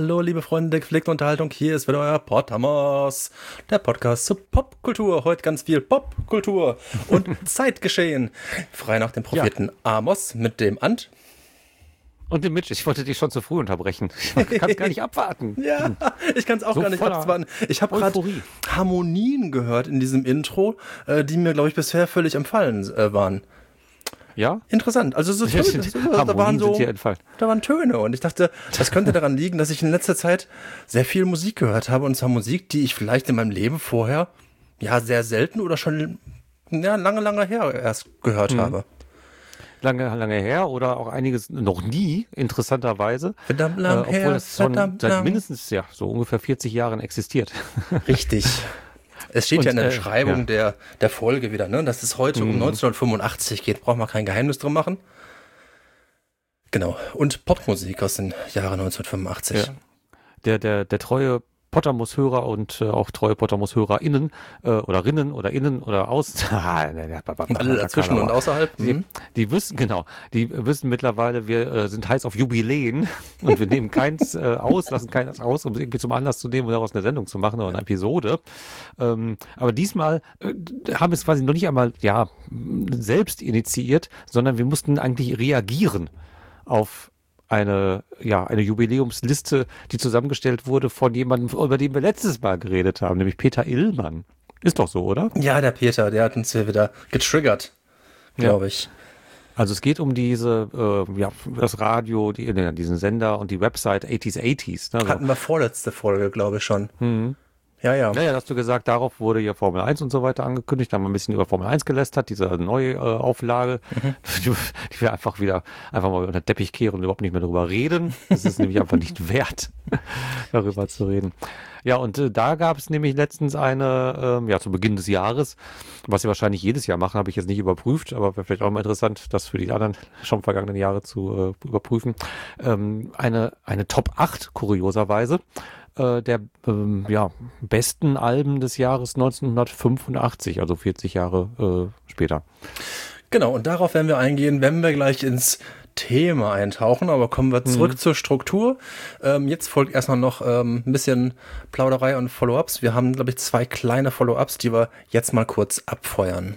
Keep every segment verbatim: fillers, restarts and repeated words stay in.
Hallo, liebe Freunde der gepflegten Unterhaltung, hier ist wieder euer Potamos, der Podcast zur Popkultur. Heute ganz viel Popkultur und Zeitgeschehen. Frei nach dem Propheten ja. Amos mit dem Ant. Und dem Mitch, ich wollte dich schon zu früh unterbrechen. Ich kann es gar nicht abwarten. Ja, ich kann es auch so gar nicht abwarten. Ich habe gerade Harmonien gehört in diesem Intro, die mir, glaube ich, bisher völlig entfallen waren. Ja? Interessant. Also so Töne, das, da waren so, da waren Töne und ich dachte, das könnte daran liegen, dass ich in letzter Zeit sehr viel Musik gehört habe und zwar Musik, die ich vielleicht in meinem Leben vorher ja sehr selten oder schon ja, lange, lange her erst gehört mhm. habe. Lange, lange her oder auch einiges noch nie, interessanterweise. Verdammt lang äh, obwohl her, es schon verdammt seit lang. mindestens ja so ungefähr vierzig Jahren existiert. Richtig. Es steht Und, ja in der äh, Beschreibung ja. der, der Folge wieder, ne, dass es heute mhm. um neunzehnhundertfünfundachtzig geht. Braucht man kein Geheimnis drum machen. Genau. Und Popmusik aus den Jahren neunzehnhundertfünfundachtzig. Ja. Der, der, der treue Pottermus-Hörer und äh, auch treue Pottermus-HörerInnen äh, oder Rinnen oder Innen oder aus Alle dazwischen und außerhalb. Die, mhm. die wissen, genau, die wissen mittlerweile, wir äh, sind heiß auf Jubiläen und wir nehmen keins äh, aus, lassen keins aus, um es irgendwie zum Anlass zu nehmen und daraus eine Sendung zu machen oder eine Episode. Ähm, aber diesmal äh, haben wir es quasi noch nicht einmal ja selbst initiiert, sondern wir mussten eigentlich reagieren auf eine, ja, eine Jubiläumsliste, die zusammengestellt wurde von jemandem, über den wir letztes Mal geredet haben, nämlich Peter Illmann. Ist doch so, oder? Ja, der Peter, der hat uns hier wieder getriggert, glaube ja. ich. Also es geht um diese, äh, ja, das Radio, die, äh, diesen Sender und die Website achtziger achtziger. Ne? Hatten wir vorletzte Folge, glaube ich schon. Mhm. Ja, ja. Ja, ja, hast du gesagt, darauf wurde ja Formel eins und so weiter angekündigt. Da haben wir ein bisschen über Formel eins gelästert, diese neue äh, Auflage, mhm. die, die wir einfach wieder einfach mal unter den Teppich kehren und überhaupt nicht mehr darüber reden. Das ist nämlich einfach nicht wert, darüber zu reden. Ja, und äh, da gab es nämlich letztens eine, äh, ja, zu Beginn des Jahres, was sie wahrscheinlich jedes Jahr machen, habe ich jetzt nicht überprüft, aber wäre vielleicht auch mal interessant, das für die anderen schon vergangenen Jahre zu äh, überprüfen. Ähm, eine, eine Top acht, kurioserweise, der ähm, ja, besten Alben des Jahres neunzehnhundertfünfundachtzig, also vierzig Jahre äh, später. Genau, und darauf werden wir eingehen, wenn wir gleich ins Thema eintauchen, aber kommen wir zurück mhm. zur Struktur. Ähm, jetzt folgt erstmal noch ähm, ein bisschen Plauderei und Follow-ups. Wir haben, glaube ich, zwei kleine Follow-ups, die wir jetzt mal kurz abfeuern.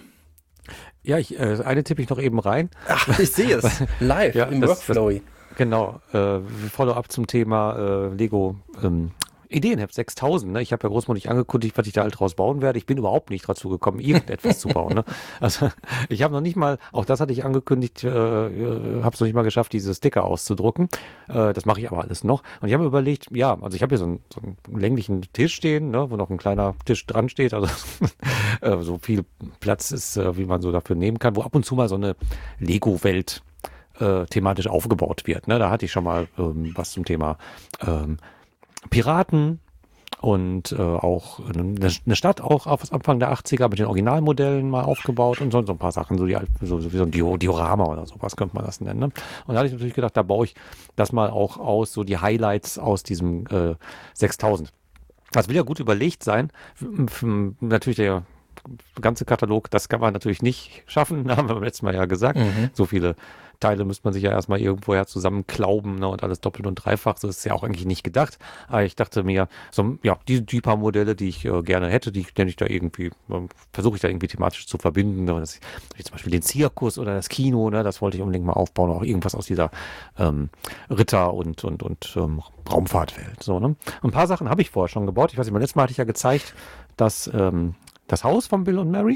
Ja, ich, äh, eine tippe ich noch eben rein. Ach, ich sehe es. Live ja, im das, Workflow. Das, genau, äh, Follow-up zum Thema äh, Lego ähm, Ideenheft sechstausend, ne? Ich habe ja großmutig angekündigt, was ich da halt draus bauen werde. Ich bin überhaupt nicht dazu gekommen, irgendetwas zu bauen. Ne? Also ich habe noch nicht mal, auch das hatte ich angekündigt, äh, habe es noch nicht mal geschafft, diese Sticker auszudrucken. Äh, das mache ich aber alles noch. Und ich habe mir überlegt, ja, also ich habe hier so einen, so einen länglichen Tisch stehen, ne, wo noch ein kleiner Tisch dran steht, also äh, so viel Platz ist, äh, wie man so dafür nehmen kann, wo ab und zu mal so eine Lego-Welt äh, thematisch aufgebaut wird. Ne? Da hatte ich schon mal ähm, was zum Thema ähm, Piraten und äh, auch eine, eine Stadt auch auf Anfang der achtziger mit den Originalmodellen mal aufgebaut und so, so ein paar Sachen, so, die, so, so wie so ein Dio, Diorama oder sowas könnte man das nennen. Ne? Und da hatte ich natürlich gedacht, da baue ich das mal auch aus, so die Highlights aus diesem äh, sechstausend. Das will ja gut überlegt sein. Natürlich der ganze Katalog, das kann man natürlich nicht schaffen, haben wir beim letzten Mal ja gesagt. Mhm. So viele Teile müsste man sich ja erstmal irgendwoher zusammenklauben, ne, und alles doppelt und dreifach. So ist es ja auch eigentlich nicht gedacht. Aber ich dachte mir, so, ja, die, die paar Modelle, die ich äh, gerne hätte, die nenne ich da irgendwie, äh, versuche ich da irgendwie thematisch zu verbinden. Ne, das, wie zum Beispiel den Zirkus oder das Kino, ne, das wollte ich unbedingt mal aufbauen. Auch irgendwas aus dieser ähm, Ritter- und, und, und ähm, Raumfahrtwelt. So, ne? Ein paar Sachen habe ich vorher schon gebaut. Ich weiß nicht, beim letzten Mal hatte ich ja gezeigt, dass ähm, das Haus von Bill und Mary,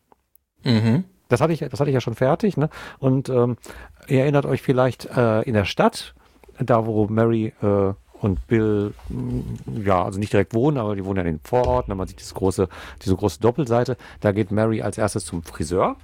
mhm. Das hatte ich, das hatte ich ja schon fertig, ne? Und ähm, ihr erinnert euch vielleicht äh, in der Stadt, da wo Mary äh, und Bill, mh, ja, also nicht direkt wohnen, aber die wohnen ja in den Vorort, ne? Man sieht diese große, diese große Doppelseite. Da geht Mary als erstes zum Friseur.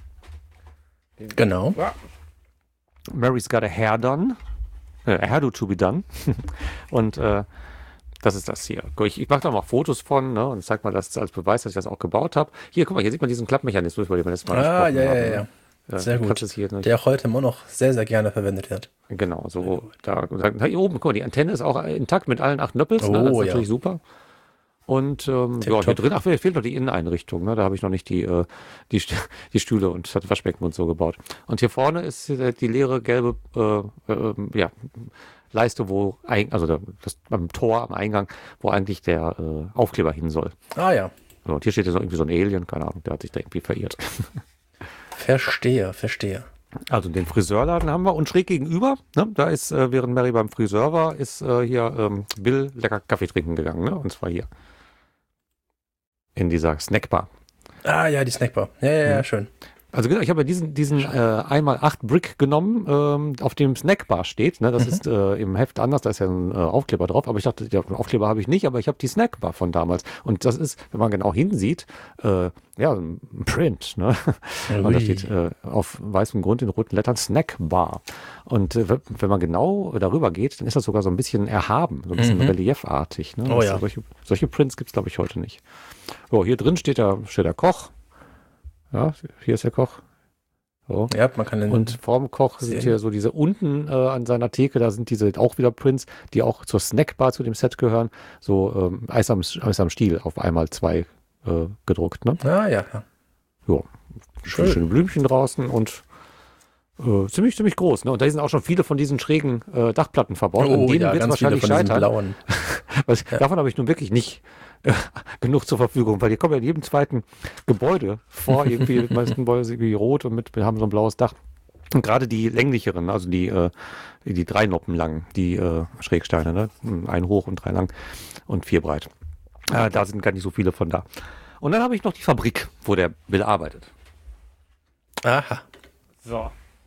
Genau. Ja. Mary's got a hair done, äh, a hairdo to be done. Und äh, das ist das hier. Ich, ich mache da mal Fotos von, ne, und zeig mal das als Beweis, dass ich das auch gebaut habe. Hier, guck mal, hier sieht man diesen Klappmechanismus, über den wir letztes Mal ah, gesprochen ja, haben. Ja, ja, ja. Sehr gut. Hier, ne? Der auch heute immer noch sehr, sehr gerne verwendet wird. Genau, so da, da hier oben, guck mal, die Antenne ist auch intakt mit allen acht Nöppels. Oh, ne? Das ist ja. natürlich super. Und ähm, ja, hier drin, ach, fehlt noch die Inneneinrichtung, ne? Da habe ich noch nicht die, äh, die, die Stühle und das Waschbecken und so gebaut. Und hier vorne ist äh, die leere gelbe, äh, äh, ja, Leiste, wo, ein, also das, beim Tor am Eingang, wo eigentlich der äh, Aufkleber hin soll. Ah ja. So, und hier steht jetzt irgendwie so ein Alien, keine Ahnung, der hat sich da irgendwie verirrt. Verstehe, verstehe. Also den Friseurladen haben wir und schräg gegenüber, ne, da ist, äh, während Mary beim Friseur war, ist äh, hier ähm, Bill lecker Kaffee trinken gegangen, ne? Und zwar hier. In dieser Snackbar. Ah ja, die Snackbar. Ja, ja, ja, schön. Also genau, ich habe ja diesen, diesen äh, einmal acht Brick genommen, ähm, auf dem Snackbar steht. Ne? Das mhm. ist äh, im Heft anders, da ist ja ein äh, Aufkleber drauf. Aber ich dachte, den Aufkleber habe ich nicht, aber ich habe die Snackbar von damals. Und das ist, wenn man genau hinsieht, äh, ja, ein Print. Ne? Und da steht äh, auf weißem Grund in roten Lettern Snackbar. Und äh, wenn man genau darüber geht, dann ist das sogar so ein bisschen erhaben, so ein bisschen mhm. reliefartig. Ne? Oh ja. Solche, solche Prints gibt es, glaube ich, heute nicht. So, hier drin steht der, steht der Koch. Ja, hier ist der Koch. So. Ja, man kann den Und vorm Koch sehen. Sind hier so diese unten äh, an seiner Theke, da sind diese auch wieder Prints, die auch zur Snackbar zu dem Set gehören. So ähm, Eis, am, Eis am Stiel auf einmal zwei äh, gedruckt. Ne? Ah ja, ja. Jo. Schön. Schöne Blümchen draußen und äh, ziemlich, ziemlich groß. Ne? Und da sind auch schon viele von diesen schrägen äh, Dachplatten verbaut. Oh, an denen ja, wird es wahrscheinlich scheitern. Was, ja. Davon habe ich nun wirklich nicht äh, genug zur Verfügung, weil die kommen ja in jedem zweiten Gebäude vor, irgendwie, die meisten Gebäude sind irgendwie rot und mit, wir haben so ein blaues Dach. Und gerade die länglicheren, also die, äh, die drei Noppen lang, die äh, Schrägsteine, ne? Ein hoch und drei lang und vier breit. Äh, da sind gar nicht so viele von da. Und dann habe ich noch die Fabrik, wo der Bill arbeitet. Aha. So.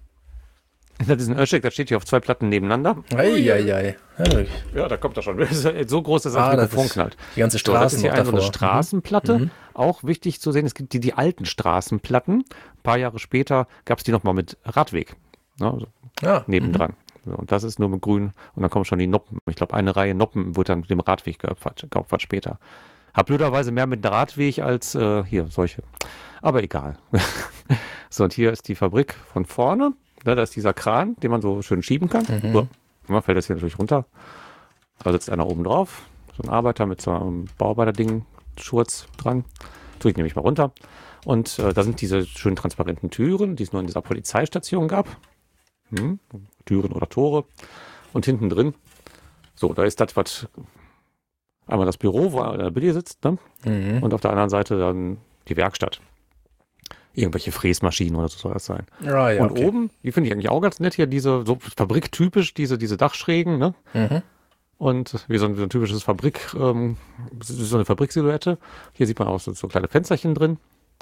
Das ist ein Öschek, das steht hier auf zwei Platten nebeneinander. Eieiei. Ja, da kommt er schon. So groß, dass das ah, Mikrofon knallt. Die ganze Straße. So, das ist hier eine, so eine Straßenplatte. Mhm. Auch wichtig zu sehen, es gibt die, die alten Straßenplatten. Ein paar Jahre später gab es die nochmal mit Radweg. Ne, also ja. nebendran. Mhm. So, und das ist nur mit grün. Und dann kommen schon die Noppen. Ich glaube, eine Reihe Noppen wird dann mit dem Radweg geopfert, geopfert später. Hab blöderweise mehr mit Radweg als äh, hier solche. Aber egal. So, und hier ist die Fabrik von vorne. Da ist dieser Kran, den man so schön schieben kann. Mhm. So, man fällt das hier natürlich runter. Da sitzt einer oben drauf. So ein Arbeiter mit so einem Bauarbeiter-Ding, Schurz dran. Tue ich nämlich mal runter. Und äh, da sind diese schön transparenten Türen, die es nur in dieser Polizeistation gab. Hm, Türen oder Tore. Und hinten drin, so, da ist das, was einmal das Büro, wo der Billy sitzt, ne? Mhm. Und auf der anderen Seite dann die Werkstatt. Irgendwelche Fräsmaschinen oder so soll das sein. Ja, ja, und okay. oben, die finde ich eigentlich auch ganz nett hier, diese so fabriktypisch, diese, diese Dachschrägen, ne? Mhm. Und wie so ein, so ein typisches Fabrik, ähm, so eine Fabriksilhouette. Hier sieht man auch so, so kleine Fensterchen drin.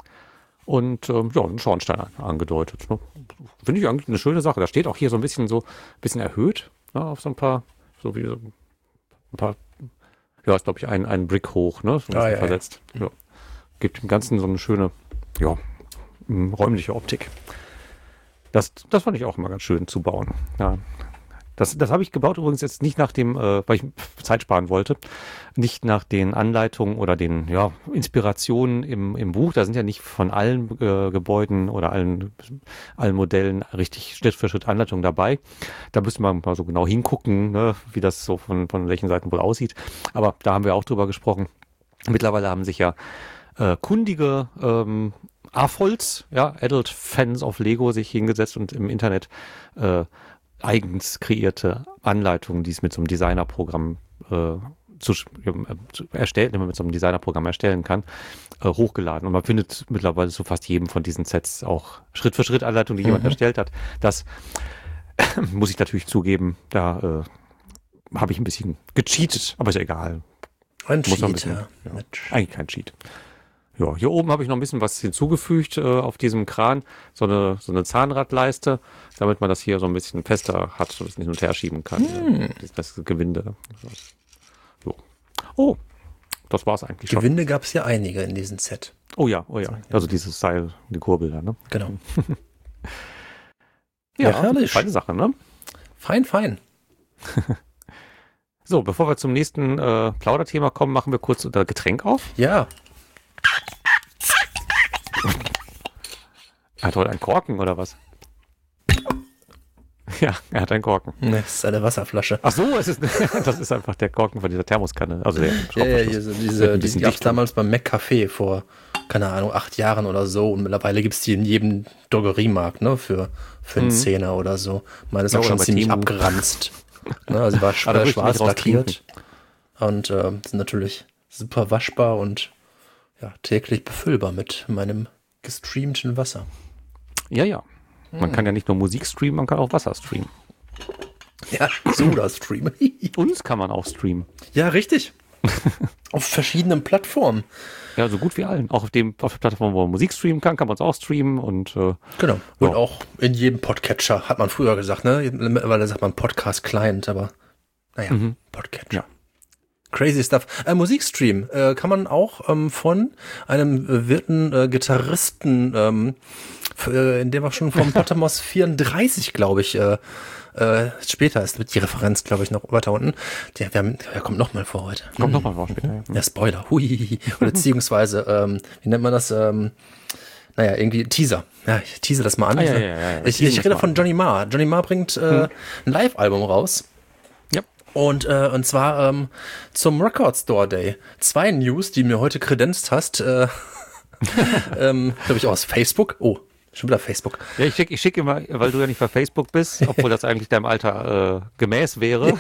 Und ähm, ja, ein Schornstein angedeutet. Ne? Finde ich eigentlich eine schöne Sache. Da steht auch hier so ein bisschen so, ein bisschen erhöht, ne? Auf so ein paar, so wie so ein paar, ja, ist glaube ich ein, ein Brick hoch, ne? So ein ah, bisschen ja, versetzt. Ja. Ja. Gibt dem Ganzen so eine schöne, ja, räumliche Optik. Das, das fand ich auch immer ganz schön zu bauen. Ja. Das, das habe ich gebaut übrigens jetzt nicht nach dem, äh, weil ich Zeit sparen wollte, nicht nach den Anleitungen oder den ja, Inspirationen im, im Buch. Da sind ja nicht von allen äh, Gebäuden oder allen, allen Modellen richtig Schritt für Schritt Anleitungen dabei. Da müsste man mal so genau hingucken, ne, wie das so von, von welchen Seiten wohl aussieht. Aber da haben wir auch drüber gesprochen. Mittlerweile haben sich ja äh, kundige ähm, A F O Ls, ja, Adult Fans of Lego, sich hingesetzt und im Internet äh, eigens kreierte Anleitungen, die es mit so einem Designerprogramm äh, zu, äh, zu erstellen, wenn man mit so einem Designerprogramm erstellen kann, äh, hochgeladen. Und man findet mittlerweile zu fast jedem von diesen Sets auch Schritt für Schritt Anleitungen, die mhm. jemand erstellt hat. Das äh, muss ich natürlich zugeben, da äh, habe ich ein bisschen gecheatet, aber ist ja egal. Ein muss Cheat, ein bisschen, ja. ja. Eigentlich kein Cheat. Ja, hier oben habe ich noch ein bisschen was hinzugefügt äh, auf diesem Kran, so eine, so eine Zahnradleiste, damit man das hier so ein bisschen fester hat, so ein bisschen hin und her schieben kann. Hm. Ja, das, das Gewinde. So. Oh, das war's eigentlich schon. Gewinde gab es ja einige in diesem Set. Oh ja, oh ja. Also dieses Seil, die Kurbel da, ne? Genau. ja, ja, herrlich. Feine Sache, ne? Fein, fein. So, bevor wir zum nächsten äh, Plauderthema kommen, machen wir kurz unser Getränk auf. Ja. Er hat heute einen Korken, oder was? Ja, er hat einen Korken. Das ist eine Wasserflasche. Ach so, es ist, das ist einfach der Korken von dieser Thermoskanne. Also der ja, ja, hier so diese, die gab es damals beim McCafé vor, keine Ahnung, acht Jahren oder so. Und mittlerweile gibt es die in jedem Drogeriemarkt, ne, für, für einen mhm. Zehner oder so. Meine ist ja, auch schon ziemlich Timo. abgeranzt. Ne, also war schwarz, schwarz lackiert und äh, sind natürlich super waschbar und ja, täglich befüllbar mit meinem gestreamten Wasser. Ja, ja. Man hm. kann ja nicht nur Musik streamen, man kann auch Wasser streamen. Ja, Soda streamen. Uns kann man auch streamen. Ja, richtig. Auf verschiedenen Plattformen. Ja, so gut wie allen. Auch auf, dem, auf der Plattform, wo man Musik streamen kann, kann man es auch streamen. Und, äh, genau. Und ja. auch in jedem Podcatcher, hat man früher gesagt, ne? Mittlerweile sagt man Podcast-Client, aber naja, mhm. Podcatcher. Ja. Crazy Stuff. Äh, Musikstream äh, kann man auch ähm, von einem äh, wirten äh, Gitarristen, ähm, für, in dem war schon vom Potamos vierunddreißig, glaube ich, äh, äh, später ist die Referenz, glaube ich, noch weiter unten. Der, der, der kommt nochmal vor heute. Kommt hm. nochmal vor später, ja. Ja, Spoiler. Hui. Oder beziehungsweise, ähm, wie nennt man das? Ähm, naja, irgendwie Teaser. Ja, ich tease das mal an. Ah, ja, ja, ja, ja. Ich, ich rede von Johnny Marr. Johnny Marr bringt äh, hm. ein Live-Album raus. Ja. Und, äh, und zwar ähm, zum Record Store Day. Zwei News, die mir heute kredenzt hast. Äh, ähm, glaube ich, aus Facebook. Oh, schon wieder Facebook. Ja, ich schicke ich schick immer, weil du ja nicht bei Facebook bist, obwohl das eigentlich deinem Alter äh, gemäß wäre.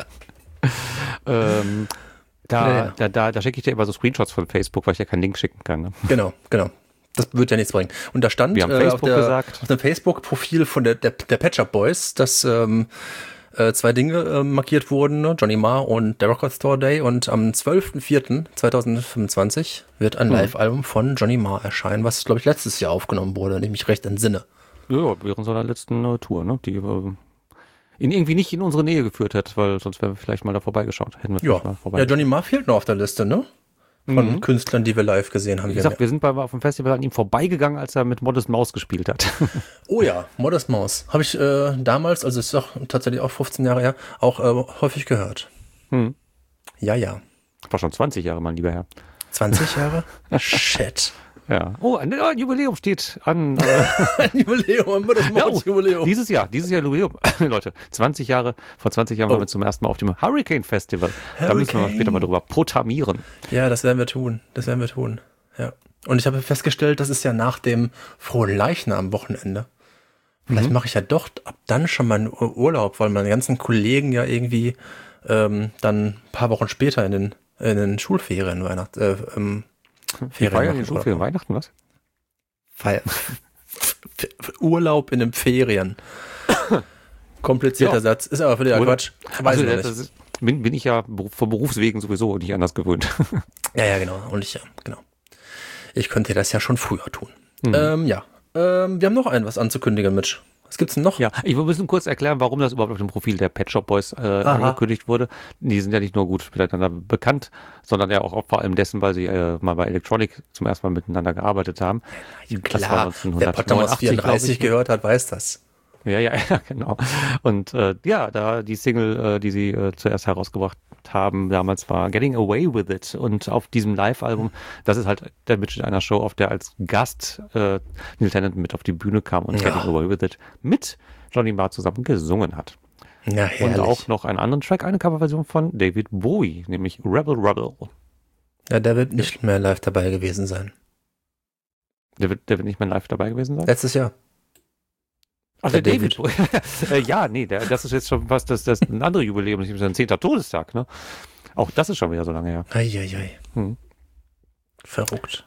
ähm, da ja, ja. da, da, da schicke ich dir immer so Screenshots von Facebook, weil ich ja keinen Link schicken kann. Ne? Genau, genau. Das wird ja nichts bringen. Und da stand Wir haben äh, Facebook auf, der, gesagt. auf dem Facebook-Profil von der, der, der Patch Up Boys, dass ähm, äh, zwei Dinge äh, markiert wurden, ne? Johnny Marr und der Record Store Day. Und am zwölften vierten zweitausendfünfundzwanzig wird ein hm. Live-Album von Johnny Marr erscheinen, was, glaube ich, letztes Jahr aufgenommen wurde, wenn ich mich recht entsinne. Ja, während seiner letzten äh, Tour, ne? Die äh, ihn irgendwie nicht in unsere Nähe geführt hat, weil sonst wären wir vielleicht mal da vorbeigeschaut. Hätten wir ja. mal vorbei. Ja, Johnny Marr fehlt noch auf der Liste, ne? Von mhm. Künstlern, die wir live gesehen haben. Wie gesagt, wir sind bei, auf dem Festival an ihm vorbeigegangen, als er mit Modest Mouse gespielt hat. Oh ja, Modest Mouse. Habe ich äh, damals, also ist doch tatsächlich auch fünfzehn Jahre her, auch äh, häufig gehört. Hm. Ja, ja. War schon zwanzig Jahre, mein lieber Herr. zwanzig Jahre? Shit. Ja. Oh, ein, ein Jubiläum steht an. Äh, ein Jubiläum, Modest Mouse ja, oh, Jubiläum. Dieses Jahr, dieses Jahr Jubiläum. Leute, zwanzig Jahre, vor zwanzig Jahren oh. waren wir zum ersten Mal auf dem Hurricane Festival. Hurricane. Da müssen wir später mal drüber protamieren. Ja, das werden wir tun. Das werden wir tun. Ja. Und ich habe festgestellt, das ist ja nach dem Frohen Leichnam am Wochenende. Vielleicht mhm. mache ich ja doch ab dann schon meinen Urlaub, weil meine ganzen Kollegen ja irgendwie ähm, dann ein paar Wochen später in den, in den Schulferien Weihnacht, äh, ähm, Ferien Feiern in den Schulferien Weihnachten, was? Feier. Urlaub in den Ferien. Komplizierter ja. Satz. Ist aber für dich ja Quatsch. Weiß also, ich das nicht. Ist, bin, bin ich ja von Berufswegen sowieso nicht anders gewöhnt. Ja, ja, genau. Und ich, ja, genau. Ich könnte das ja schon früher tun. Mhm. Ähm, ja. Ähm, wir haben noch ein was anzukündigen, Mitch. Was gibt's denn noch? Ja, ich will ein bisschen kurz erklären, warum das überhaupt auf dem Profil der Pet Shop Boys äh, angekündigt wurde. Die sind ja nicht nur gut miteinander bekannt, sondern ja auch vor allem dessen, weil sie äh, mal bei Electronic zum ersten Mal miteinander gearbeitet haben. Ja, klar, wer Potamos vierunddreißig gehört hat, weiß das. Ja, ja, ja, genau. Und äh, ja, da die Single, äh, die sie äh, zuerst herausgebracht haben, damals war Getting Away With It. Und auf diesem Live-Album, das ist halt der Mitschnitt einer Show, auf der als Gast äh, Neil Tennant mit auf die Bühne kam und ja. Getting Away With It mit Johnny Marr zusammen gesungen hat. Ja, herrlich. Und auch noch einen anderen Track, eine Coverversion von David Bowie, nämlich Rebel Rebel. Ja, der wird nicht mehr live dabei gewesen sein. Der wird, der wird nicht mehr live dabei gewesen sein? Letztes Jahr. Ach, der, der David. David. Ja, nee, der, das ist jetzt schon fast das, das ein anderes Jubiläum, das ist ein zehnter Todestag, ne? Auch das ist schon wieder so lange her. Eieiei. Hm. Verrückt.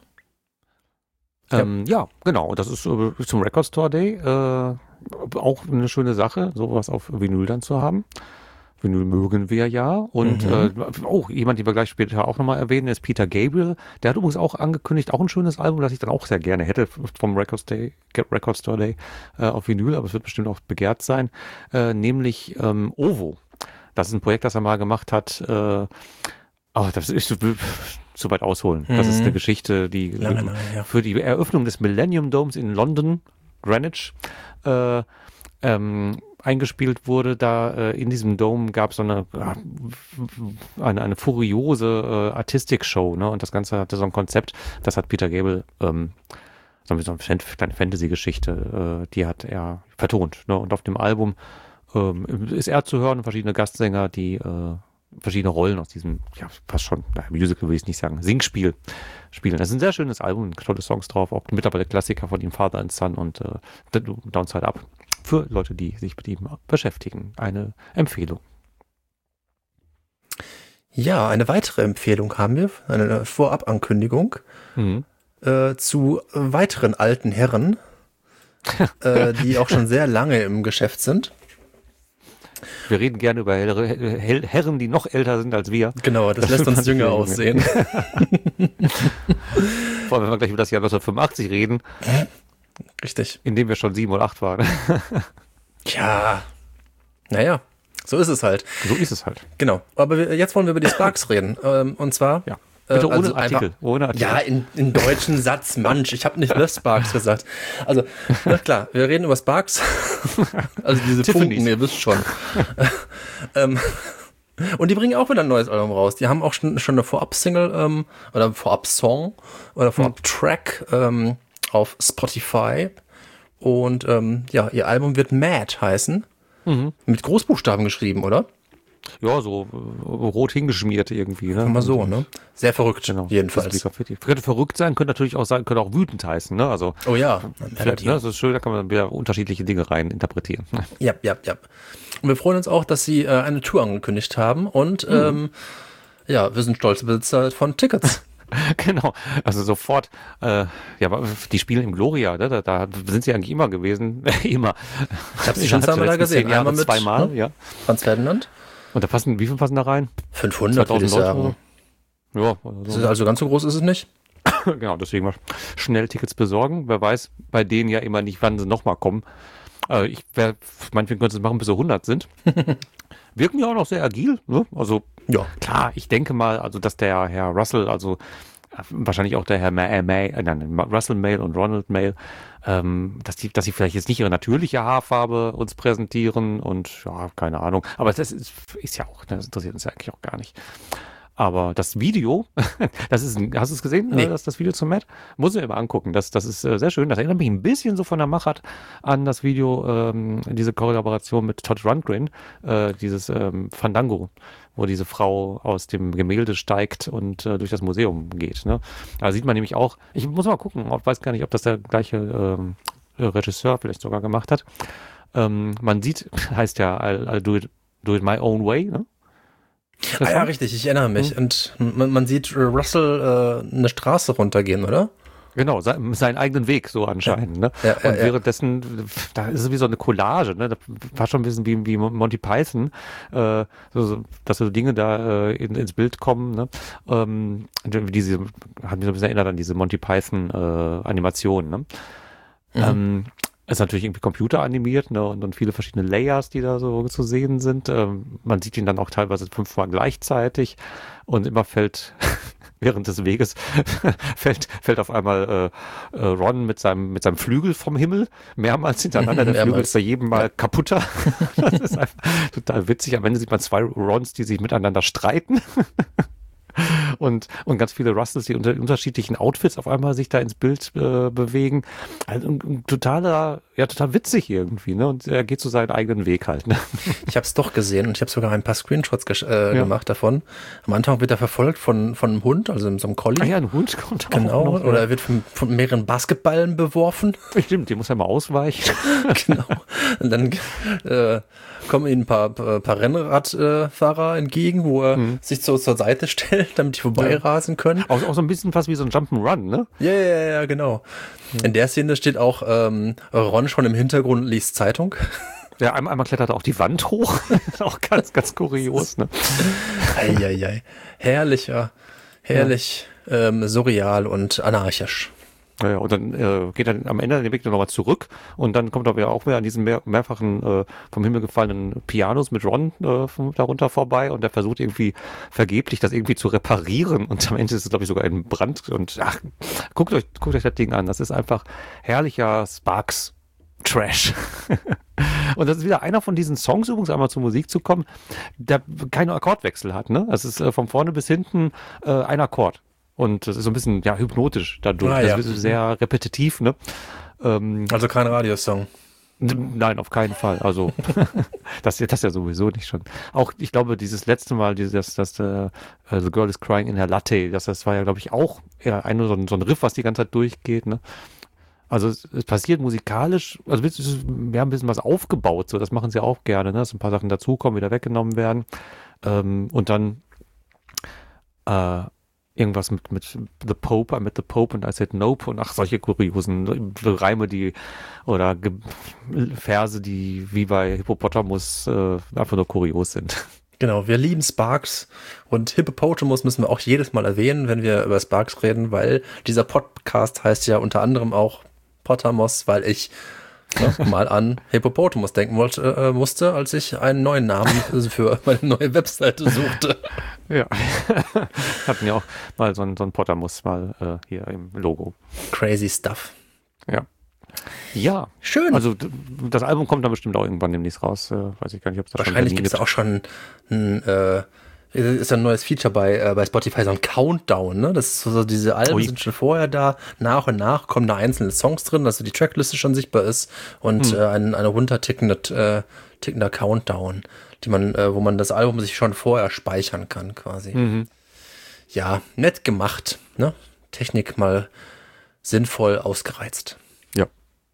Ähm, ja. ja, genau. Das ist äh, zum Record Store Day äh, auch eine schöne Sache, sowas auf Vinyl dann zu haben. Vinyl mögen wir ja. Und mhm. äh, oh, jemand, den wir gleich später auch nochmal erwähnen, ist Peter Gabriel. Der hat übrigens auch angekündigt, auch ein schönes Album, das ich dann auch sehr gerne hätte vom Record, Day, Record Store Day äh, auf Vinyl, aber es wird bestimmt auch begehrt sein, äh, nämlich ähm, Ovo. Das ist ein Projekt, das er mal gemacht hat. Äh, oh, das ist zu, zu weit ausholen. Mhm. Das ist eine Geschichte, die lange, lange, ja. für die Eröffnung des Millennium Domes in London, Greenwich, äh, ähm, eingespielt wurde. Da äh, in diesem Dome gab es so eine, eine, eine furiose äh, Artistik-Show, ne? Und das Ganze hatte so ein Konzept, das hat Peter Gabriel, ähm, so eine kleine Fantasy-Geschichte, äh, die hat er vertont. Ne? Und auf dem Album ähm, ist er zu hören, verschiedene Gastsänger, die äh, verschiedene Rollen aus diesem, ja, fast schon, na, Musical will ich nicht sagen, Singspiel spielen. Das ist ein sehr schönes Album, tolle Songs drauf, auch mittlerweile Klassiker von ihm, Father and Son und äh, Downside Up. Für Leute, die sich mit ihm beschäftigen. Eine Empfehlung. Ja, eine weitere Empfehlung haben wir, eine Vorabankündigung mhm. äh, zu weiteren alten Herren, äh, die auch schon sehr lange im Geschäft sind. Wir reden gerne über Herren, die noch älter sind als wir. Genau, das, das lässt uns jünger aussehen. Vor allem, wenn wir gleich über das Jahr neunzehnhundertfünfundachtzig reden. Richtig. In dem wir schon sieben oder acht waren. Ja, naja, so ist es halt. So ist es halt. Genau, aber wir, jetzt wollen wir über die Sparks reden. Ähm, und zwar... Ja. Bitte ohne, also Artikel, einfach, ohne Artikel. Ja, in, in deutschen Satz, Manch. Ich habe nicht The Sparks gesagt. Also, na klar, wir reden über Sparks. Also diese Funken, ihr wisst schon. ähm, und die bringen auch wieder ein neues Album raus. Die haben auch schon, schon eine Vorab-Single ähm, oder Vorab-Song oder Vorab-Track ähm, auf Spotify. Und ähm, ja, ihr Album wird Mad heißen. Mhm. Mit Großbuchstaben geschrieben, oder? Ja, so äh, rot hingeschmiert irgendwie. Ne? Immer so, ne? Sehr verrückt, genau, jedenfalls. Könnte verrückt sein, könnte natürlich auch sein, könnte auch wütend heißen, ne? Also, oh ja. Vielleicht, ne? Das ist schön, da kann man wieder unterschiedliche Dinge rein interpretieren. Ja, ja, ja. Und wir freuen uns auch, dass sie äh, eine Tour angekündigt haben und mhm. ähm, ja, wir sind stolze Besitzer von Tickets. Genau, also sofort, äh, ja, die spielen im Gloria, ne? da, da sind sie eigentlich immer gewesen, immer. Ich habe sie schon zweimal da gesehen, Jahre, einmal mit zweimal, ne? ja. Franz Ferdinand. Und da passen, wie viel passen da rein? fünfhundert würde ich sagen. Ja. Also, ist also ganz so groß ist es nicht. Genau, deswegen mal schnell Tickets besorgen. Wer weiß, bei denen ja immer nicht, wann sie nochmal kommen. Äh, ich wäre, meinetwegen können sie es machen, bis sie hundert sind. Wirken ja auch noch sehr agil, ne? Also, ja, klar, ich denke mal, also, dass der Herr Russell, also, wahrscheinlich auch der Herr May, May, äh, nein, Russell Mail und Ronald Mail, ähm, dass die, dass sie vielleicht jetzt nicht ihre natürliche Haarfarbe uns präsentieren und ja, keine Ahnung. Aber das ist, ist ja auch, das interessiert uns ja eigentlich auch gar nicht. Aber das Video, das ist, hast du es gesehen, nee. das, das Video zum Matt? Muss ich mir immer angucken. Das, das ist äh, sehr schön. Das erinnert mich ein bisschen so von der Machart an das Video, ähm, diese Kollaboration mit Todd Rundgren, äh, dieses ähm, Fandango, wo diese Frau aus dem Gemälde steigt und äh, durch das Museum geht. Ne? Da sieht man nämlich auch, ich muss mal gucken, ich weiß gar nicht, ob das der gleiche ähm, Regisseur vielleicht sogar gemacht hat. Ähm, man sieht, heißt ja, I'll, I'll do it, do it my own way, ne? Ah ja, richtig, ich erinnere mich. Mhm. Und man, man sieht Russell äh, eine Straße runtergehen, oder? Genau, sein, seinen eigenen Weg so anscheinend. Ja. Ne? Ja, ja, und währenddessen, da ist es wie so eine Collage, ne? Das war schon ein bisschen wie, wie Monty Python, äh, so, so, dass so Dinge da äh, in, ins Bild kommen. Ne? Ähm, diese, hat mich so ein bisschen erinnert an diese Monty Python äh, Animation. Ne? Mhm. Ähm, ist natürlich irgendwie computeranimiert, ne, und, und viele verschiedene Layers, die da so zu sehen sind. Ähm, man sieht ihn dann auch teilweise fünfmal gleichzeitig und immer fällt während des Weges fällt, fällt auf einmal äh, äh, Ron mit seinem, mit seinem Flügel vom Himmel mehrmals hintereinander. Der Flügel ist bei jedem Mal kaputter. Das ist einfach total witzig. Am Ende sieht man zwei Rons, die sich miteinander streiten. Und, und ganz viele Russells, die unter unterschiedlichen Outfits auf einmal sich da ins Bild äh, bewegen. Also ein, ein totaler, ja, total witzig irgendwie, ne? Und er geht so seinen eigenen Weg halt, ne? Ich habe es doch gesehen und ich habe sogar ein paar Screenshots äh, ja. gemacht davon. Am Anfang wird er verfolgt von, von einem Hund, also so einem Collie. Ah ja, ein Hund kommt genau, auch noch. Oder er wird von, von mehreren Basketballen beworfen. Stimmt, die muss er mal ausweichen. Genau. Und dann äh, kommen ihnen ein paar, paar Rennradfahrer äh, entgegen, wo er mhm. sich so zur Seite stellt, damit die vorbeirasen können. Auch, auch so ein bisschen fast wie so ein Jump'n'Run, ne? Ja, ja, ja, genau. Ja. In der Szene steht auch ähm, Ron schon im Hintergrund und liest Zeitung. Ja, einmal, einmal klettert er auch die Wand hoch. Auch ganz, ganz kurios, ne? Eieiei. Herrlicher, herrlich, ja. ähm, surreal und anarchisch. Ja, ja, und dann äh, geht er am Ende den Weg nochmal zurück und dann kommt er ja auch wieder an diesen mehr, mehrfachen äh, vom Himmel gefallenen Pianos mit Ron äh, darunter vorbei und der versucht irgendwie vergeblich das irgendwie zu reparieren und am Ende ist es, glaube ich, sogar ein Brand und ach, guckt euch, guckt euch das Ding an, das ist einfach herrlicher Sparks Trash. Und das ist wieder einer von diesen Songs, übrigens einmal zur Musik zu kommen, der keine Akkordwechsel hat, ne? Es ist äh, von vorne bis hinten äh, ein Akkord. Und das ist so ein bisschen, ja, hypnotisch dadurch. Ah, ja. Das ist sehr repetitiv, ne? Ähm, also kein Radiosong. Nein, auf keinen Fall. Also, das, das ja sowieso nicht schon. Auch, ich glaube, dieses letzte Mal, dieses, das, uh, The Girl is Crying in Her Latte, das, das war ja, glaube ich, auch eher ein, so, ein, so ein Riff, was die ganze Zeit durchgeht, ne? Also es, es passiert musikalisch, also wir haben ein bisschen was aufgebaut, so das machen sie auch gerne, ne? Dass ein paar Sachen dazukommen, wieder weggenommen werden. Ähm, und dann äh, irgendwas mit, mit The Pope, I met the Pope and I said nope und ach, solche kuriosen Reime, die oder Ge Verse, die wie bei Hippopotamus äh, einfach nur kurios sind. Genau, wir lieben Sparks und Hippopotamus müssen wir auch jedes Mal erwähnen, wenn wir über Sparks reden, weil dieser Podcast heißt ja unter anderem auch Potamos, weil ich ne, mal an Hippopotamus denken wollte, äh, musste, als ich einen neuen Namen für meine neue Webseite suchte. Ja, hatten ja auch mal so ein, so ein Potamus mal äh, hier im Logo. Crazy stuff. Ja. Ja, schön. Also das Album kommt dann bestimmt auch irgendwann demnächst raus. Äh, weiß ich gar nicht, ob es da Wahrscheinlich gibt es auch schon ein, äh, ist ein neues Feature bei, äh, bei Spotify, so ein Countdown, ne? Das ist so, so diese Alben Ui. sind schon vorher da, nach und nach kommen da einzelne Songs drin, dass so die Trackliste schon sichtbar ist und hm. äh, ein, ein runtertickender äh, tickender Countdown, die man, äh, wo man das Album sich schon vorher speichern kann, quasi. Mhm. Ja, nett gemacht, ne? Technik mal sinnvoll ausgereizt. Ja.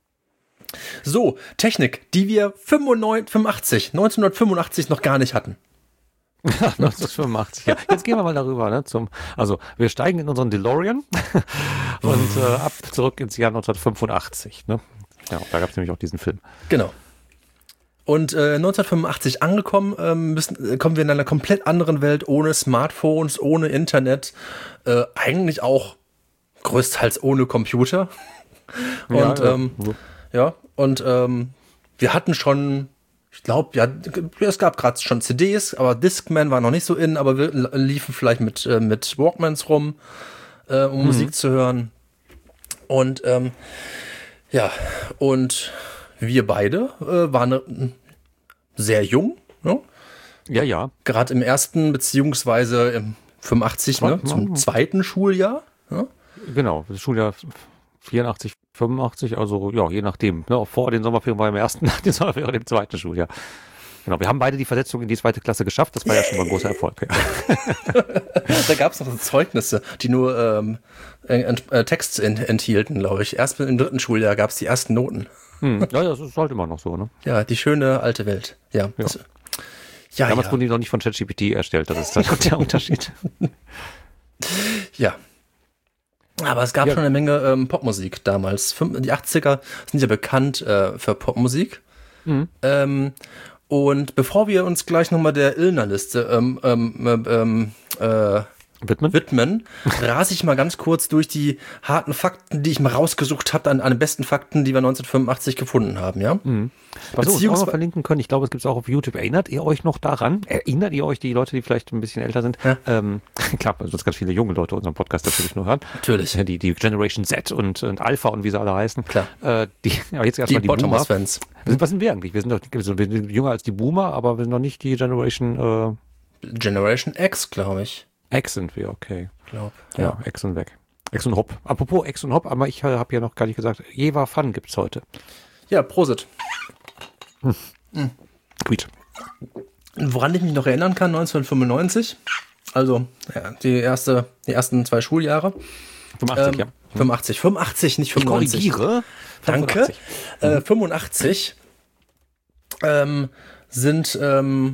So, Technik, die wir fünfundneunzig, neunzehnhundertfünfundachtzig noch gar nicht hatten. neunzehnhundertfünfundachtzig, ja. Jetzt gehen wir mal darüber, ne, zum, also wir steigen in unseren DeLorean und äh, ab zurück ins Jahr neunzehnhundertfünfundachtzig, ne? Ja, da gab es nämlich auch diesen Film. Genau. Und äh, neunzehnhundertfünfundachtzig angekommen, ähm, müssen, kommen wir in einer komplett anderen Welt, ohne Smartphones, ohne Internet, äh, eigentlich auch größtenteils ohne Computer. Und ja, ja. Ähm, ja, und ähm, wir hatten schon, ich glaube, ja, es gab gerade schon C Ds, aber Discman war noch nicht so in, aber wir liefen vielleicht mit, äh, mit Walkmans rum, äh, um mhm. Musik zu hören. Und ähm, ja, und wir beide äh, waren äh, sehr jung, ne? Ja, ja. Gerade im ersten, beziehungsweise im fünfundachtzig, ne, zum zweiten Schuljahr. Ne? Genau, das Schuljahr vierundachtzig, fünfundachtzig, also ja, je nachdem. Ne? Vor den Sommerferien war im ersten, nach den Sommerferien im zweiten Schuljahr. Genau, wir haben beide die Versetzung in die zweite Klasse geschafft, das war ja schon mal ein großer Erfolg. Ja. Da gab es noch so Zeugnisse, die nur ähm, äh, Text in, enthielten, glaube ich. Erst im dritten Schuljahr gab es die ersten Noten. Hm, ja, das ist halt immer noch so, ne? Ja, die schöne alte Welt. Ja. Ja. Das, ja Damals ja. wurden die noch nicht von ChatGPT erstellt, das ist dann der Unterschied. Ja. Aber es gab ja. schon eine Menge ähm, Popmusik damals. Die achtziger sind ja bekannt äh, für Popmusik. Mhm. Ähm, und bevor wir uns gleich nochmal der Illner-Liste ähm, ähm, ähm, äh, Widmen? Widmen, rase ich mal ganz kurz durch die harten Fakten, die ich mal rausgesucht habe, an, an den besten Fakten, die wir neunzehnhundertfünfundachtzig gefunden haben, ja? Mhm. Was wir auch noch verlinken können, ich glaube, es gibt es auch auf YouTube. Erinnert ihr euch noch daran? Erinnert ihr euch, die Leute, die vielleicht ein bisschen älter sind? Ja. Ähm, klar, also ganz viele junge Leute unseren Podcast natürlich nur hören. Natürlich. Die, die Generation Z und, und Alpha und wie sie alle heißen. Klar. Äh, die, ja, jetzt erstmal die, die Boomer-Fans. Was sind wir eigentlich? Wir sind doch wir sind, wir sind jünger als die Boomer, aber wir sind noch nicht die Generation äh, Generation X, glaube ich. X sind wir, okay. Ich glaube. Ja, ja, X und weg. X und Hop. Apropos X und Hop, aber ich habe ja noch gar nicht gesagt, Jever Fun gibt's heute. Ja, Prosit. Hm. Hm. Quiet. Woran ich mich noch erinnern kann, neunzehnhundertfünfundneunzig, also ja, die erste, die ersten zwei Schuljahre. fünfundachtzig, ähm, ja. fünfundachtzig, fünfundachtzig, nicht fünfundneunzig. Ich korrigiere. Danke. Mhm. Äh, fünfundachtzig ähm, sind ähm,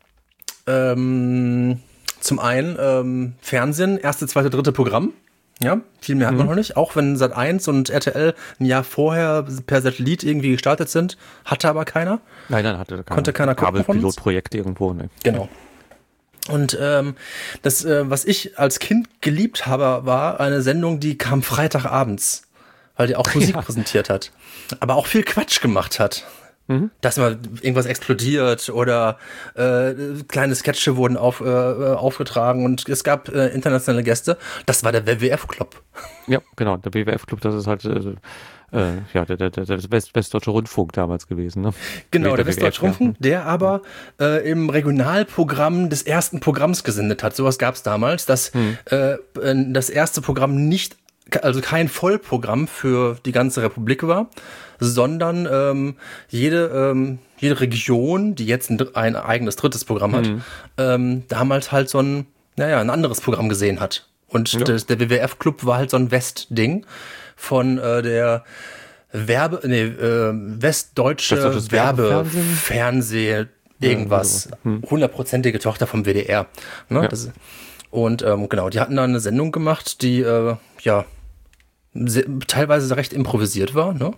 ähm, zum einen ähm, Fernsehen, erste, zweite, dritte Programm. Ja, viel mehr hat man mhm. noch nicht. Auch wenn Sat eins und R T L ein Jahr vorher per Satellit irgendwie gestartet sind, hatte aber keiner. Nein, nein, hatte keiner. Konnte keiner gucken von uns. Kabelpilotprojekt irgendwo, ne? Genau. Und ähm, das, äh, was ich als Kind geliebt habe, war eine Sendung, die kam Freitagabends, weil die auch Musik ja. präsentiert hat. Aber auch viel Quatsch gemacht hat. Mhm. Dass mal irgendwas explodiert oder äh, kleine Sketche wurden auf, äh, aufgetragen und es gab äh, internationale Gäste. Das war der W W F-Club. Ja, genau, der W W F-Club, das ist halt äh, äh, ja, der, der, der West, Westdeutsche Rundfunk damals gewesen. Ne? Genau, der, der Westdeutsche Rundfunk, der aber äh, im Regionalprogramm des ersten Programms gesendet hat. Sowas gab es damals, dass mhm. äh, das erste Programm nicht, also kein Vollprogramm für die ganze Republik war, sondern ähm, jede, ähm, jede Region, die jetzt ein, ein eigenes drittes Programm hat, mhm. ähm, damals halt so ein, naja, ein anderes Programm gesehen hat. Und ja. das, der W W F-Club war halt so ein West-Ding von äh, der Werbe, nee, äh, westdeutsche Werbefernseh, irgendwas, hundertprozentige hm. Tochter vom W D R. Ne? Ja. Das, Und ähm, genau, die hatten da eine Sendung gemacht, die äh, ja sehr, teilweise recht improvisiert war, ne?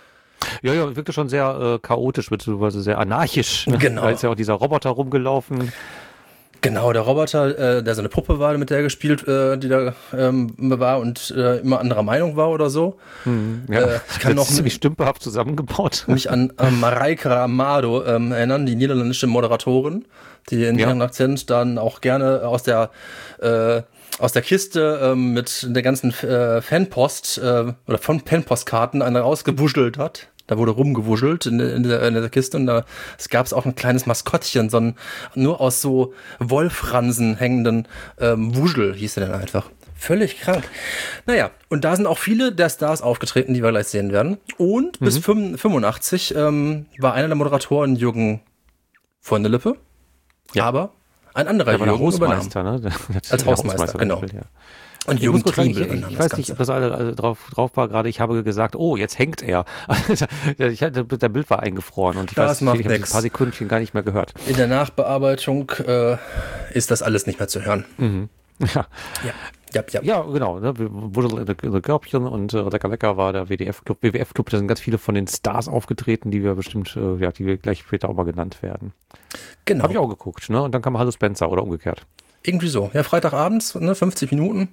Ja, ja, wirkte schon sehr äh, chaotisch, beziehungsweise sehr anarchisch. Ne? Genau. Da ist ja auch dieser Roboter rumgelaufen. Genau, der Roboter, äh, der so eine Puppe war, mit der er gespielt, äh, die da ähm, war und äh, immer anderer Meinung war oder so. Hm, ja, äh, ich kann das noch ist ziemlich stümperhaft zusammengebaut. mich an, an Mareike Amado ähm, erinnern, die niederländische Moderatorin, die in Ja. ihrem Akzent dann auch gerne aus der äh, aus der Kiste ähm, mit der ganzen äh, Fanpost äh, oder von Fanpostkarten eine rausgewuschelt hat. Da wurde rumgewuschelt in, in, der, in der Kiste und da es gab es auch ein kleines Maskottchen, so ein nur aus so Wolfransen hängenden ähm, Wuschel hieß er dann einfach. Völlig krank. Naja, und da sind auch viele der Stars aufgetreten, die wir gleich sehen werden. Und mhm. bis fünfundachtzig ähm, war einer der Moderatoren Jürgen von der Lippe. Ja. Aber ein anderer Jürgen Hausmeister, ne? Als Hausmeister, Hausmeister genau. Ja. Und ich Jürgen Triebel. Ich, ich weiß nicht, ob das alle, alle drauf, drauf war gerade. Ich habe gesagt, oh, jetzt hängt er. ich hatte, der Bild war eingefroren und ich das weiß nicht, ich habe ein paar Sekündchen gar nicht mehr gehört. In der Nachbearbeitung äh, ist das alles nicht mehr zu hören. Mhm. Ja. Ja. Ja, ja. ja, genau. Ne? Wuddel in der Körbchen und äh, Lecker Lecker war der W D F-Club. W W F-Club, da sind ganz viele von den Stars aufgetreten, die wir bestimmt, äh, ja, die wir gleich später auch mal genannt werden. Genau. Habe ich auch geguckt, ne? Und dann kam Hallo Spencer oder umgekehrt. Irgendwie so. Ja, Freitagabends, ne, fünfzig Minuten.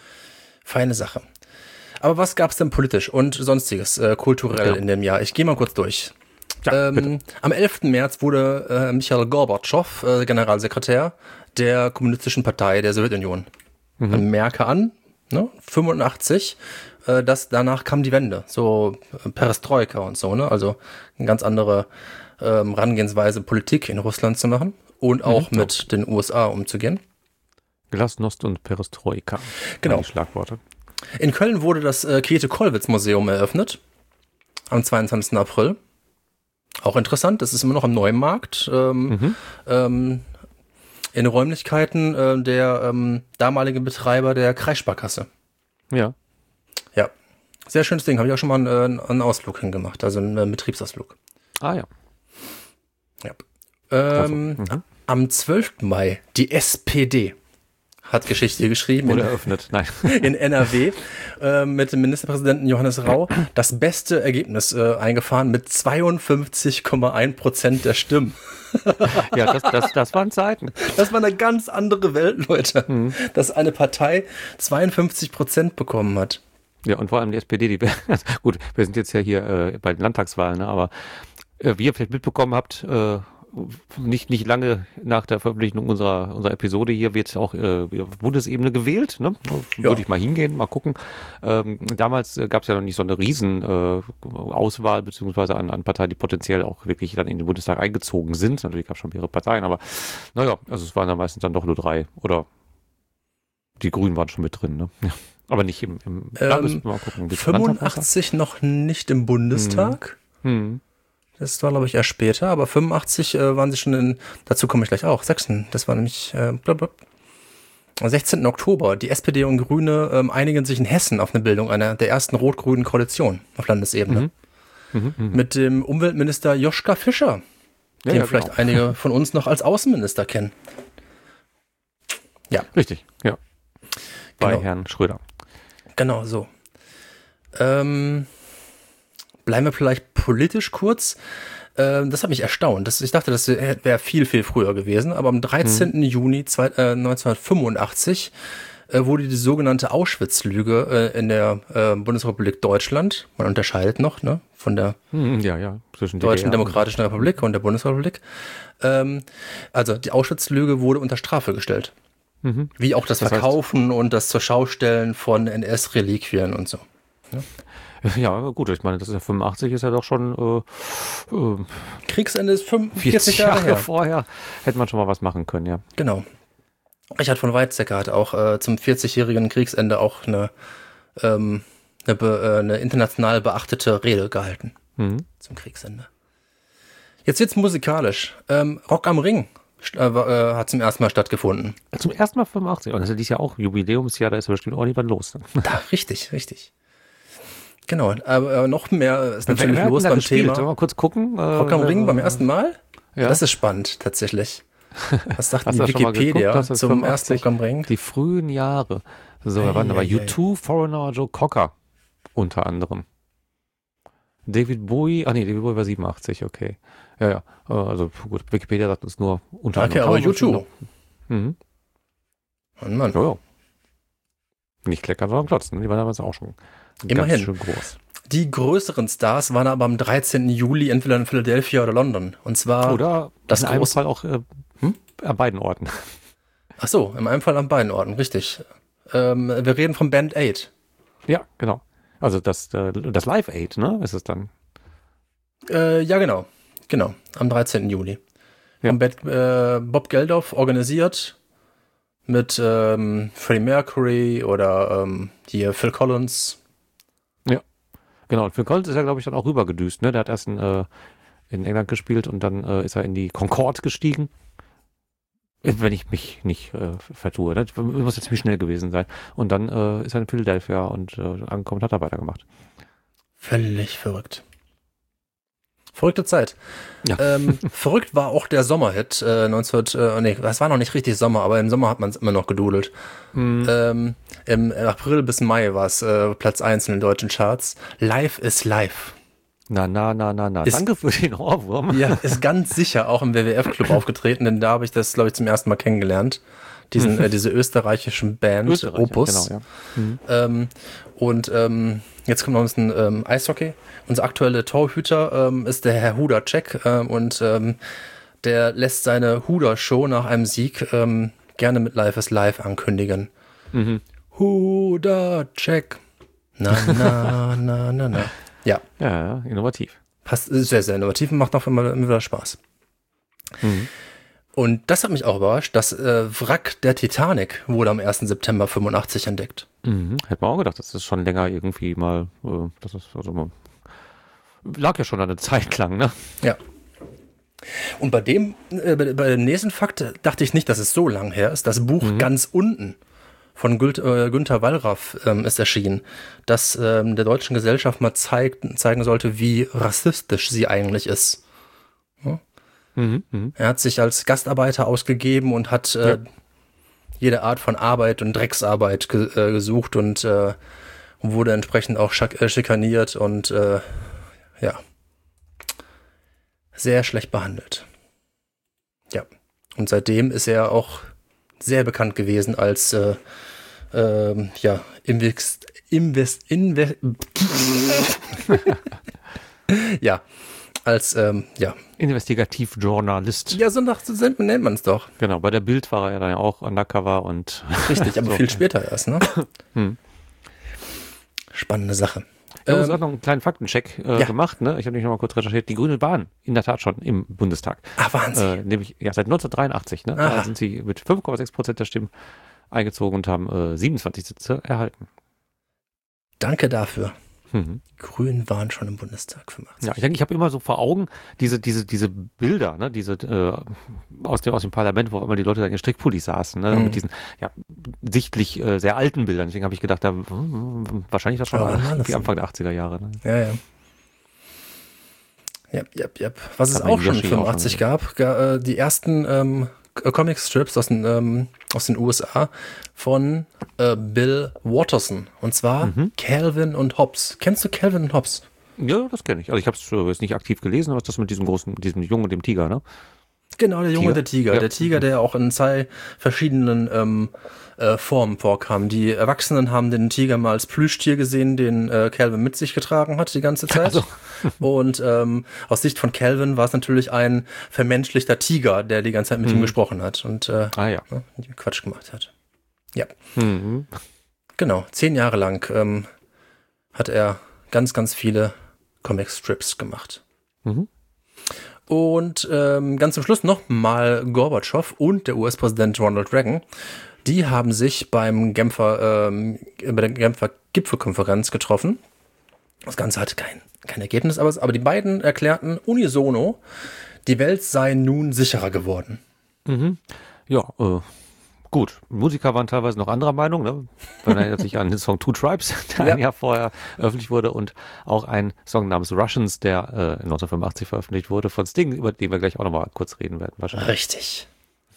Feine Sache. Aber was gab es denn politisch und sonstiges, äh, kulturell ja. in dem Jahr? Ich gehe mal kurz durch. Ja, ähm, am elften März wurde äh, Michail Gorbatschow, äh, Generalsekretär der Kommunistischen Partei der Sowjetunion. Mhm. Man merke an, ne, fünfundachtzig, äh, das, danach kam die Wende, so äh, Perestroika und so, ne, also eine ganz andere ähm, Herangehensweise, Politik in Russland zu machen und auch mhm. mit den U S A umzugehen. Glasnost und Perestroika. Genau. Die Schlagworte. In Köln wurde das äh, Käthe-Kollwitz-Museum eröffnet. Am zweiundzwanzigsten April. Auch interessant, das ist immer noch am Neumarkt. Ähm, mhm. ähm, in Räumlichkeiten äh, der ähm, damalige Betreiber der Kreissparkasse. Ja. Ja. Sehr schönes Ding. Habe ich auch schon mal einen, einen Ausflug hingemacht. Also einen äh, Betriebsausflug. Ah ja. Ja. Ähm, also, mhm. Am zwölften Mai die S P D hat Geschichte geschrieben. Wurde eröffnet, nein. In N R W äh, mit dem Ministerpräsidenten Johannes Rau das beste Ergebnis äh, eingefahren mit zweiundfünfzig Komma eins Prozent der Stimmen. Ja, das, das, das waren Zeiten. Das war eine ganz andere Welt, Leute. Mhm. Dass eine Partei zweiundfünfzig Prozent bekommen hat. Ja, und vor allem die S P D, die gut, wir sind jetzt ja hier äh, bei den Landtagswahlen, ne, aber äh, wie ihr vielleicht mitbekommen habt, äh, Nicht, nicht lange nach der Veröffentlichung unserer, unserer Episode hier wird auch äh, auf Bundesebene gewählt. Ne? Ja. Würde ich mal hingehen, mal gucken. Ähm, damals äh, gab es ja noch nicht so eine riesen äh, Auswahl, beziehungsweise an, an Parteien, die potenziell auch wirklich dann in den Bundestag eingezogen sind. Natürlich gab es schon mehrere Parteien, aber naja, also es waren dann meistens dann doch nur drei. Oder die Grünen waren schon mit drin. Ne? Ja. Aber nicht im, im ähm, mal gucken, fünfundachtzig noch nicht im Bundestag. Hm. Hm. Das war, glaube ich, erst später, aber fünfundachtzig äh, waren sie schon in, dazu komme ich gleich auch, Sachsen, das war nämlich, äh, blablabla. Am sechzehnten Oktober, die S P D und Grüne ähm, einigen sich in Hessen auf eine Bildung einer der ersten rot-grünen Koalition auf Landesebene. Mhm. Mhm, mh. Mit dem Umweltminister Joschka Fischer, ja, den ja, vielleicht genau. einige von uns noch als Außenminister kennen. Ja. Richtig, ja. Bei genau. Herrn Schröder. Genau, so. Ähm... Bleiben wir vielleicht politisch kurz. Äh, das hat mich erstaunt. Das, ich dachte, das wäre viel, viel früher gewesen. Aber am dreizehnten Hm. Juni zwei, äh, neunzehnhundertfünfundachtzig äh, wurde die sogenannte Auschwitz-Lüge äh, in der äh, Bundesrepublik Deutschland, man unterscheidet noch, ne, von der hm, ja, ja, zwischen Deutschen Demokratischen Republik und der Bundesrepublik. Ähm, also die Auschwitz-Lüge wurde unter Strafe gestellt. Mhm. Wie auch das, das Verkaufen heißt, und das zur Schaustellen von N S-Reliquien und so. Ne? Ja, gut, ich meine, das ist ja fünfundachtzig, ist ja doch schon äh, äh, Kriegsende ist fünfundvierzig Jahre her. Vorher hätte man schon mal was machen können, ja. Genau. Richard von Weizsäcker hat auch äh, zum vierzigjährigen Kriegsende auch eine, ähm, eine, be, äh, eine international beachtete Rede gehalten. Mhm. Zum Kriegsende. Jetzt wird's musikalisch. Ähm, Rock am Ring äh, äh, hat zum ersten Mal stattgefunden. Zum ersten Mal fünfundachtzig. Und das ist ja dieses Jahr auch Jubiläumsjahr, da ist ja bestimmt auch niemand los. Ne? Da, richtig, richtig. Genau, aber noch mehr ist natürlich los beim Thema. Sollen wir mal kurz gucken? Rock am Ring äh, beim ersten Mal? Ja. Das ist spannend, tatsächlich. Was sagt die Wikipedia geguckt, zum ersten Rock am Ring? Die frühen Jahre. So, da waren aber U zwei, Foreigner, Joe Cocker unter anderem. David Bowie, ah nee, David Bowie war siebenundachtzig, okay. Ja, ja, also gut, Wikipedia sagt uns nur unter anderem. Okay, aber U zwei. Mhm. Mann, Mann. Ja, ja. Nicht kleckern, sondern klotzen. Die waren damals auch schon Immerhin. Ganz schön groß. Die größeren Stars waren aber am dreizehnten Juli entweder in Philadelphia oder London. Und zwar oder das in einem Fall auch äh, hm? an beiden Orten. Ach so, in einem Fall an beiden Orten, richtig. Ähm, wir reden von Band aid. Ja, genau. Also das, äh, das Live Aid, ne, ist es dann? Äh, ja, genau. Genau, am dreizehnten Juli. Ja. Von Bad, äh, Bob Geldof organisiert mit ähm, Freddie Mercury oder ähm, hier Phil Collins. Ja, genau. Und Phil Collins ist ja, glaube ich, dann auch rübergedüst, ne? Der hat erst in, äh, in England gespielt und dann äh, ist er in die Concorde gestiegen. Wenn ich mich nicht äh, vertue. Das muss jetzt ziemlich schnell gewesen sein. Und dann äh, ist er in Philadelphia und äh, angekommen und hat da weitergemacht. Völlig verrückt. Verrückte Zeit. Ja. Ähm, verrückt war auch der Sommerhit. Äh, neunzehn, äh, nee, das war noch nicht richtig Sommer, aber im Sommer hat man es immer noch gedudelt. Mhm. Ähm, Im April bis Mai war es äh, Platz eins in den deutschen Charts. Life is Life. Na, na, na, na, na. Ist, danke für den Ohrwurm. Ja, ist ganz sicher auch im W W F-Club aufgetreten, denn da habe ich das, glaube ich, zum ersten Mal kennengelernt. Diesen, äh, diese österreichischen Band, Österreicher, Opus. Genau, ja. Mhm. Ähm, und ähm, jetzt kommt noch ein bisschen ähm, Eishockey. Unser aktueller Torhüter ähm, ist der Herr Hudacek ähm, und ähm, der lässt seine Huda-Show nach einem Sieg ähm, gerne mit Life is Life ankündigen. Mhm. Hudacek. Na, na, na, na, na. Ja. Ja, ja, innovativ. Passt, sehr, sehr innovativ und macht auch immer, immer wieder Spaß. Mhm. Und das hat mich auch überrascht. Das äh, Wrack der Titanic wurde am ersten September fünfundachtzig entdeckt. Mhm. Hätte man auch gedacht, das ist schon länger irgendwie mal, äh, das ist, also man, lag ja schon eine Zeit lang, ne? Ja. Und bei dem, äh, bei, bei dem nächsten Fakt dachte ich nicht, dass es so lang her ist. Das Buch mhm. ganz unten von Gül- äh, Günter Wallraff ähm, ist erschienen, das ähm, der deutschen Gesellschaft mal zeigt, zeigen sollte, wie rassistisch sie eigentlich ist. Ja? Mhm, mh. Er hat sich als Gastarbeiter ausgegeben und hat äh, ja. jede Art von Arbeit und Drecksarbeit ge- äh, gesucht und äh, wurde entsprechend auch schak- äh, schikaniert und äh, ja, sehr schlecht behandelt. Ja, und seitdem ist er auch sehr bekannt gewesen als äh, ähm, ja, Invest, Invest, Invest ja, als ähm, ja. Investigativjournalist. Ja, so nach so nennt man es doch. Genau, bei der Bild war er dann ja auch undercover und richtig, aber so. Viel später erst, ne? Hm. Spannende Sache. Ich habe ähm, auch noch einen kleinen Faktencheck äh, ja. gemacht, ne? Ich habe nämlich noch mal kurz recherchiert. Die Grüne Bahn, in der Tat schon im Bundestag. Ach, Wahnsinn. Äh, nämlich, ja, seit neunzehnhundertdreiundachtzig, ne? Aha. Da sind sie mit fünf Komma sechs Prozent der Stimmen eingezogen und haben äh, siebenundzwanzig Sitze erhalten. Danke dafür. Mhm. Die Grünen waren schon im Bundestag fünfundachtzig. Ja, ich denke, ich habe immer so vor Augen diese, diese, diese Bilder, ne, diese äh, aus dem aus dem Parlament, wo immer die Leute da in Strickpullis saßen, ne, Mhm. mit diesen ja sichtlich äh, sehr alten Bildern. Deswegen habe ich gedacht, da hm, wahrscheinlich das schon Ja, mal alles wie Anfang der achtziger Jahre. Ne? Ja, ja. Ja, ja, ja. Was es Hat auch man schon Yoshi fünfundachtzig auch schon gab, ga, äh, die ersten ähm, Comic-Strips aus den, ähm, aus den U S A von äh, Bill Watterson. Und zwar Mhm. Calvin und Hobbes. Kennst du Calvin und Hobbes? Ja, das kenne ich. Also ich habe es äh, jetzt nicht aktiv gelesen, aber was ist das mit diesem großen, diesem Jungen und dem Tiger, ne? Genau, der Junge, Tiger? der Tiger. Ja. Der Tiger, der auch in zwei verschiedenen ähm, äh, Formen vorkam. Die Erwachsenen haben den Tiger mal als Plüschtier gesehen, den äh, Calvin mit sich getragen hat die ganze Zeit. Also. Und ähm, aus Sicht von Calvin war es natürlich ein vermenschlichter Tiger, der die ganze Zeit mit Mhm. ihm gesprochen hat und äh, Ah ja. ne, mit ihm Quatsch gemacht hat. Ja, Mhm. genau. Zehn Jahre lang ähm, hat er ganz, ganz viele Comic-Strips gemacht. Mhm. Und ähm, ganz zum Schluss nochmal Gorbatschow und der U S-Präsident Ronald Reagan. Die haben sich beim Genfer, ähm, bei der Genfer Gipfelkonferenz getroffen. Das Ganze hatte kein, kein Ergebnis, aber, aber die beiden erklärten unisono, die Welt sei nun sicherer geworden. Mhm. Ja, äh, gut. Musiker waren teilweise noch anderer Meinung, ne? Man erinnert sich an den Song Two Tribes, der Ja. ein Jahr vorher öffentlich wurde, und auch ein Song namens Russians, der äh, neunzehnhundertfünfundachtzig veröffentlicht wurde von Sting, über den wir gleich auch nochmal kurz reden werden wahrscheinlich. Richtig.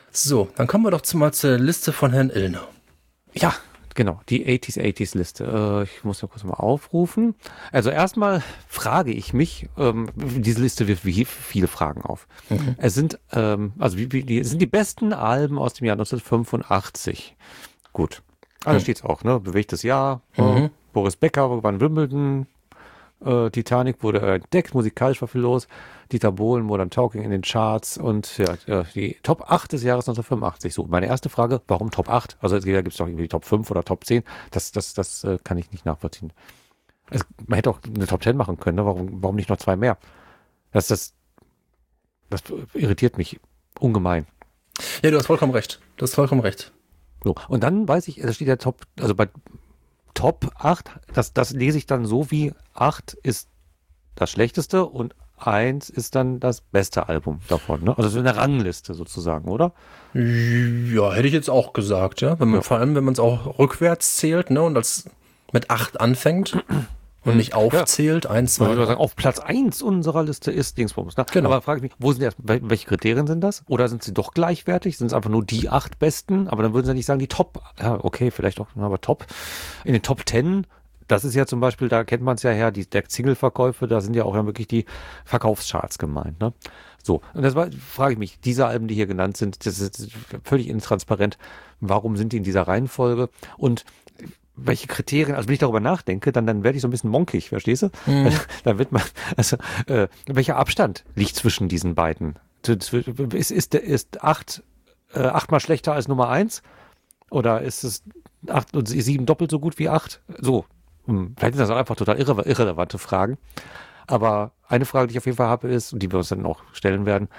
So, dann kommen wir doch zu, mal zur Liste von Herrn Illner. Ja, genau, die achtziger achtziger Liste. Äh, ich muss ja kurz mal aufrufen. Also erstmal frage ich mich, ähm, diese Liste wirft wie viele Fragen auf. Mhm. Es sind, ähm, also wie, wie, die, es sind die besten Alben aus dem Jahr neunzehnhundertfünfundachtzig. Gut. Also mhm. steht's auch, ne? Bewegtes Jahr. Mhm. Äh, Boris Becker gewann Wimbledon. Äh, Titanic wurde entdeckt, musikalisch war viel los. Dieter Bohlen, Modern Talking in den Charts und ja, die Top acht des Jahres neunzehnhundertfünfundachtzig. So, meine erste Frage, warum Top acht? Also da gibt es doch irgendwie Top fünf oder Top zehn. Das, das, das äh, kann ich nicht nachvollziehen. Also, man hätte auch eine Top zehn machen können, ne? Warum, warum nicht noch zwei mehr? Das, das, das irritiert mich ungemein. Ja, du hast vollkommen recht. Du hast vollkommen recht. So, und dann weiß ich, da steht der Top, also bei Top acht, das, das lese ich dann so wie acht ist das Schlechteste und eins ist dann das beste Album davon, ne? Also so eine Rangliste sozusagen, oder? Ja, hätte ich jetzt auch gesagt, ja. Wenn man, ja. Vor allem, wenn man es auch rückwärts zählt, ne, und als mit acht anfängt und nicht aufzählt, ja. eins, zwei. Ich würde sagen, auf Platz eins unserer Liste ist Dingsbums, ne? Genau. Aber frage ich mich, wo sind die, welche Kriterien sind das? Oder sind sie doch gleichwertig? Sind es einfach nur die acht besten? Aber dann würden sie nicht sagen, die Top, ja, okay, vielleicht auch, aber Top. In den Top Ten. Das ist ja zum Beispiel, da kennt man es ja her, die der Single-Verkäufe, da sind ja auch dann wirklich die Verkaufscharts gemeint, ne? So, und das war, frage ich mich, diese Alben, die hier genannt sind, das ist völlig intransparent. Warum sind die in dieser Reihenfolge? Und welche Kriterien, also wenn ich darüber nachdenke, dann, dann werde ich so ein bisschen monkig, verstehst du? Mhm. Dann wird man, also, äh, welcher Abstand liegt zwischen diesen beiden? Ist, ist, ist acht, äh, achtmal schlechter als Nummer eins? Oder ist es acht und sieben doppelt so gut wie acht? So. Vielleicht sind das auch einfach total irre, irrelevante Fragen. Aber eine Frage, die ich auf jeden Fall habe, ist, und die wir uns dann auch stellen werden,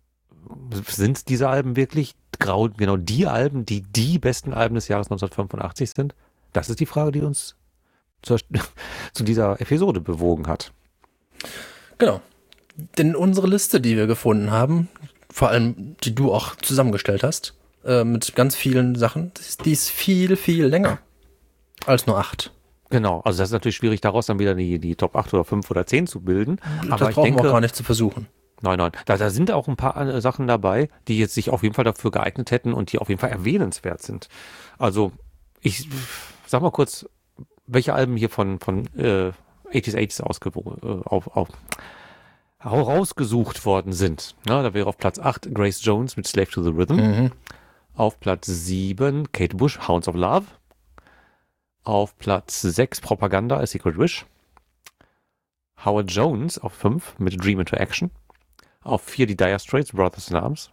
sind diese Alben wirklich genau die Alben, die die besten Alben des Jahres neunzehnhundertfünfundachtzig sind? Das ist die Frage, die uns zur, zu dieser Episode bewogen hat. Genau. Denn unsere Liste, die wir gefunden haben, vor allem die du auch zusammengestellt hast, äh, mit ganz vielen Sachen, die ist viel, viel länger als nur acht. Genau, also das ist natürlich schwierig, daraus dann wieder die, die Top acht oder fünf oder zehn zu bilden. Das aber ich brauchen denke, wir auch gar nicht zu versuchen. Nein, nein, da, da sind auch ein paar Sachen dabei, die jetzt sich auf jeden Fall dafür geeignet hätten und die auf jeden Fall erwähnenswert sind. Also ich sag mal kurz, welche Alben hier von, von äh, achtziger achtziger ausgewogen, äh, auf, auf, rausgesucht worden sind. Ja, da wäre auf Platz acht Grace Jones mit Slave to the Rhythm. Mhm. Auf Platz sieben Kate Bush, Hounds of Love. Auf Platz sechs Propaganda, A Secret Wish. Howard Jones auf fünf mit Dream into Action. Auf vier die Dire Straits, Brothers in Arms.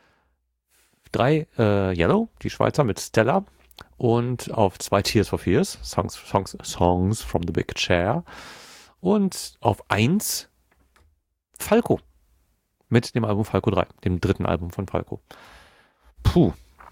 drei äh, Yellow, die Schweizer mit Stella. Und auf zwei Tears for Fears, Songs, Songs, Songs from the Big Chair. Und auf eins Falco mit dem Album Falco drei, dem dritten Album von Falco. Puh.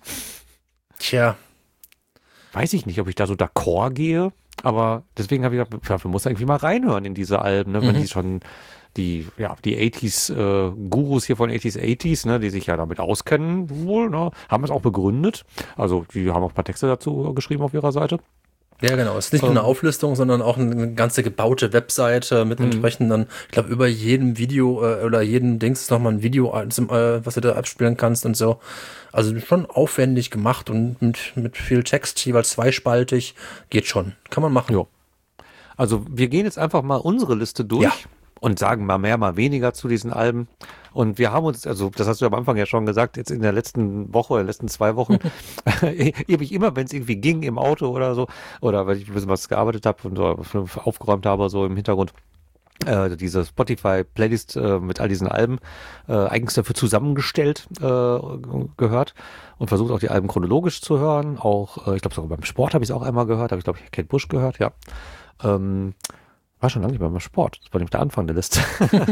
Tja. Weiß ich nicht, ob ich da so d'accord gehe, aber deswegen habe ich gedacht, man muss irgendwie mal reinhören in diese Alben, ne? Mhm. Wenn die schon die, ja, die achtziger äh, Gurus hier von achtziger achtziger, ne, die sich ja damit auskennen, wohl, ne, haben es auch begründet. Also die haben auch ein paar Texte dazu geschrieben auf ihrer Seite. Ja, genau. Es ist nicht nur eine Auflistung, sondern auch eine ganze gebaute Webseite mit entsprechenden, ich glaube, über jedem Video äh, oder jedem Dings ist nochmal ein Video, äh, was du da abspielen kannst und so. Also schon aufwendig gemacht und mit, mit viel Text, jeweils zweispaltig, geht schon. Kann man machen. Jo. Also wir gehen jetzt einfach mal unsere Liste durch. Ja. Und sagen mal mehr, mal weniger zu diesen Alben. Und wir haben uns, also das hast du am Anfang ja schon gesagt, jetzt in der letzten Woche, in den letzten zwei Wochen, ewig immer, wenn es irgendwie ging im Auto oder so, oder weil ich ein bisschen was gearbeitet habe und so aufgeräumt habe, so im Hintergrund, äh, diese Spotify-Playlist äh, mit all diesen Alben äh, eigens dafür zusammengestellt äh, gehört und versucht auch die Alben chronologisch zu hören. Auch, äh, ich glaube sogar beim Sport habe ich es auch einmal gehört, habe ich glaube ich Kate Bush gehört, ja. Ähm, War schon lange nicht mehr beim Sport. Das war nämlich der Anfang der Liste.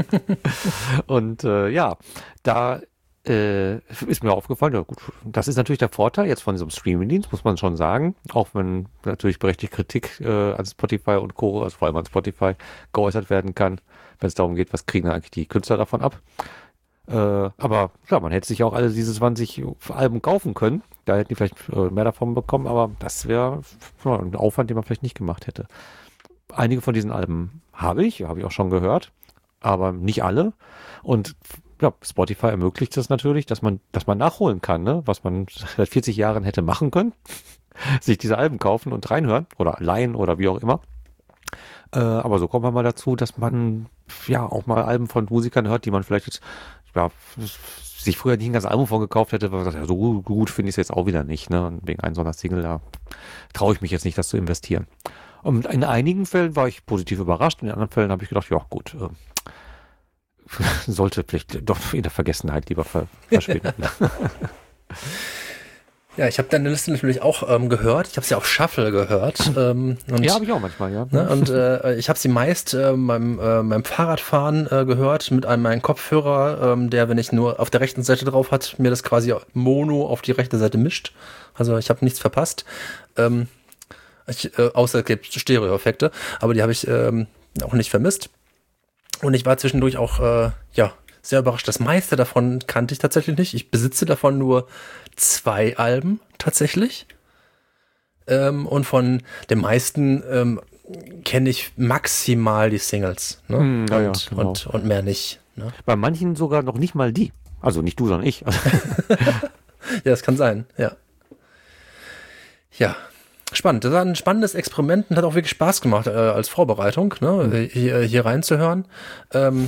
Und äh, ja, da äh, ist mir aufgefallen, ja gut, das ist natürlich der Vorteil jetzt von diesem Streamingdienst, muss man schon sagen. Auch wenn natürlich berechtigt Kritik äh, an Spotify und Co., also vor allem an Spotify, geäußert werden kann, wenn es darum geht, was kriegen eigentlich die Künstler davon ab. Äh, aber klar, man hätte sich auch alle diese zwanzig Alben kaufen können. Da hätten die vielleicht äh, mehr davon bekommen, aber das wäre ja, ein Aufwand, den man vielleicht nicht gemacht hätte. Einige von diesen Alben habe ich, habe ich auch schon gehört, aber nicht alle. Und ja, Spotify ermöglicht es natürlich, dass man, dass man nachholen kann, ne? Was man seit vierzig Jahren hätte machen können. Sich diese Alben kaufen und reinhören oder leihen oder wie auch immer. Äh, aber so kommt man mal dazu, dass man ja auch mal Alben von Musikern hört, die man vielleicht jetzt, ja, sich früher nicht ein ganzes Album vorgekauft hätte, weil man sagt, ja, so gut, gut finde ich es jetzt auch wieder nicht, ne? Und wegen einem so einer Single, da traue ich mich jetzt nicht, das zu investieren. Und in einigen Fällen war ich positiv überrascht, in den anderen Fällen habe ich gedacht, ja gut, äh, sollte vielleicht doch in der Vergessenheit lieber ver verschwinden. Ja, ich habe deine Liste natürlich auch ähm, gehört. Ich habe sie auf Shuffle gehört. Ähm, und, ja, habe ich auch manchmal, ja. Ne, und äh, ich habe sie meist äh, beim, äh, beim Fahrradfahren äh, gehört mit einem meinem Kopfhörer, ähm, der, wenn ich nur auf der rechten Seite drauf hat, mir das quasi mono auf die rechte Seite mischt. Also ich habe nichts verpasst. Ähm, ich, äh, außer es gibt Stereo-Effekte, aber die habe ich ähm, auch nicht vermisst. Und ich war zwischendurch auch, äh, ja, sehr überrascht. Das meiste davon kannte ich tatsächlich nicht. Ich besitze davon nur zwei Alben tatsächlich. Ähm, und von den meisten ähm, kenne ich maximal die Singles. Ne? Hm, ja, und, ja, genau. und, und mehr nicht. Ne? Bei manchen sogar noch nicht mal die. Also nicht du, sondern ich. Ja, das kann sein, ja. Ja, spannend. Das war ein spannendes Experiment und hat auch wirklich Spaß gemacht äh, als Vorbereitung, ne? Mhm. hier, hier reinzuhören. Ähm,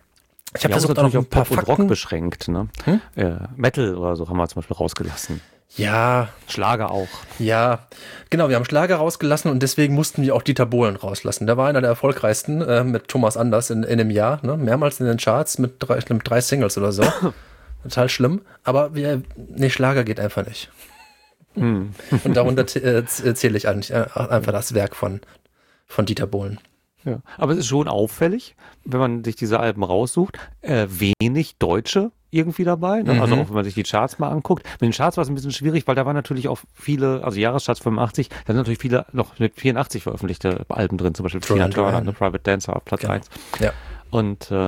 Ich habe versucht, auch noch ein paar Pop und Rock beschränkt, ne? Hm? Äh, Metal oder so haben wir zum Beispiel rausgelassen. Ja. Schlager auch. Ja, genau, wir haben Schlager rausgelassen und deswegen mussten wir auch Dieter Bohlen rauslassen. Der war einer der erfolgreichsten äh, mit Thomas Anders in, in einem Jahr, ne? Mehrmals in den Charts mit drei, mit drei Singles oder so. Total schlimm, aber wir, nee, Schlager geht einfach nicht. Hm. Und darunter äh, zähle ich eigentlich äh, einfach das Werk von, von Dieter Bohlen. Ja, aber es ist schon auffällig, wenn man sich diese Alben raussucht, äh, wenig Deutsche irgendwie dabei. Ne? Mhm. Also auch wenn man sich die Charts mal anguckt. Mit den Charts war es ein bisschen schwierig, weil da waren natürlich auch viele, also Jahrescharts fünfundachtzig, da sind natürlich viele noch mit vierundachtzig veröffentlichte Alben drin, zum Beispiel Tina Turner, eine Private Dancer auf Platz genau. eins. Ja. Und äh,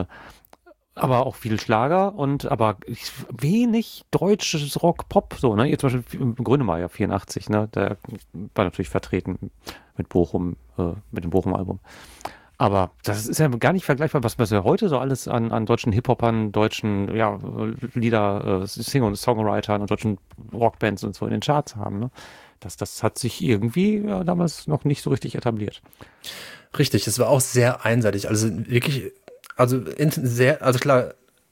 aber auch viel Schlager und aber wenig deutsches Rock, Pop, so, ne? Jetzt zum Beispiel Grönemeyer vierundachtzig, ne? Der war natürlich vertreten mit Bochum, äh, mit dem Bochum-Album. Aber das ist ja gar nicht vergleichbar, was wir heute so alles an, an deutschen Hip-Hopern, deutschen, ja, Lieder, äh, Singer- und Songwritern und deutschen Rockbands und so in den Charts haben, ne? Das, das hat sich irgendwie ja, damals noch nicht so richtig etabliert. Richtig, es war auch sehr einseitig, also wirklich. Also in, sehr, also klar,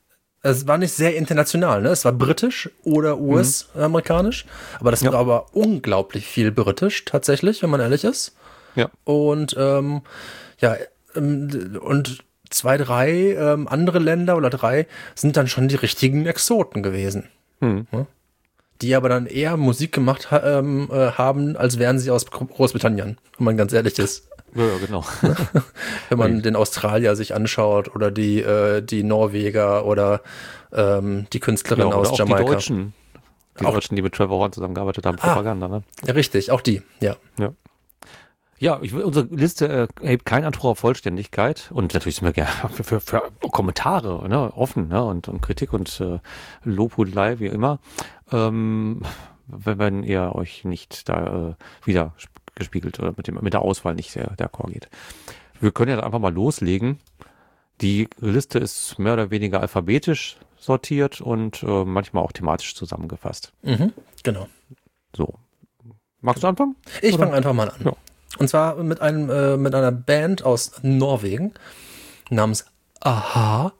es war nicht sehr international, ne? Es war britisch oder U S-amerikanisch, mhm. aber das ja. war aber unglaublich viel britisch tatsächlich, wenn man ehrlich ist. Ja. Und ähm, ja, ähm, und zwei, drei ähm, andere Länder oder drei sind dann schon die richtigen Exoten gewesen. Mhm. Ja? Die aber dann eher Musik gemacht ha ähm, äh, haben, als wären sie aus Großbritannien, wenn man ganz ehrlich ist. Ja, ja, genau. Wenn man den Australier sich anschaut oder die, äh, die Norweger oder ähm, die Künstlerin ja, aus auch Jamaika. Die Deutschen, die auch, Deutschen, die mit Trevor Horn zusammengearbeitet haben, Propaganda, ah, ne? Ja, richtig, auch die, ja. Ja, ja ich will, unsere Liste äh, hebt keinen Anspruch auf Vollständigkeit und natürlich sind wir gerne für, für, für Kommentare ne, offen ne, und, und Kritik und äh, Lobhudelei, wie immer. Ähm, wenn, wenn ihr euch nicht da äh, wieder gespiegelt oder mit, dem, mit der Auswahl nicht sehr d'accord geht. Wir können ja einfach mal loslegen. Die Liste ist mehr oder weniger alphabetisch sortiert und äh, manchmal auch thematisch zusammengefasst. Mhm, genau. So. Magst du anfangen? Ich fange einfach mal an. Ja. Und zwar mit einem äh, mit einer Band aus Norwegen namens a-ha.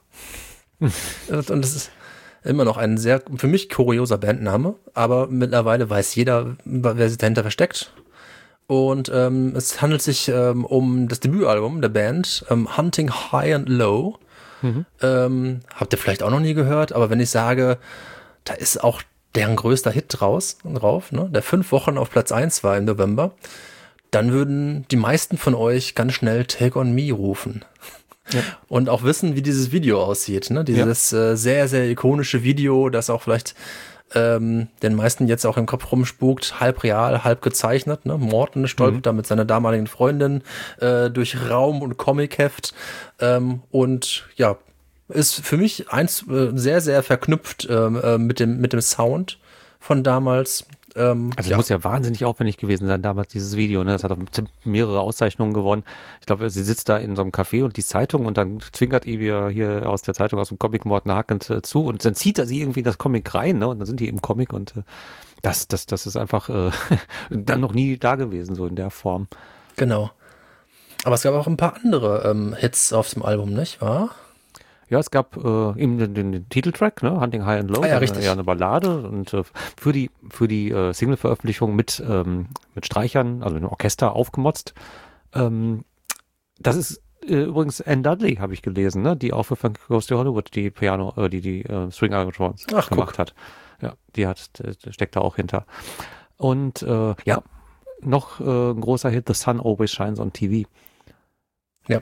Und das ist immer noch ein sehr, für mich kurioser Bandname, aber mittlerweile weiß jeder, wer sich dahinter versteckt. Und ähm, es handelt sich ähm, um das Debütalbum der Band, ähm, Hunting High and Low. Mhm. Ähm, habt ihr vielleicht auch noch nie gehört, aber wenn ich sage, da ist auch deren größter Hit draus, drauf, ne, der fünf Wochen auf Platz eins war im November, dann würden die meisten von euch ganz schnell Take On Me rufen. Ja. Und auch wissen, wie dieses Video aussieht. Ne? Dieses ja. äh, sehr, sehr ikonische Video, das auch vielleicht ähm, den meisten jetzt auch im Kopf rumspukt, halb real, halb gezeichnet. Ne? Morten stolpert mhm. da mit seiner damaligen Freundin äh, durch Raum- und Comicheft. Ähm, und ja, ist für mich eins äh, sehr, sehr verknüpft äh, mit dem, mit dem Sound von damals. Ähm, also ja. es muss ja wahnsinnig aufwendig gewesen sein, damals dieses Video. Ne? Das hat auch mehrere Auszeichnungen gewonnen. Ich glaube, sie sitzt da in so einem Café und die Zeitung und dann zwinkert ihr hier, hier aus der Zeitung, aus dem Comic Morten Harkens äh, zu und dann zieht er sie irgendwie in das Comic rein, ne? Und dann sind die im Comic und äh, das, das, das ist einfach äh, dann noch nie da gewesen, so in der Form. Genau. Aber es gab auch ein paar andere ähm, Hits auf dem Album, nicht wahr? Ja, es gab äh, eben den, den, den Titeltrack, ne, Hunting High and Low, ah, ja, eine, ja, eine Ballade und äh, für die für die äh, Single-Veröffentlichung mit ähm, mit Streichern, also mit einem Orchester aufgemotzt. Ähm, das ist äh, übrigens Anne Dudley, habe ich gelesen, ne, die auch für Funk Goes to Hollywood die Piano, äh, die die äh, String Arrangements gemacht guck. hat. Ja, die hat äh, steckt da auch hinter. Und äh, ja, noch äh, ein großer Hit, The Sun Always Shines on T V. Ja.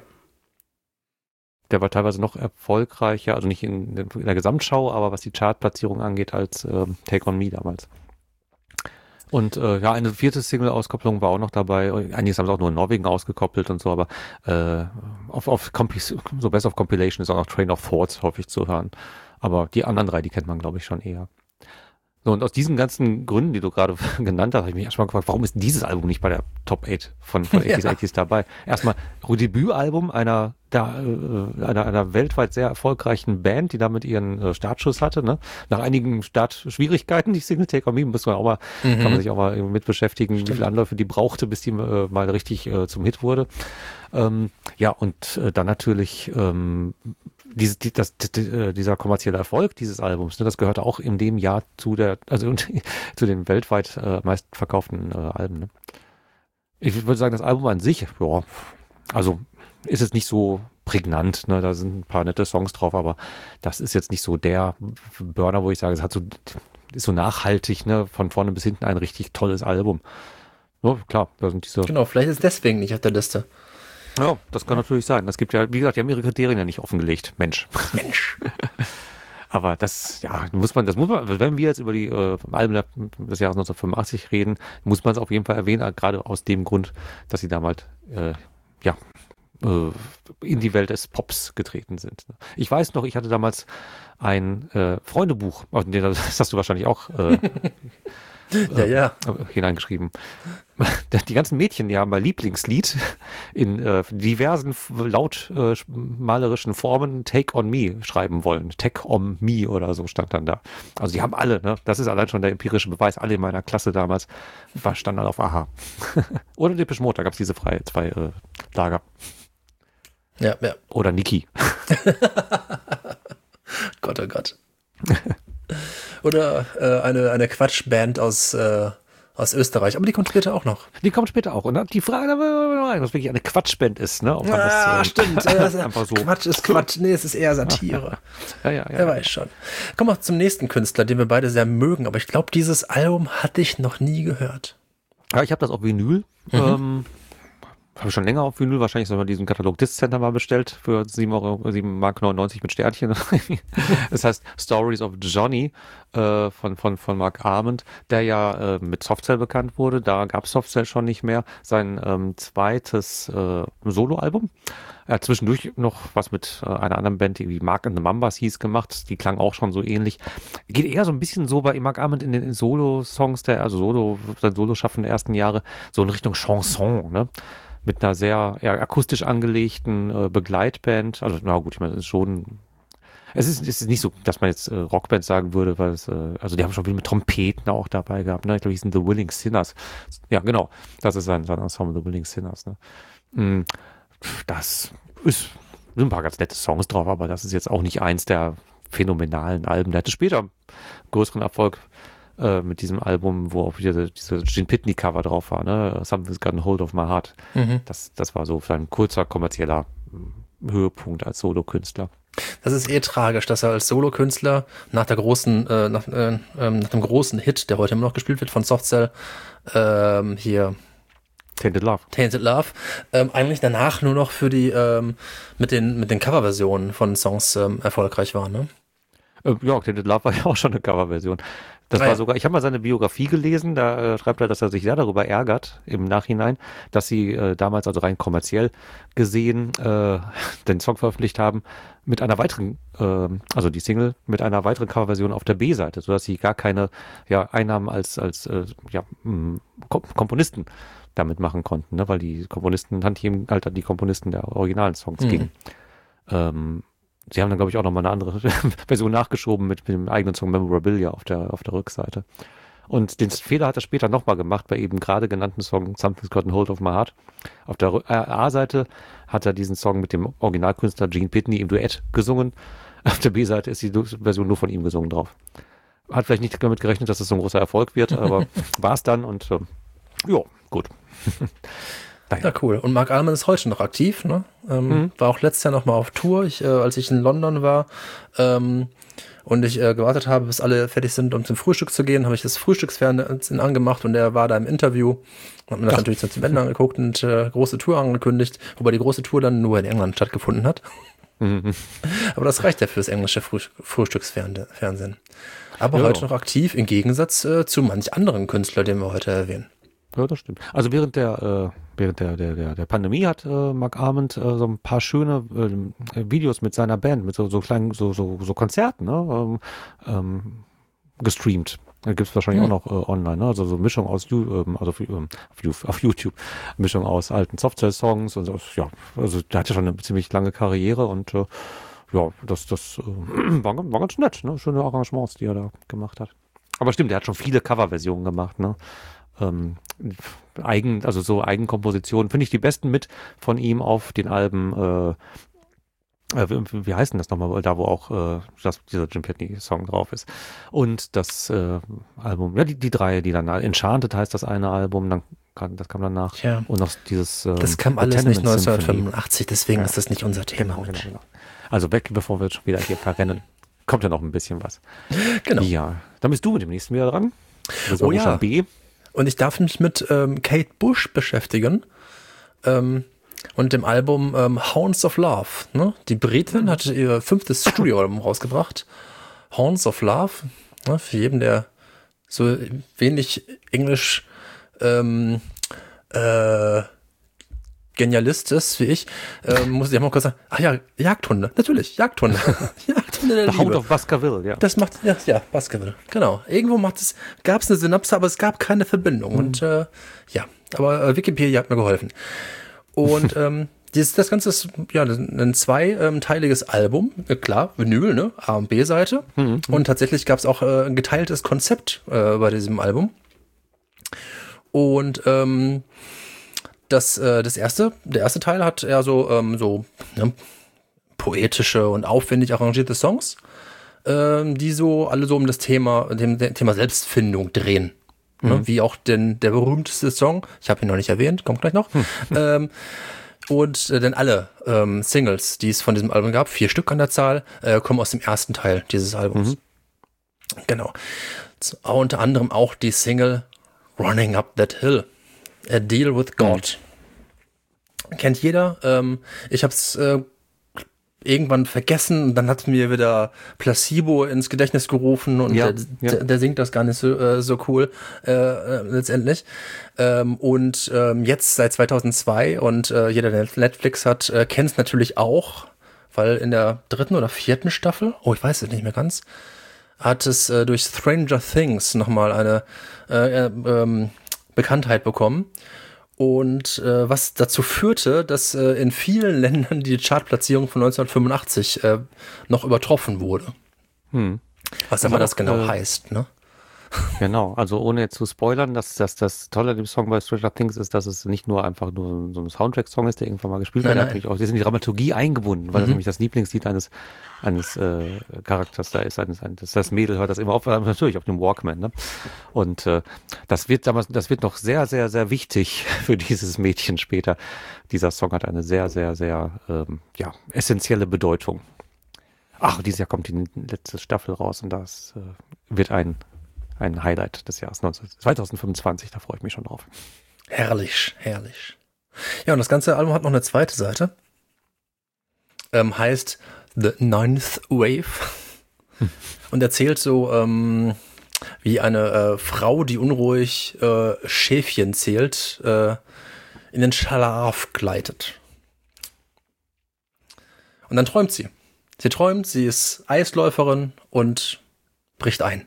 Der war teilweise noch erfolgreicher, also nicht in, in der Gesamtschau, aber was die Chartplatzierung angeht, als ähm, Take On Me damals. Und äh, ja, eine vierte Single-Auskopplung war auch noch dabei. Einiges haben sie auch nur in Norwegen ausgekoppelt und so, aber äh, auf, auf Compi- so Best of Compilation ist auch noch Train of Thoughts häufig zu hören. Aber die anderen drei, die kennt man, glaube ich, schon eher. So, und aus diesen ganzen Gründen, die du gerade genannt hast, habe ich mich erstmal gefragt, warum ist dieses Album nicht bei der Top acht von, von achtziger, ja. achtziger dabei? Erstmal Debütalbum einer, der, äh, einer, einer weltweit sehr erfolgreichen Band, die damit ihren äh, Startschuss hatte, ne? Nach einigen Startschwierigkeiten, die Single Take On Me, muss man auch mal, mhm. kann man sich auch mal mit beschäftigen, Stimmt. wie viele Anläufe die brauchte, bis die äh, mal richtig äh, zum Hit wurde. Ähm, ja, und äh, dann natürlich ähm, Diese, die, das, die, dieser kommerzielle Erfolg dieses Albums, ne, das gehörte auch in dem Jahr zu der, also zu den weltweit äh, meistverkauften äh, Alben. Ne? Ich würde sagen, das Album an sich, ja, also ist es nicht so prägnant, ne? Da sind ein paar nette Songs drauf, aber das ist jetzt nicht so der Burner, wo ich sage, es hat so, ist so nachhaltig, ne, von vorne bis hinten ein richtig tolles Album. Ja, klar, da sind diese. Genau, vielleicht ist es deswegen nicht auf der Liste. Ja, das kann natürlich sein. Das gibt ja, wie gesagt, die haben ihre Kriterien ja nicht offengelegt. Mensch. Mensch. Aber das, ja, muss man, das muss man, wenn wir jetzt über die äh, Alben des Jahres neunzehnhundertfünfundachtzig reden, muss man es auf jeden Fall erwähnen, gerade aus dem Grund, dass sie damals, äh, ja, äh, in die Welt des Pops getreten sind. Ich weiß noch, ich hatte damals ein äh, Freundebuch, das hast du wahrscheinlich auch äh, ja, ja. hineingeschrieben. Die ganzen Mädchen, die haben mein Lieblingslied in äh, diversen laut äh, malerischen Formen Take On Me schreiben wollen. Take On Me oder so stand dann da. Also die haben alle, ne? Das ist allein schon der empirische Beweis. Alle in meiner Klasse damals war standen alle auf Aha. Oder Depeche Mode, da gab es diese freie, zwei äh, Lager. Ja, ja. Oder Niki. Gott, oh Gott. Oder äh, eine, eine Quatschband aus, äh, aus Österreich. Aber die kommt später auch noch. Die kommt später auch. Und die Frage, was wirklich eine Quatschband ist, ne? Ob man ja, das, äh, stimmt. Äh, einfach so. Quatsch ist Quatsch. Nee, es ist eher Satire. ja, ja, ja. Wer weiß schon. Kommen wir zum nächsten Künstler, den wir beide sehr mögen. Aber ich glaube, dieses Album hatte ich noch nie gehört. Ja, ich habe das auf Vinyl. Mhm. Ähm, habe ich schon länger auf Vinyl, wahrscheinlich soll man diesen Katalog Disc Center mal bestellt für sieben Mark neunundneunzig mit Sternchen. Das heißt Stories of Johnny äh, von, von, von Mark Arment, der ja äh, mit Softcell bekannt wurde. Da gab es Softcell schon nicht mehr. Sein ähm, zweites äh, Soloalbum. Er hat zwischendurch noch was mit äh, einer anderen Band, die wie Mark and the Mambas hieß, gemacht. Die klang auch schon so ähnlich. Geht eher so ein bisschen so bei Mark Arment in den in Solo-Songs, der, also Solo, sein Solo-Schaffen der ersten Jahre, so in Richtung Chanson, ne? Mit einer sehr ja, akustisch angelegten äh, Begleitband. Also, na gut, ich meine, es ist schon. Es ist, es ist nicht so, dass man jetzt äh, Rockband sagen würde, weil es, äh, also die haben schon viel mit Trompeten auch dabei gehabt, ne? Ich glaube, die sind The Willing Sinners. Ja, genau. Das ist sein, sein Ensemble, The Willing Sinners, ne? Das ist, sind ein paar ganz nette Songs drauf, aber das ist jetzt auch nicht eins der phänomenalen Alben. Der hatte später größeren Erfolg mit diesem Album, wo auch wieder diese Gene Pitney Cover drauf war, ne? Something's Got a Hold of My Heart. Mhm. Das, das war so ein kurzer kommerzieller Höhepunkt als Solokünstler. Das ist eh tragisch, dass er als Solokünstler nach der großen, äh, nach, äh, nach dem großen Hit, der heute immer noch gespielt wird von Softcell, ähm, hier Tainted Love. Tainted Love, ähm, eigentlich danach nur noch für die, ähm, mit den, mit den Coverversionen von Songs ähm, erfolgreich war, ne? Äh, ja, Tainted Love war ja auch schon eine Coverversion. Das ah, war ja. sogar, ich habe mal seine Biografie gelesen, da äh, schreibt er, dass er sich sehr darüber ärgert im Nachhinein, dass sie äh, damals, also rein kommerziell gesehen, äh, den Song veröffentlicht haben mit einer weiteren, äh, also die Single mit einer weiteren Coverversion auf der B-Seite, sodass sie gar keine ja, Einnahmen als, als äh, ja, mh, Komponisten damit machen konnten, ne? Weil die Komponisten, Tantiemen halt an die Komponisten der originalen Songs mhm. gingen. Ähm, Sie haben dann, glaube ich, auch nochmal eine andere Version nachgeschoben mit, mit dem eigenen Song Memorabilia auf der, auf der Rückseite. Und den Fehler hat er später nochmal gemacht bei eben gerade genannten Song Something's Gotten Hold of My Heart. Auf der A-Seite hat er diesen Song mit dem Originalkünstler Gene Pitney im Duett gesungen. Auf der B-Seite ist die Version nur von ihm gesungen drauf. Hat vielleicht nicht damit gerechnet, dass es so ein großer Erfolg wird, aber war es dann und äh, ja, gut. Ja, cool. Und Mark Almond ist heute noch aktiv, ne? Ähm, mhm. War auch letztes Jahr noch mal auf Tour, ich, äh, als ich in London war ähm, und ich äh, gewartet habe, bis alle fertig sind, um zum Frühstück zu gehen, habe ich das Frühstücksfernsehen angemacht und er war da im Interview. Hat mir das Ach. natürlich zum Ende angeguckt und äh, große Tour angekündigt, wobei die große Tour dann nur in England stattgefunden hat. Mhm. Aber das reicht ja fürs englische Früh- Frühstücksfernsehen. Aber ja. heute noch aktiv, im Gegensatz äh, zu manch anderen Künstlern, den wir heute erwähnen. Ja, das stimmt. Also während der äh, während der der der, der Pandemie hat äh, Mark Almond äh, so ein paar schöne äh, Videos mit seiner Band, mit so so kleinen so so so Konzerten, ne, ähm, ähm, gestreamt. Da gibt's wahrscheinlich mhm. auch noch äh, online, ne? Also so Mischung aus ähm, also ähm, auf, auf YouTube, Mischung aus alten Softcell-Songs und so, ja, also der hatte schon eine ziemlich lange Karriere und äh, ja, das das äh, war, war ganz nett, ne? Schöne Arrangements, die er da gemacht hat. Aber stimmt, der hat schon viele Coverversionen gemacht, ne? Ähm, eigen, also so Eigenkompositionen, finde ich die besten mit von ihm auf den Alben, äh, äh, wie, wie heißt denn das nochmal, da wo auch äh, das, dieser Jim Pitney-Song drauf ist. Und das äh, Album, ja, die, die drei, die dann, Enchanted heißt das eine Album, dann kann, das kam danach. Tja. Und noch dieses ähm, das kam alles nicht neunzehnhundertfünfundachtzig, deswegen ja. ist das nicht unser Thema. Genau, genau, genau. Also weg, bevor wir schon wieder hier verrennen. Kommt ja noch ein bisschen was. Genau. Ja, dann bist du mit dem nächsten wieder dran. Das oh ja. B. Und ich darf mich mit ähm, Kate Bush beschäftigen ähm, und dem Album ähm, Hounds of Love. Ne? Die Britin hat ihr fünftes Studioalbum rausgebracht. Hounds of Love. Ne? Für jeden, der so wenig Englisch ähm, äh, Genialist ist wie ich, äh, muss ich mal kurz sagen, ach ja, Jagdhunde, natürlich, Jagdhunde. Jagdhunde der The Hound of Baskerville, ja. Das macht, ja, ja, Baskerville, genau. Irgendwo macht es, gab es eine Synapse, aber es gab keine Verbindung. Mhm. Und äh, ja, aber äh, Wikipedia hat mir geholfen. Und ähm, dieses, das Ganze ist ja ein zweiteiliges Album, äh, klar, Vinyl, ne, A- und B-Seite. Mhm. Und tatsächlich gab es auch äh, ein geteiltes Konzept äh, bei diesem Album. Und ähm, Das, äh, das erste, der erste Teil hat eher so, ähm, so ne, poetische und aufwendig arrangierte Songs, ähm, die so alle so um das Thema, dem, dem Thema Selbstfindung drehen. Mhm. Ne, wie auch den, der berühmteste Song, ich habe ihn noch nicht erwähnt, kommt gleich noch. Mhm. Ähm, und äh, denn alle ähm, Singles, die es von diesem Album gab, vier Stück an der Zahl, äh, kommen aus dem ersten Teil dieses Albums. Mhm. Genau. So, unter anderem auch die Single Running Up That Hill. A Deal with God. Mhm. Kennt jeder. Ähm, ich habe es äh, irgendwann vergessen. Dann hat mir wieder Placebo ins Gedächtnis gerufen und ja, der, ja. Der, der singt das gar nicht so, äh, so cool äh, letztendlich. Ähm, und ähm, jetzt seit zweitausendzwei und äh, jeder, der Netflix hat, äh, kennt es natürlich auch, weil in der dritten oder vierten Staffel, oh, ich weiß es nicht mehr ganz, hat es äh, durch Stranger Things nochmal eine äh, ähm, Bekanntheit bekommen und äh, was dazu führte, dass äh, in vielen Ländern die Chartplatzierung von neunzehnhundertfünfundachtzig äh, noch übertroffen wurde. Hm. Was aber das genau äh, heißt, ne? Genau, also ohne jetzt zu spoilern, dass, dass das Tolle an dem Song bei Stranger Things ist, dass es nicht nur einfach nur so ein Soundtrack-Song ist, der irgendwann mal gespielt wird, natürlich auch, das ist in die Dramaturgie eingebunden, weil mhm. das nämlich das Lieblingslied eines eines äh, Charakters da ist, eines, eines, das Mädel hört das immer auf, natürlich auf dem Walkman, ne? Und äh, das wird damals, das wird noch sehr, sehr, sehr wichtig für dieses Mädchen später. Dieser Song hat eine sehr, sehr, sehr ähm, ja, essentielle Bedeutung. Ach, dieses Jahr kommt die letzte Staffel raus und das äh, wird ein ein Highlight des Jahres zweitausendfünfundzwanzig, da freue ich mich schon drauf. Herrlich, herrlich. Ja, und das ganze Album hat noch eine zweite Seite. Ähm, heißt The Ninth Wave. und erzählt so, ähm, wie eine äh, Frau, die unruhig äh, Schäfchen zählt, äh, in den Schlaf gleitet. Und dann träumt sie. Sie träumt, sie ist Eisläuferin und bricht ein.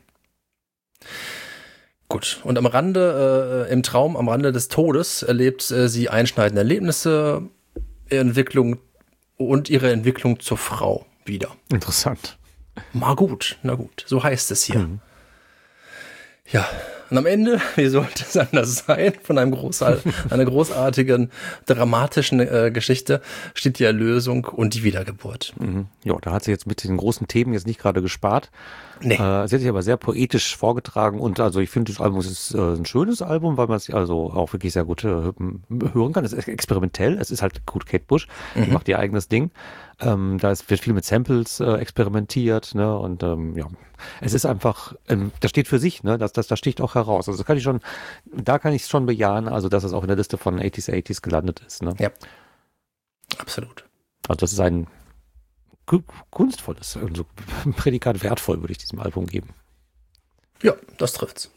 Gut, und am Rande, äh, im Traum, am Rande des Todes, erlebt äh, sie einschneidende Erlebnisse, Entwicklung und ihre Entwicklung zur Frau wieder. Interessant. Na gut, na gut, so heißt es hier. Mhm. Ja, und am Ende, wie sollte es anders sein, von einem Großal- einer großartigen, dramatischen äh, Geschichte steht die Erlösung und die Wiedergeburt. Mhm. Ja, da hat sie jetzt mit den großen Themen jetzt nicht gerade gespart. Nee. Äh, sie hat sich aber sehr poetisch vorgetragen und also ich finde, das Album ist äh, ein schönes Album, weil man es also auch wirklich sehr gut äh, hören kann. Es ist experimentell, es ist halt gut Kate Bush, die Mhm. macht ihr eigenes Ding. Ähm, da ist, wird viel mit Samples äh, experimentiert, ne? Und ähm, ja, es ist einfach, ähm, das steht für sich, ne? Das, das, das sticht auch heraus. Also das kann ich schon, da kann ich es schon bejahen, also dass es auch in der Liste von achtziger, achtziger gelandet ist, ne? Ja, absolut. Also das ist ein gu- kunstvolles, also Prädikat wertvoll würde ich diesem Album geben. Ja, das trifft's.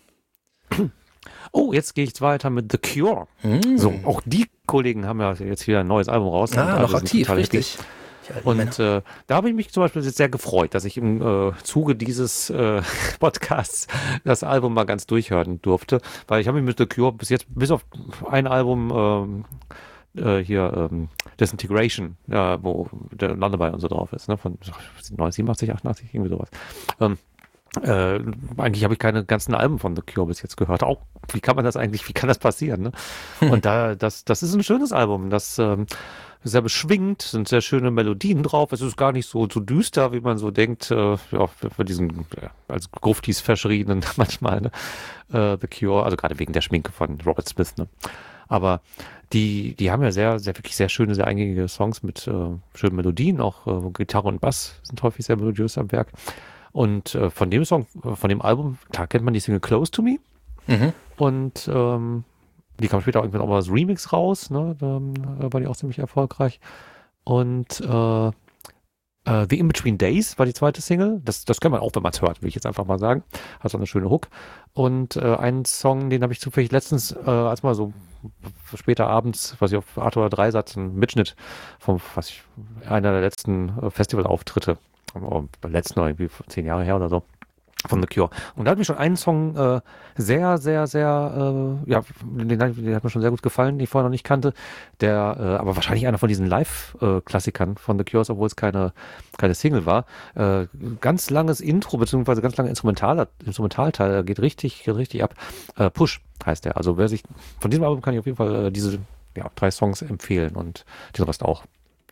Oh, jetzt gehe ich weiter mit The Cure. Mhm. So, auch die Kollegen haben ja jetzt wieder ein neues Album raus. Ah, und alle noch sind aktiv, total happy. richtig. Die alten Männer. Und äh, da habe ich mich zum Beispiel jetzt sehr gefreut, dass ich im äh, Zuge dieses äh, Podcasts das Album mal ganz durchhören durfte, weil ich habe mich mit The Cure bis jetzt, bis auf ein Album ähm, äh, hier, ähm, Disintegration, ja, wo der Lullaby und so drauf ist, ne, von neunzehnhundertsiebenundachtzig, achtundachtzig, irgendwie sowas. Ähm, Äh, eigentlich habe ich keine ganzen Alben von The Cure bis jetzt gehört. Auch, wie kann man das eigentlich, wie kann das passieren? Ne? Und da, das, das ist ein schönes Album. Das ähm, ist sehr beschwingt, sind sehr schöne Melodien drauf. Es ist gar nicht so, so düster, wie man so denkt, äh, ja, für diesen ja, als Gruftis verschriebenen manchmal, ne? äh, The Cure, also gerade wegen der Schminke von Robert Smith. Ne? Aber die, die haben ja sehr, sehr, wirklich sehr schöne, sehr eingängige Songs mit äh, schönen Melodien. Auch äh, Gitarre und Bass sind häufig sehr melodiös am Werk. Und äh, von dem Song, von dem Album, klar kennt man die Single Close to Me. Mhm. Und ähm, die kam später auch irgendwann auch mal als Remix raus. Ne? Da äh, war die auch ziemlich erfolgreich. Und äh, äh, The In-Between Days war die zweite Single. Das, das kennt man auch, wenn man es hört, will ich jetzt einfach mal sagen. Hat so eine schöne Hook. Und äh, einen Song, den habe ich zufällig letztens, äh, als mal so später abends, was ich auf Arthur Dreisatz, ein Mitschnitt vom, was ich, einer der letzten äh, Festivalauftritte, beim letzten Mal irgendwie zehn Jahre her oder so, von The Cure. Und da hat mir schon einen Song äh, sehr, sehr, sehr, äh, ja, den, den hat mir schon sehr gut gefallen, den ich vorher noch nicht kannte, der, äh, aber wahrscheinlich einer von diesen Live-Klassikern von The Cure, obwohl es keine, keine Single war. Äh, ganz langes Intro, beziehungsweise ganz lange Instrumental, Instrumentalteil, geht richtig, geht richtig ab. Äh, Push heißt der. Also wer sich, von diesem Album kann ich auf jeden Fall äh, diese ja, drei Songs empfehlen und den Rest auch.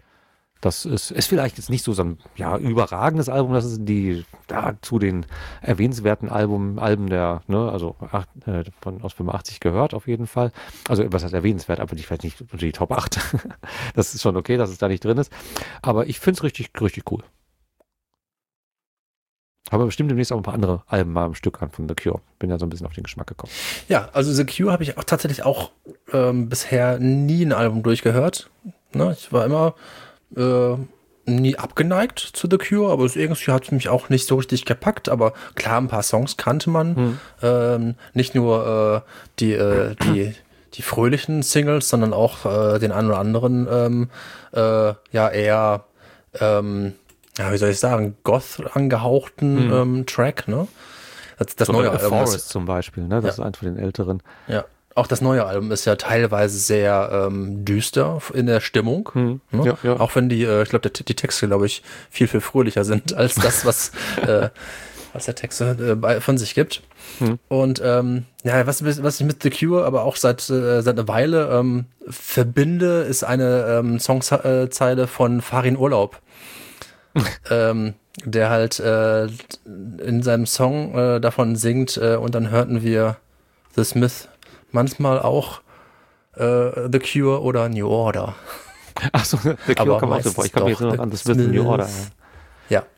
Das ist, ist vielleicht jetzt nicht so, so ein ja, überragendes Album, das ist die ja, zu den erwähnenswerten Album, Alben der, ne, also acht, äh, von aus fünfundachtzig gehört auf jeden Fall. Also was heißt erwähnenswert, aber ich weiß nicht unter die Top acht. Das ist schon okay, dass es da nicht drin ist. Aber ich finde es richtig, richtig cool. Aber bestimmt demnächst auch ein paar andere Alben mal im Stück an von The Cure. Bin ja so ein bisschen auf den Geschmack gekommen. Ja, also The Cure habe ich auch tatsächlich auch ähm, bisher nie ein Album durchgehört. Ne, ich war immer Äh, nie abgeneigt zu The Cure, aber es irgendwie hat mich auch nicht so richtig gepackt, aber klar, ein paar Songs kannte man. Hm. Ähm, nicht nur äh, die, äh, die, die fröhlichen Singles, sondern auch äh, den einen oder anderen ähm, äh, ja eher ähm, ja, wie soll ich sagen, Goth angehauchten hm. ähm, Track, ne? Das, das so neue Album. Album. Forest zum Beispiel, ne? Das ja. ist eins von den älteren. Ja. Auch das neue Album ist ja teilweise sehr ähm, düster in der Stimmung. Hm, ne? ja, ja. Auch wenn die, äh, ich glaube, die Texte, glaube ich, viel, viel fröhlicher sind als das, was, äh, was der Text äh, bei, von sich gibt. Hm. Und ähm, ja, was, was ich mit The Cure aber auch seit, äh, seit einer Weile ähm, verbinde, ist eine ähm, Songzeile von Farin Urlaub. ähm, der halt äh, in seinem Song äh, davon singt äh, und dann hörten wir The Smith manchmal auch äh, The Cure oder New Order. Achso, The Cure kam auch so vor. Ich komme jetzt nur noch an The Smith und New Order. Ja.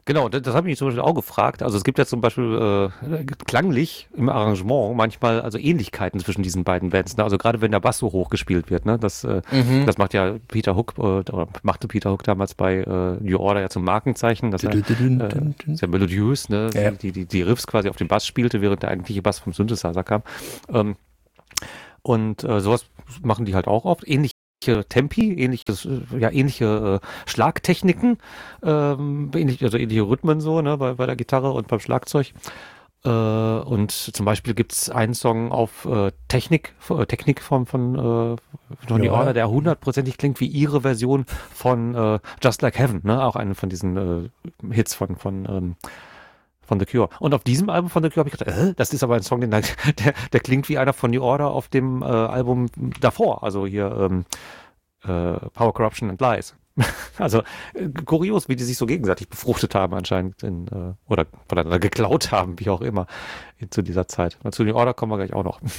Genau, das, das habe ich mich zum Beispiel auch gefragt. Also es gibt ja zum Beispiel äh, klanglich im Arrangement manchmal also Ähnlichkeiten zwischen diesen beiden Bands. Ne? Also gerade wenn der Bass so hoch gespielt wird, ne? das, äh, mhm. das macht ja Peter Hook, äh, oder machte Peter Hook damals bei äh, New Order ja zum Markenzeichen. Das ist ja äh, sehr melodiös, ne? Ja. Die, die, die Riffs quasi auf dem Bass spielte, während der eigentliche Bass vom Synthesizer kam. Ähm, und äh, sowas machen die halt auch oft. Ähnlich Tempi, ähnliches, ja, ähnliche äh, Schlagtechniken, ähm, ähnlich, also ähnliche Rhythmen so, ne, bei, bei der Gitarre und beim Schlagzeug. Äh, und zum Beispiel gibt es einen Song auf äh, Technik, äh, Technik von, von äh, Johnny ja. Order, der hundertprozentig klingt wie ihre Version von äh, Just Like Heaven, ne, auch einen von diesen äh, Hits von, von ähm, von The Cure. Und auf diesem Album von The Cure habe ich gedacht, äh, das ist aber ein Song, den, der, der klingt wie einer von New Order auf dem äh, Album davor. Also hier ähm, äh, Power, Corruption and Lies. Also äh, kurios, wie die sich so gegenseitig befruchtet haben anscheinend in, äh, oder voneinander geklaut haben, wie auch immer, in, zu dieser Zeit. Und zu New Order kommen wir gleich auch noch.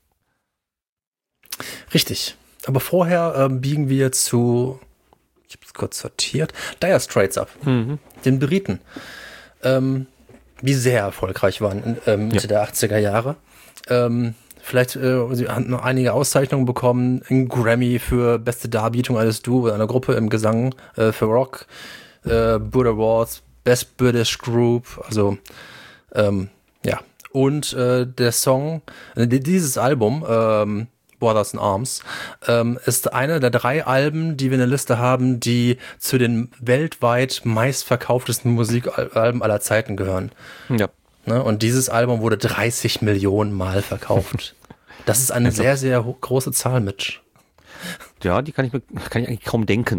Richtig. Aber vorher ähm, biegen wir zu, ich habe es kurz sortiert, Dire Straits ab. Mhm. Den Briten. Ähm, die sehr erfolgreich waren ähm, Mitte ja. der achtziger Jahre. Ähm, vielleicht, äh, sie hatten noch einige Auszeichnungen bekommen, ein Grammy für beste Darbietung als Duo einer Gruppe im Gesang, äh, für Rock, äh, Brit Awards, Best British Group, also ähm, ja. Und äh, der Song, äh, dieses Album, ähm, Brothers in Arms, ähm, ist eine der drei Alben, die wir in der Liste haben, die zu den weltweit meistverkauftesten Musikalben aller Zeiten gehören. Ja. Ne? Und dieses Album wurde dreißig Millionen Mal verkauft. Das ist eine also, sehr, sehr ho- große Zahl, Mitch. Ja, die kann ich mir kann ich eigentlich kaum denken.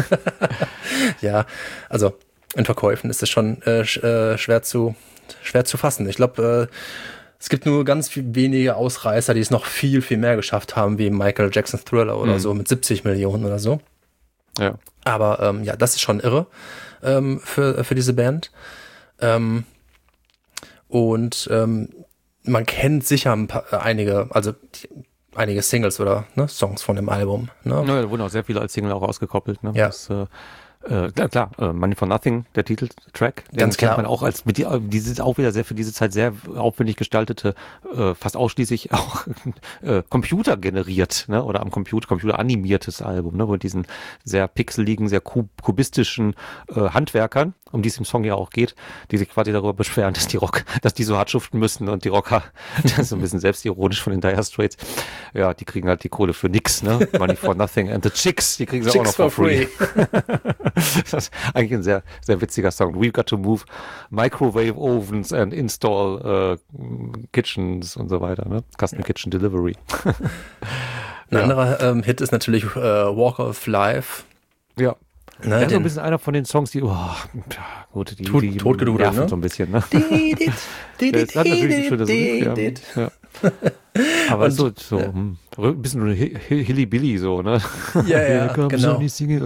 Ja, also in Verkäufen ist es schon äh, sch- äh, schwer zu schwer zu fassen. Ich glaube, äh, es gibt nur ganz viel wenige Ausreißer, die es noch viel, viel mehr geschafft haben, wie Michael Jackson's Thriller oder mhm. so, mit siebzig Millionen oder so. Ja. Aber ähm, ja, das ist schon irre ähm, für, für diese Band. Ähm, und ähm, man kennt sicher ein paar, einige, also die, einige Singles oder ne, Songs von dem Album. Ne? Ja, da wurden auch sehr viele als Single auch ausgekoppelt. Ne? Ja. Das, äh, Äh, klar, klar, äh, Money for Nothing, der Titeltrack, den Ganz kennt klar. man auch als mit die, dieses auch wieder sehr für diese Zeit sehr aufwendig gestaltete, äh, fast ausschließlich auch äh, Computer generiert, ne, oder am Computer Computer animiertes Album, ne, mit diesen sehr pixeligen, sehr kub, kubistischen äh, Handwerkern, um die es im Song ja auch geht, die sich quasi darüber beschweren, dass die Rock, dass die so hart schuften müssen und die Rocker, das ist so ein bisschen selbstironisch von den Dire Straits, ja, die kriegen halt die Kohle für nix, ne, Money for Nothing, and the Chicks, die kriegen sie Chicks auch noch for free. free. Das ist eigentlich ein sehr, sehr witziger Song. We've got to move microwave ovens and install uh, kitchens und so weiter, ne? Custom Kitchen Delivery. Ein ja. anderer ähm, Hit ist natürlich äh, Walk of Life. Ja. Ne, das ist so ein bisschen einer von den Songs, die, oh, ja, gut, die, Tot, die totgedudelt, nerven ne? so ein bisschen, ne? Das hat natürlich ein schönes Riff, ja. ja. Aber und, so, so ja. hm, ein bisschen Hilly-Billy so, ne? Ja, ja, genau.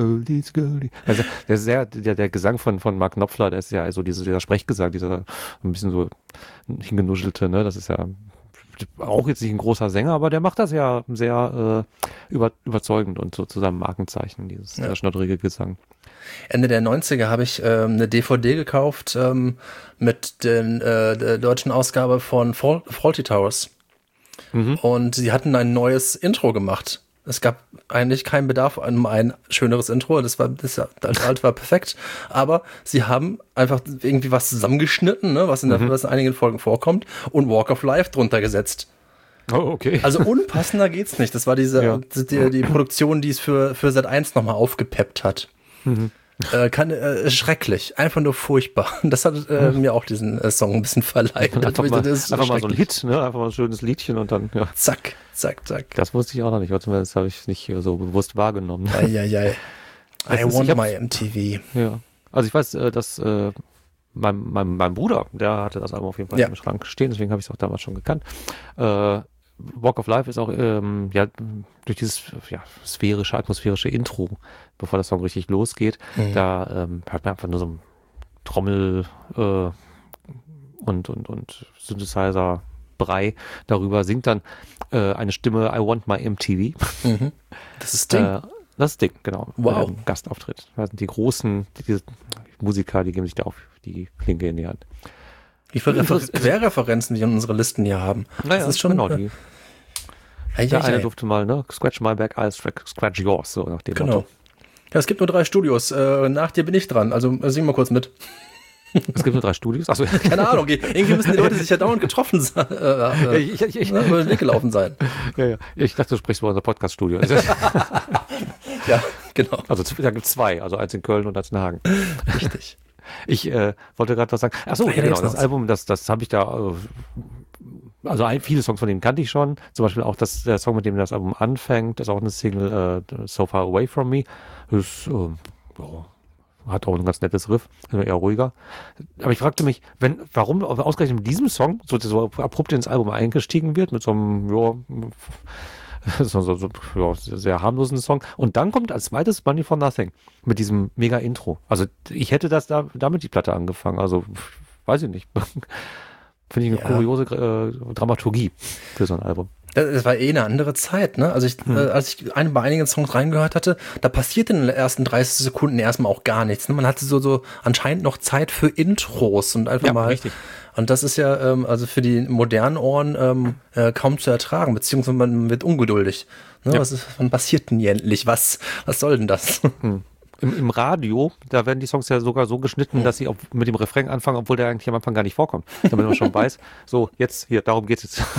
Also der, sehr, der, der Gesang von, von Mark Knopfler, der ist ja so dieser, dieser Sprechgesang, dieser ein bisschen so hingenuschelte, ne? Das ist ja auch jetzt nicht ein großer Sänger, aber der macht das ja sehr äh, über, überzeugend und so zusammen Markenzeichen, dieses ja. schnodderige Gesang. Ende der neunziger habe ich ähm, eine D V D gekauft ähm, mit den, äh, der deutschen Ausgabe von Faul- Fawlty Towers. Mhm. Und sie hatten ein neues Intro gemacht. Es gab eigentlich keinen Bedarf an ein schöneres Intro. Das war das, das alte war perfekt. Aber sie haben einfach irgendwie was zusammengeschnitten, ne, was in, der, mhm. was in einigen Folgen vorkommt, und Walk of Life drunter gesetzt. Oh, okay. Also unpassender geht's nicht. Das war diese ja. die, die Produktion, die es für, für Sat eins nochmal aufgepeppt hat. Mhm. Äh, kann, äh, schrecklich, einfach nur furchtbar. Das hat äh, mir auch diesen äh, Song ein bisschen verleiht. Einfach, mal, einfach mal so ein Hit, ne? Einfach mal ein schönes Liedchen und dann, ja. Zack, zack, zack. Das wusste ich auch noch nicht, das habe ich nicht so bewusst wahrgenommen. Eieiei. I ist, want ich my M T V. Ja. Also ich weiß, dass äh, mein, mein, mein Bruder, der hatte das Album auf jeden Fall ja. im Schrank stehen, deswegen habe ich es auch damals schon gekannt. Äh, Walk of Life ist auch ähm, ja durch dieses ja, sphärische, atmosphärische Intro, bevor der Song richtig losgeht, mhm. da ähm, hört man einfach nur so ein Trommel äh, und, und, und Synthesizer-Brei darüber, singt dann äh, eine Stimme I want my M T V. Mhm. Das ist Ding. Äh, Das ist Sting, genau. Wow. Mit Gastauftritt. Das sind die großen die Musiker, die geben sich da auf die Klinke in die Hand. Wie viele Refer- Querreferenzen wir in unsere Listen hier haben. Naja, das ist schon, genau. Äh, Die, hey, der hey, eine hey. durfte mal, ne? Scratch my back, I'll scratch yours, so nach dem Genau. Motto. Ja, es gibt nur drei Studios. Äh, nach dir bin ich dran. Also äh, sing mal kurz mit. Es gibt nur drei Studios. Achso. Keine Ahnung. Irgendwie müssen die Leute sich ja dauernd getroffen sein. Äh, äh, ich, ich, ich, ne, über den Weg gelaufen sein. ja, ja. Ich dachte, du sprichst über unser Podcast-Studio. Ja, genau. Also da gibt es zwei. Also eins in Köln und eins in Hagen. Richtig. Ich äh, wollte gerade was sagen. Achso, Ah, ja, genau. jetzt Das noch. Album, das, das habe ich da... Äh, Also ein, viele Songs von denen kannte ich schon. Zum Beispiel auch das, der Song, mit dem das Album anfängt, ist auch eine Single, äh, So Far Away From Me. Ist, äh, ja, hat auch ein ganz nettes Riff, eher ruhiger. Aber ich fragte mich, wenn, warum ausgerechnet mit diesem Song so, so abrupt ins Album eingestiegen wird, mit so einem, ja, so, so, so ja, sehr harmlosen Song. Und dann kommt als zweites Money for Nothing mit diesem mega Intro. Also ich hätte das da, damit die Platte angefangen. Also weiß ich nicht. Finde ich eine Ja. kuriose äh, Dramaturgie für so ein Album. Das war eh eine andere Zeit, ne? Also ich, hm. äh, als ich ein, bei einigen Songs reingehört hatte, da passierte in den ersten dreißig Sekunden erstmal auch gar nichts. Ne? Man hatte so, so anscheinend noch Zeit für Intros und einfach Ja, mal. richtig. Und das ist ja ähm, also für die modernen Ohren ähm, äh, kaum zu ertragen, beziehungsweise man wird ungeduldig. Ne? Ja. Was ist, wann passiert denn hier endlich? Was, was soll denn das? Hm. Im, Im Radio, da werden die Songs ja sogar so geschnitten, Hm. dass sie auch mit dem Refrain anfangen, obwohl der eigentlich am Anfang gar nicht vorkommt. Damit man schon weiß, so, jetzt, hier, darum geht's jetzt.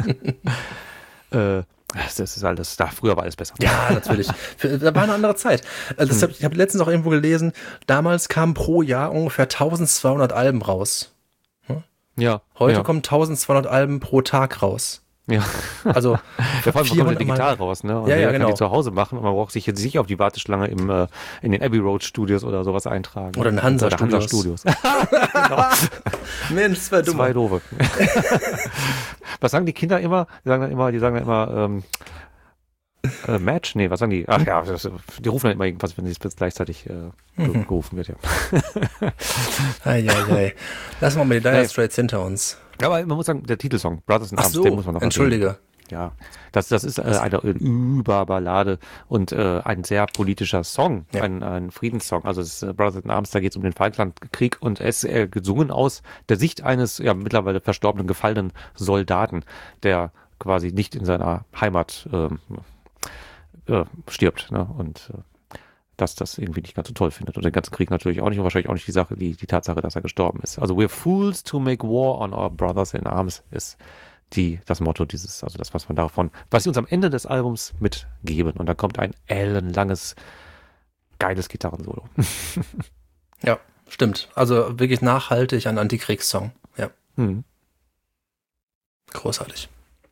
äh, das ist alles, da, früher war alles besser. Ja, natürlich. Für, da war eine andere Zeit. Also das hab, ich habe letztens auch irgendwo gelesen, damals kamen pro Jahr ungefähr eintausendzweihundert Alben raus. Ja. Heute ja. kommen eintausendzweihundert Alben pro Tag raus. Ja. Also Ja, vor allem kommt ja digital Mal. raus, ne? Und Ja, ja, jeder genau. kann die zu Hause machen und man braucht sich jetzt nicht auf die Warteschlange im, äh, in den Abbey Road Studios oder sowas eintragen. Oder in Hansa Oder Hansa Studios. Studios. Genau. Mensch, zwei dumme. Zwei doofe. Was sagen die Kinder immer? Die sagen dann immer, die sagen dann immer, ähm, äh, Match? Nee, was sagen die? Ach ja, das, die rufen dann immer irgendwas, wenn es gleichzeitig äh, mhm. gerufen wird, ja. Eieiei. Lassen wir mal die Dire Nee. Straits hinter uns. Ja, aber man muss sagen, der Titelsong, Brothers in Ach Arms, so, den muss man noch entschuldige. erwähnen. Ja, das, das ist äh, eine Überballade und äh, ein sehr politischer Song, Ja. ein, ein Friedenssong. Also es ist äh, Brothers in Arms, da geht es um den Falklandkrieg und er ist äh, gesungen aus der Sicht eines ja mittlerweile verstorbenen, gefallenen Soldaten, der quasi nicht in seiner Heimat ähm, äh, stirbt, ne? Und äh, dass das irgendwie nicht ganz so toll findet. Und den ganzen Krieg natürlich auch nicht und wahrscheinlich auch nicht die Sache, die, die Tatsache, dass er gestorben ist. Also we're fools to make war on our brothers in arms ist die, das Motto dieses, also das, was man davon, was sie uns am Ende des Albums mitgeben. Und dann kommt ein ellenlanges, geiles Gitarrensolo. Ja, stimmt. Also wirklich nachhaltig ein Antikriegssong. Ja. Hm. Großartig.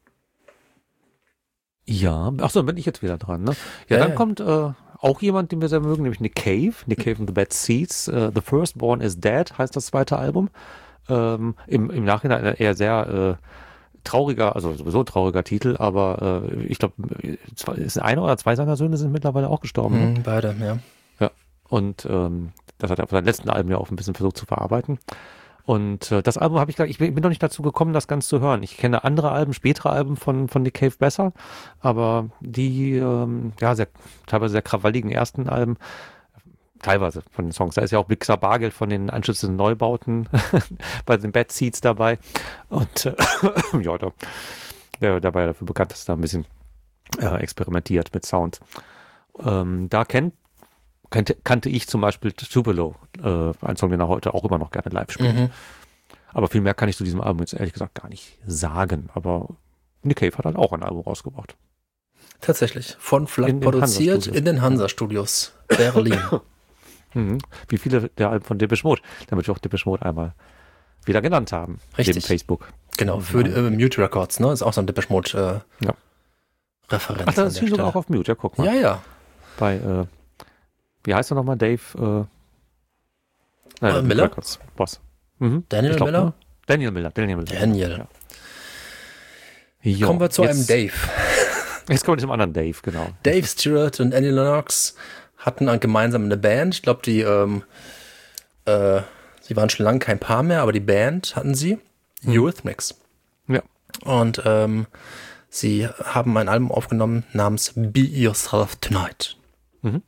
Ja, ach so, dann bin ich jetzt wieder dran, ne? Ja, Ja, dann ja. kommt äh, auch jemand, den wir sehr mögen, nämlich Nick Cave. Nick Cave and the Bad Seeds. Uh, the Firstborn is Dead heißt das zweite Album. Ähm, im, Im Nachhinein ein eher sehr äh, trauriger, also sowieso trauriger Titel, aber äh, ich glaube, ist einer oder zwei seiner Söhne sind mittlerweile auch gestorben. Ne? Mhm, beide, ja. Ja, und ähm, das hat er auf seinem letzten Album ja auch ein bisschen versucht zu verarbeiten. Und äh, das Album habe ich, ich bin, bin noch nicht dazu gekommen, das ganz zu hören. Ich kenne andere Alben, spätere Alben von, von Nick Cave besser, aber die, ähm, ja, sehr, teilweise sehr krawalligen ersten Alben, teilweise von den Songs. Da ist ja auch Bixer Bargeld von den anschließenden Neubauten bei den Bad Seeds dabei. Und äh, ja, da, der dabei dafür bekannt, dass er da ein bisschen äh, experimentiert mit Sound. Ähm, da kennt Kannte, kannte ich zum Beispiel Tupelo, äh, ein Song, den er heute auch immer noch gerne live spielt. Mhm. Aber viel mehr kann ich zu diesem Album jetzt ehrlich gesagt gar nicht sagen. Aber Nick Cave hat halt auch ein Album rausgebracht. Tatsächlich. Von Flack In den produziert Hansa-Studios. in den Hansa-Studios. Berlin. Mhm. Wie viele der Alben von Depeche Mode, damit wir auch Depeche Mode einmal wieder genannt haben. Richtig. Neben Facebook. Genau, für die, äh, Mute Records, ne? Ist auch so ein Depeche Mode äh, Ja. Referenz. Ach, das an ist der hier sogar Stelle. auch auf Mute. Ja, guck mal. Ja, ja. Bei, äh, wie heißt er nochmal? Dave äh, nein, Äh, Miller? Records Boss. Mhm. Daniel Ich glaub, Miller? ne? Daniel Miller. Daniel Miller. Daniel. Ja. Jo, Kommen wir zu jetzt, einem Dave. Jetzt kommen wir zum anderen Dave, genau. Dave Stewart und Annie Lennox hatten an- gemeinsam eine Band. Ich glaube, die, ähm, äh, sie waren schon lange kein Paar mehr, aber die Band hatten sie. Eurythmics. Ja. Und ähm, sie haben ein Album aufgenommen namens Be Yourself Tonight. Mhm.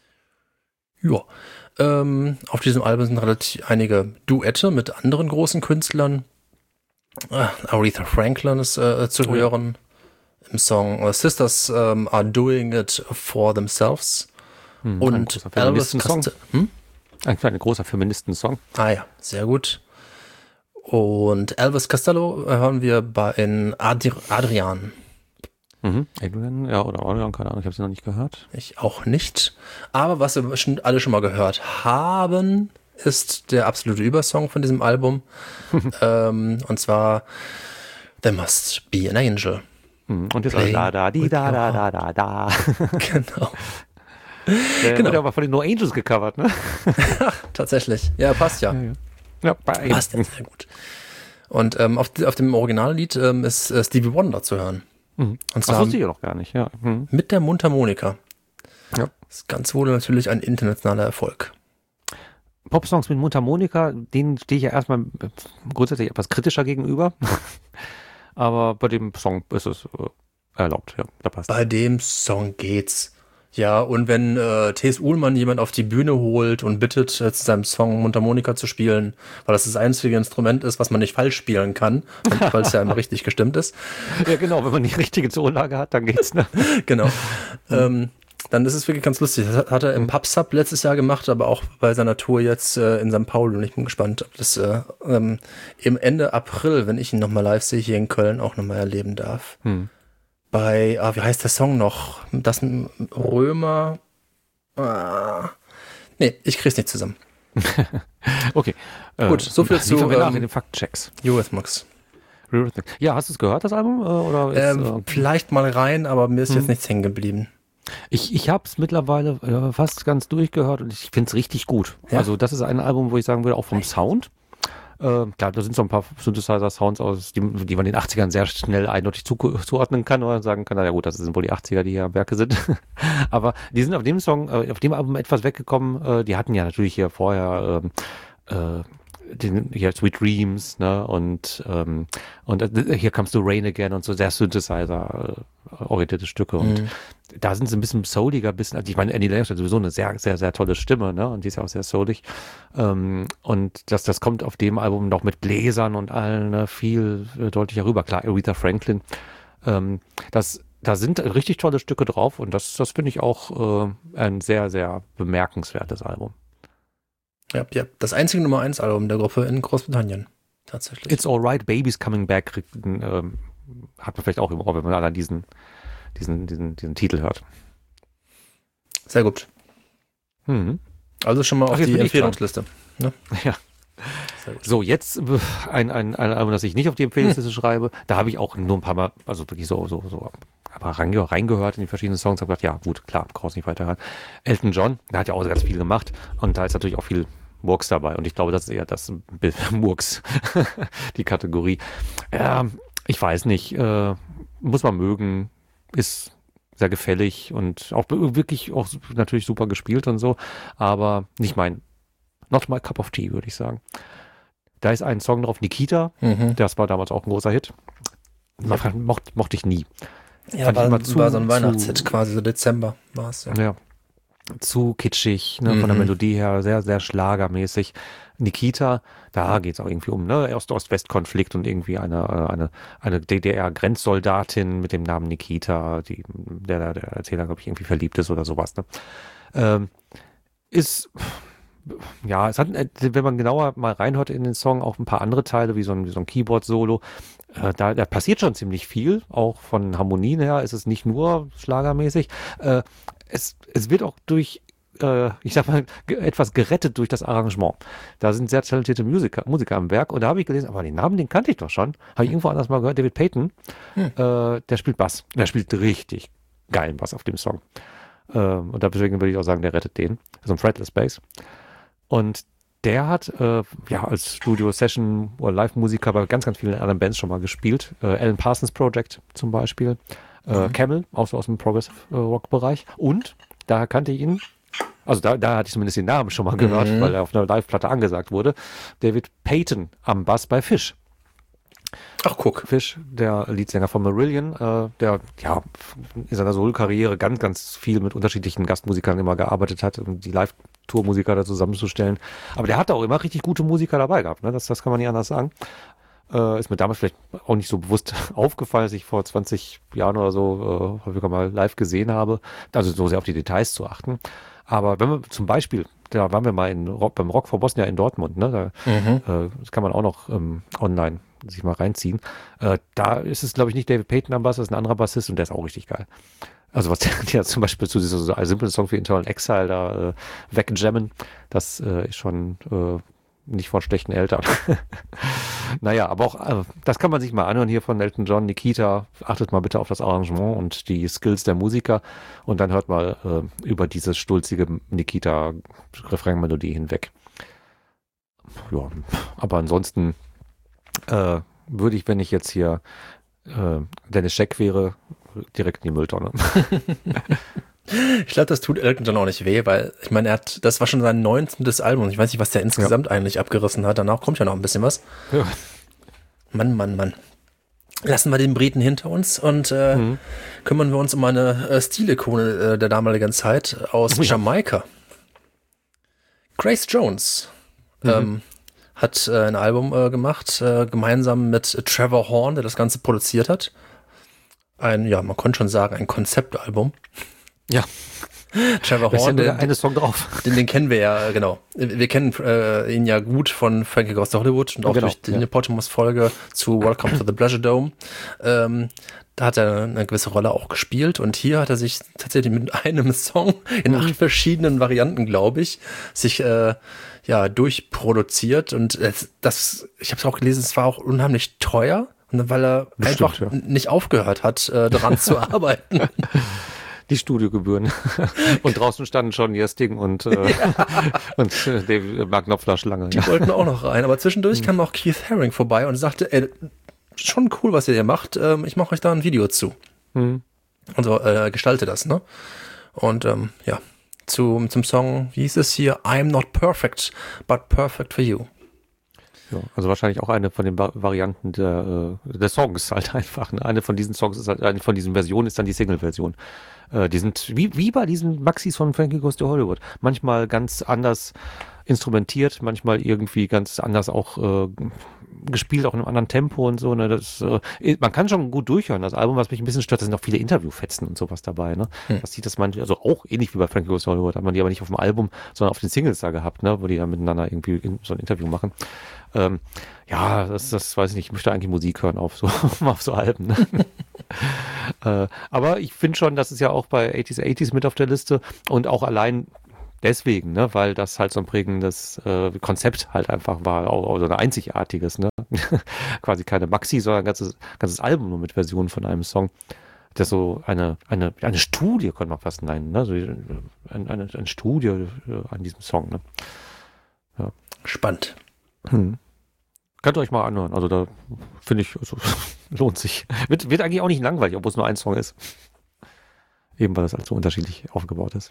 Ja. Ähm, auf diesem Album sind relativ einige Duette mit anderen großen Künstlern. Äh, Aretha Franklin ist äh, zu oh, hören ja. im Song uh, Sisters um, Are Doing It For Themselves. Hm, und Elvis Costello. Hm? Ein kleiner großer Feministensong. Ah ja, sehr gut. Und Elvis Costello hören wir bei in Adri- Adrian. Mhm. Adrian, ja, oder Adrian, keine Ahnung, ich habe sie noch nicht gehört. Ich auch nicht. Aber was wir schon, alle schon mal gehört haben, ist der absolute Übersong von diesem Album. ähm, und zwar There Must Be an Angel. Mhm. Und jetzt Play da, da, die, da, da, da, da, da. Genau. Der genau. wird aber von den No Angels gecovert, ne? Ach, tatsächlich. Ja, passt ja. Ja, ja. ja bei passt ja sehr gut. Und ähm, auf, auf dem Originallied ähm, ist äh, Stevie Wonder zu hören. Mhm. Und zwar das wusste ich ja noch gar nicht, ja. Mhm. Mit der Mundharmonika. Ja. Das Ganze wurde natürlich ein internationaler Erfolg. Popsongs mit Mundharmonika, denen stehe ich ja erstmal grundsätzlich etwas kritischer gegenüber. Aber bei dem Song ist es äh, erlaubt, ja. Da passt. Bei dem Song geht's. Ja, und wenn äh, T S. Uhlmann jemand auf die Bühne holt und bittet, äh, zu seinem Song Mundharmonika zu spielen, weil das das einzige Instrument ist, was man nicht falsch spielen kann, weil es ja immer richtig gestimmt ist. Ja, genau, wenn man die richtige Tonlage hat, dann geht's. Ne? Genau. Mhm. Ähm, dann ist es wirklich ganz lustig. Das hat, hat er im mhm. Pub-Sub letztes Jahr gemacht, aber auch bei seiner Tour jetzt äh, in Sankt Pauli. Und ich bin gespannt, ob das äh, ähm, im Ende April, wenn ich ihn nochmal live sehe, hier in Köln auch nochmal erleben darf. Mhm. Bei, ah, wie heißt der Song noch? Das Römer. Ah. Nee, ich krieg's nicht zusammen. Okay. Gut, so viel zu ähm, nach in den Faktchecks. Eurythmics. Ja, hast du es gehört, das Album? Oder ist, ähm, äh, vielleicht mal rein, aber mir ist hm. jetzt nichts hängen geblieben. Ich, ich habe es mittlerweile äh, fast ganz durchgehört und ich finde es richtig gut. Ja? Also das ist ein Album, wo ich sagen würde, auch vom Sound. Äh, klar, da sind so ein paar Synthesizer-Sounds aus, die, die man in den achtzigern sehr schnell eindeutig zu, zuordnen kann oder sagen kann, na ja gut, das sind wohl die achtziger, die hier am Werke sind. Aber die sind auf dem Song, äh, auf dem Album etwas weggekommen. Äh, die hatten ja natürlich hier vorher äh, äh, den, hier Sweet Dreams, ne, und ähm, und äh, hier Comes to Rain Again und so sehr Synthesizer äh, orientierte Stücke und mhm. da sind sie ein bisschen souliger, ein bisschen, also ich meine, Annie Lennox hat sowieso eine sehr, sehr, sehr tolle Stimme, ne, und die ist ja auch sehr soulig, ähm, und das, das kommt auf dem Album noch mit Bläsern und allen, ne, viel äh, deutlicher rüber, klar, Aretha Franklin, ähm, das, da sind richtig tolle Stücke drauf und das, das finde ich auch äh, ein sehr, sehr bemerkenswertes Album. Ja, ja, das einzige Nummer eins Album der Gruppe in Großbritannien, tatsächlich. It's Alright, Baby's Coming Back, ähm, hat man vielleicht auch im Ohr, wenn man allein diesen, diesen, diesen, diesen Titel hört. Sehr gut. Mhm. Also schon mal auf Ach, die Empfehlungsliste. Ne? Ja. Sehr gut. So, jetzt ein, ein, ein Album, das ich nicht auf die Empfehlungsliste hm. schreibe. Da habe ich auch nur ein paar Mal, also wirklich so, so, so, aber reingehört in die verschiedenen Songs. Habe gedacht, ja, gut, klar, brauchst nicht weiterhören. Elton John, der hat ja auch ganz viel gemacht und da ist natürlich auch viel Murks dabei und ich glaube, das ist eher das Murks, die Kategorie. Ja, ich weiß nicht, äh, muss man mögen, ist sehr gefällig und auch wirklich auch natürlich super gespielt und so, aber nicht mein, not my cup of tea, würde ich sagen. Da ist ein Song drauf, Nikita, mhm. das war damals auch ein großer Hit. Ja. Mocht, mochte ich nie. Ja, war, war, zu, war so ein Weihnachtshit quasi, so Dezember war es. Ja. ja. Zu kitschig, ne, mhm. von der Melodie her, sehr, sehr schlagermäßig. Nikita, da geht es auch irgendwie um, ne, Ost-Ost-West-Konflikt und irgendwie eine, eine, eine D D R-Grenzsoldatin mit dem Namen Nikita, die, der, der Erzähler, glaube ich, irgendwie verliebt ist oder sowas, ne. Ähm, ist, ja, es hat, wenn man genauer mal reinhört in den Song, auch ein paar andere Teile, wie so ein, wie so ein Keyboard-Solo. Äh, da, da passiert schon ziemlich viel, auch von Harmonien her ist es nicht nur schlagermäßig. Äh, es, es wird auch durch, äh, ich sag mal, ge- etwas gerettet durch das Arrangement. Da sind sehr talentierte Musiker, Musiker am Werk und da habe ich gelesen, aber den Namen, den kannte ich doch schon. Habe ich irgendwo anders mal gehört, David Payton, hm. äh, der spielt Bass. Der spielt richtig geilen Bass auf dem Song. Äh, und deswegen würde ich auch sagen, der rettet den. So ein Fretless Bass. Und der hat äh, ja als Studio-Session- oder Live-Musiker bei ganz, ganz vielen anderen Bands schon mal gespielt. Äh, Alan Parsons Project zum Beispiel. Äh, mhm. Camel, auch so aus dem Progressive-Rock-Bereich. Und da kannte ich ihn, also da, da hatte ich zumindest den Namen schon mal gehört, mhm. weil er auf einer Live-Platte angesagt wurde. David Payton am Bass bei Fish. Ach, guck. Fish, der Leadsänger von Marillion, äh, der ja in seiner Solo-Karriere ganz, ganz viel mit unterschiedlichen Gastmusikern immer gearbeitet hat, um die Live-Tour-Musiker da zusammenzustellen. Aber der hat auch immer richtig gute Musiker dabei gehabt, ne? Das, das kann man nicht anders sagen. Äh, ist mir damals vielleicht auch nicht so bewusst aufgefallen, dass ich vor zwanzig Jahren oder so äh, häufiger mal live gesehen habe. Also so sehr auf die Details zu achten. Aber wenn wir zum Beispiel, da waren wir mal in Rock, beim Rock for Bosnia in Dortmund, ne? Da, mhm. äh, das kann man auch noch ähm, online sich mal reinziehen. Äh, da ist es, glaube ich, nicht David Payton am Bass, das ist ein anderer Bassist und der ist auch richtig geil. Also was der, der zum Beispiel zu diesem so simplen Song für Internal Exile da äh, wegjammen, das äh, ist schon äh, nicht von schlechten Eltern. Naja, aber auch, äh, das kann man sich mal anhören hier von Elton John, Nikita. Achtet mal bitte auf das Arrangement und die Skills der Musiker und dann hört mal äh, über diese stulzige Nikita-Refrain-Melodie hinweg. Ja, aber ansonsten äh, würde ich, wenn ich jetzt hier äh, Dennis Scheck wäre, direkt in die Mülltonne. Ich glaube, das tut Elton John auch nicht weh, weil ich meine, er hat, das war schon sein neunzehntes Album. Ich weiß nicht, was der insgesamt ja. eigentlich abgerissen hat. Danach kommt ja noch ein bisschen was. Ja. Mann, Mann, Mann. Lassen wir den Briten hinter uns und äh, mhm. kümmern wir uns um eine äh, Stilikone äh, der damaligen Zeit aus ja. Jamaika. Grace Jones mhm. ähm, hat äh, ein Album äh, gemacht, äh, gemeinsam mit Trevor Horn, der das Ganze produziert hat. Ein, ja, man konnte schon sagen, ein Konzeptalbum. Ja. Trevor Horn, ja eine Song drauf. Den, den kennen wir ja, genau. Wir kennen äh, ihn ja gut von Frankie Goes to Hollywood und auch genau, durch die ja. Nepotimus-Folge zu Welcome to the Pleasure Dome. Ähm, da hat er eine gewisse Rolle auch gespielt und hier hat er sich tatsächlich mit einem Song in acht verschiedenen Varianten, glaube ich, sich äh, ja durchproduziert und das, das ich habe es auch gelesen, es war auch unheimlich teuer, weil er Bestimmt, einfach ja. nicht aufgehört hat, äh, daran zu arbeiten. Die Studiogebühren. Und draußen standen schon Jesting und, äh, ja. und äh, David Mark Knopfler Schlange. Die ja. wollten auch noch rein, aber zwischendurch mhm. kam auch Keith Haring vorbei und sagte, ey, schon cool, was ihr hier macht, ähm, ich mache euch da ein Video zu. Mhm. Und so äh, gestalte das, ne? Und ähm, ja, zu, zum Song, wie hieß es hier? I'm not perfect, but perfect for you. Ja, also wahrscheinlich auch eine von den ba- Varianten der, äh, der Songs halt einfach. Ne? Eine von diesen Songs ist halt, eine von diesen Versionen ist dann die Single-Version. Äh, die sind wie, wie bei diesen Maxis von Frankie Goes to Hollywood. Manchmal ganz anders instrumentiert, manchmal irgendwie ganz anders auch äh, gespielt, auch in einem anderen Tempo und so. Ne? Das, äh, man kann schon gut durchhören. Das Album, was mich ein bisschen stört, da sind auch viele Interviewfetzen und sowas dabei. Ne? Hm. Das sieht das manchmal, also auch ähnlich wie bei Frankie Goes to Hollywood, hat man die aber nicht auf dem Album, sondern auf den Singles da gehabt, ne? Wo die dann miteinander irgendwie in, so ein Interview machen. Ähm, ja, das, das weiß ich nicht. Ich möchte eigentlich Musik hören auf so, auf so Alben. Ne? äh, aber ich finde schon, das ist ja auch bei achtziger achtziger mit auf der Liste und auch allein deswegen, ne, weil das halt so ein prägendes äh, Konzept halt einfach war, auch, auch so ein einzigartiges, ne? Quasi keine Maxi, sondern ein ganzes, ganzes Album nur mit Versionen von einem Song. Das so eine, eine, eine Studie, könnte man fast nennen, ne? So eine, eine, eine Studie äh, an diesem Song, ne? Ja. Spannend. Hm. Könnt ihr euch mal anhören. Also da finde ich, also, lohnt sich. Wird, wird eigentlich auch nicht langweilig, obwohl es nur ein Song ist. Eben weil das halt so unterschiedlich aufgebaut ist.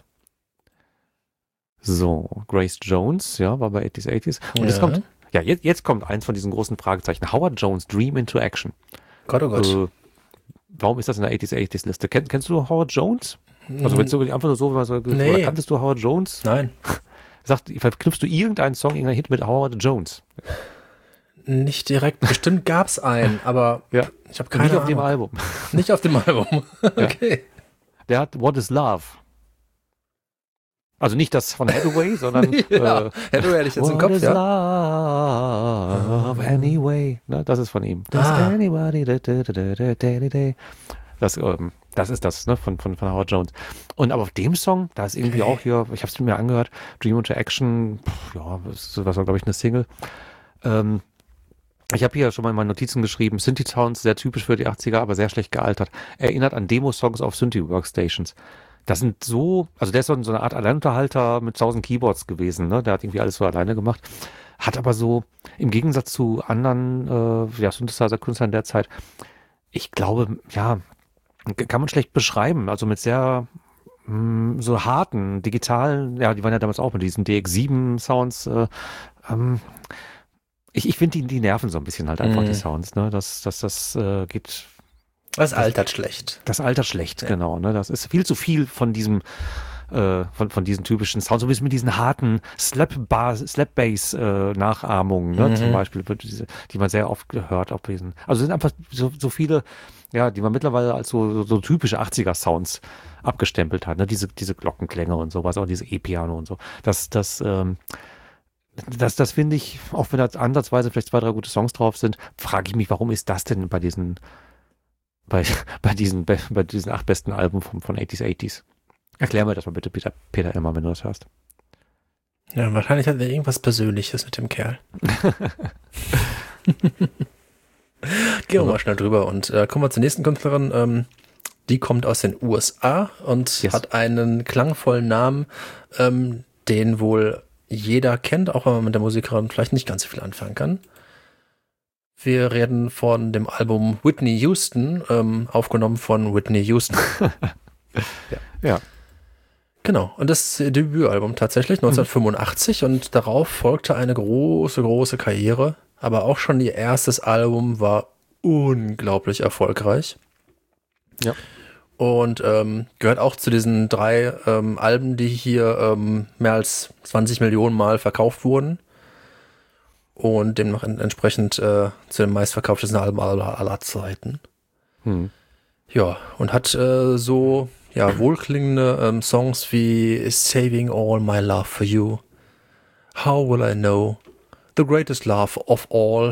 So, Grace Jones, ja, war bei achtziger achtziger. Und ja. jetzt kommt, ja, jetzt, jetzt kommt eins von diesen großen Fragezeichen. Howard Jones, Dream into Action. Gott, oh Gott. Äh, warum ist das in der achtziger achtziger Liste? Kenn, kennst du Howard Jones? Also wenn es so einfach nur so, wenn man so, nee. Oder kanntest du Howard Jones? Nein. Sagt, verknüpfst du irgendeinen Song, irgendeinen Hit mit Howard Jones? Nicht direkt. Bestimmt gab's einen, aber ja. ich habe keine Nicht Ahnung. auf dem Album. Nicht auf dem Album. Okay. Ja. Der hat What is Love? Also nicht das von Hathaway, sondern ja, äh, Hathaway hätte ich jetzt im Kopf, is ja. Love anyway. Ne, das ist von ihm. Does Ah. anybody da, da, da, da, da, da, da. Das, ähm, das ist das, ne, von, von, von Howard Jones. Und aber auf dem Song, da ist irgendwie auch hier, ich habe es mir angehört, Dream into Action, pff, ja, das war, glaube ich, eine Single. Ähm, ich habe hier schon mal in meinen Notizen geschrieben, Synthi-Sounds, sehr typisch für die achtziger, aber sehr schlecht gealtert. Erinnert an Demo-Songs auf Synthi-Workstations. Das sind so, also der ist so, so eine Art Alleinunterhalter mit tausend Keyboards gewesen, ne? Der hat irgendwie alles so alleine gemacht. Hat aber so, im Gegensatz zu anderen äh, ja, Synthesizer-Künstlern der Zeit, ich glaube, ja, kann man schlecht beschreiben. Also mit sehr mh, so harten, digitalen, ja, die waren ja damals auch mit diesen D X sieben Sounds, äh, ähm, Ich, ich finde, die, die nerven so ein bisschen halt einfach, mm. die Sounds, ne? Das, das, das äh, geht. Das altert schlecht. Das altert schlecht, ja. Genau. Ne? Das ist viel zu viel von diesem, äh, von, von diesen typischen Sounds, so ein bisschen mit diesen harten Slap-Bass, Slap-Bass-Nachahmungen, ne? Mhm. Zum Beispiel, die, die man sehr oft hört auf diesen. Also sind einfach so, so viele, ja, die man mittlerweile als so, so, so typische achtziger-Sounds abgestempelt hat, ne? Diese, diese Glockenklänge und sowas, auch diese E-Piano und so. Das, das, ähm, das, das finde ich, auch wenn da ansatzweise vielleicht zwei, drei gute Songs drauf sind, frage ich mich, warum ist das denn bei diesen Bei, bei, diesen, bei diesen acht besten Alben von, von achtziger, achtziger. Erklär mir das mal bitte, Peter, Peter Elmer, wenn du das hörst. Ja, wahrscheinlich hat er irgendwas Persönliches mit dem Kerl. Gehen wir mal schnell drüber und äh, kommen wir zur nächsten Künstlerin. Ähm, die kommt aus den U S A und yes. hat einen klangvollen Namen, ähm, den wohl jeder kennt, auch wenn man mit der Musikerin vielleicht nicht ganz so viel anfangen kann. Wir reden von dem Album Whitney Houston, ähm, aufgenommen von Whitney Houston. ja. ja. Genau, und das Debütalbum tatsächlich neunzehnhundertfünfundachtzig mhm. und darauf folgte eine große, große Karriere, aber auch schon ihr erstes Album war unglaublich erfolgreich. Ja. Und ähm, gehört auch zu diesen drei ähm, Alben, die hier ähm, mehr als zwanzig Millionen Mal verkauft wurden. Und demnach entsprechend äh, zu den meistverkauftesten Alben aller, aller Zeiten. Hm. Ja, und hat äh, so ja wohlklingende ähm, Songs wie Saving All My Love for You, How Will I Know, The Greatest Love of All.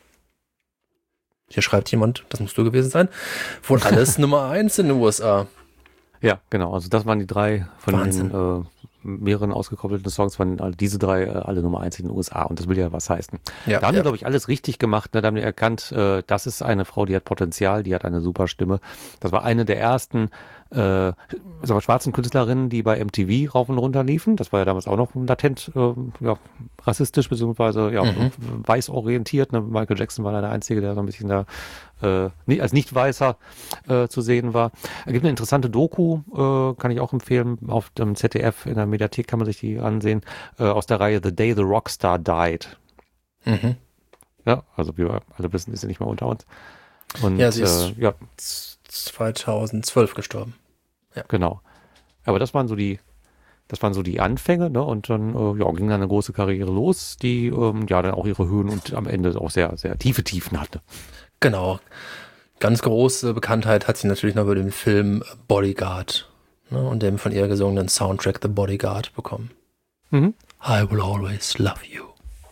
Hier schreibt jemand, das musst du gewesen sein, wohl alles Nummer eins in den U S A. Ja, genau, also das waren die drei von Wahnsinn. den äh, mehreren ausgekoppelten Songs, waren also diese drei äh, alle Nummer eins in den U S A und das will ja was heißen. Ja, da haben ja. die, glaube ich, alles richtig gemacht, ne? Da haben die erkannt, äh, das ist eine Frau, die hat Potenzial, die hat eine super Stimme. Das war eine der ersten äh, sagen wir, schwarzen Künstlerinnen, die bei M T V rauf und runter liefen. Das war ja damals auch noch latent äh, ja, rassistisch, beziehungsweise ja, Mhm. weiß orientiert. Ne? Michael Jackson war da der Einzige, der so ein bisschen da äh, nicht, als Nicht-Weißer äh, zu sehen war. Es gibt eine interessante Doku, äh, kann ich auch empfehlen, auf dem Z D F, in der Mediathek kann man sich die ansehen, äh, aus der Reihe The Day the Rockstar Died. Mhm. Ja, also wie wir alle wissen, ist sie nicht mehr unter uns. Und, Ja, sie ist äh, ja, zweitausendzwölf gestorben. Ja. Genau. Aber das waren so die, das waren so die Anfänge, ne? Und dann äh, ja, ging dann eine große Karriere los, die ähm, ja dann auch ihre Höhen und am Ende auch sehr, sehr tiefe Tiefen hatte. Genau. Ganz große Bekanntheit hat sie natürlich noch über den Film Bodyguard, ne, und dem von ihr gesungenen Soundtrack The Bodyguard bekommen. Mhm. I will always love you.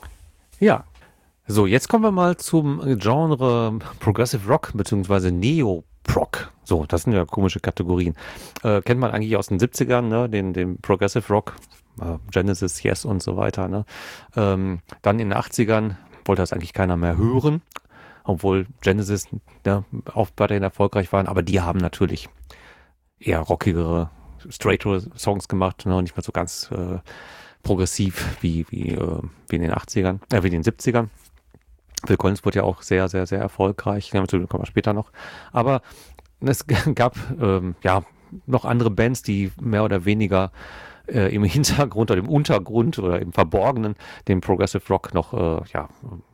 Ja. So, jetzt kommen wir mal zum Genre Progressive Rock bzw. Neo-Prog. So, das sind ja komische Kategorien. Äh, kennt man eigentlich aus den siebzigern, ne? den, den Progressive Rock, äh, Genesis, Yes und so weiter. Ne? Ähm, dann in den achtzigern wollte das eigentlich keiner mehr hören, obwohl Genesis ne, auch weiterhin erfolgreich waren, aber die haben natürlich eher rockigere, straightere Songs gemacht, ne? Nicht mehr so ganz äh, progressiv wie, wie, äh, wie in den achtzigern, äh, wie in den siebzigern. Phil Collins wurde ja auch sehr, sehr, sehr erfolgreich. Dazu kommen wir später noch. Aber es gab ähm, ja noch andere Bands, die mehr oder weniger äh, im Hintergrund oder im Untergrund oder im Verborgenen den Progressive Rock noch äh, ja,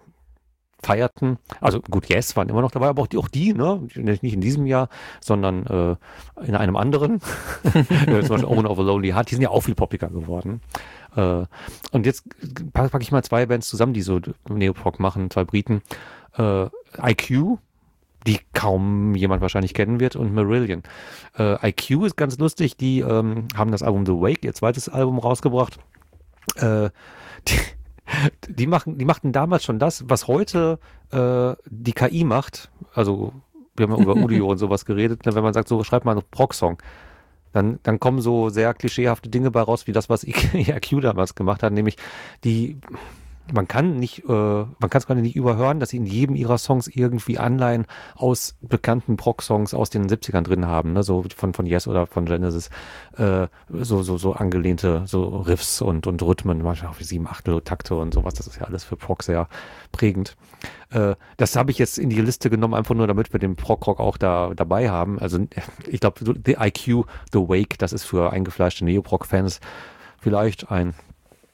feierten. Also gut, Yes waren immer noch dabei, aber auch die, auch die ne? Nicht in diesem Jahr, sondern äh, in einem anderen. Zum Beispiel Owner of a Lonely Heart. Die sind ja auch viel poppiger geworden. Uh, und jetzt packe pack ich mal zwei Bands zusammen, die so Neoprog machen, zwei Briten. Uh, I Q, die kaum jemand wahrscheinlich kennen wird, und Marillion. Uh, I Q ist ganz lustig, die ähm, haben das Album The Wake, ihr zweites Album, rausgebracht. Uh, die, die, machen, die machten damals schon das, was heute uh, die K I macht. Also wir haben ja über Udio und sowas geredet, ne? Wenn man sagt, so schreibt mal einen Prog-Song. Dann, dann kommen so sehr klischeehafte Dinge bei raus, wie das, was I Q damals gemacht hat, nämlich die, man kann nicht, äh, man kann es gar nicht überhören, dass sie in jedem ihrer Songs irgendwie Anleihen aus bekannten Prog-Songs aus den siebzigern drin haben, ne, so von, von Yes oder von Genesis, äh, so, so, so angelehnte, so Riffs und, und Rhythmen, manchmal auch wie sieben Achtel-Takte und sowas, das ist ja alles für Prog sehr prägend. Äh, das habe ich jetzt in die Liste genommen, einfach nur, damit wir den Prog-Rock auch da dabei haben. Also ich glaube, The I Q, The Wake, das ist für eingefleischte Neo-Prog-Fans vielleicht ein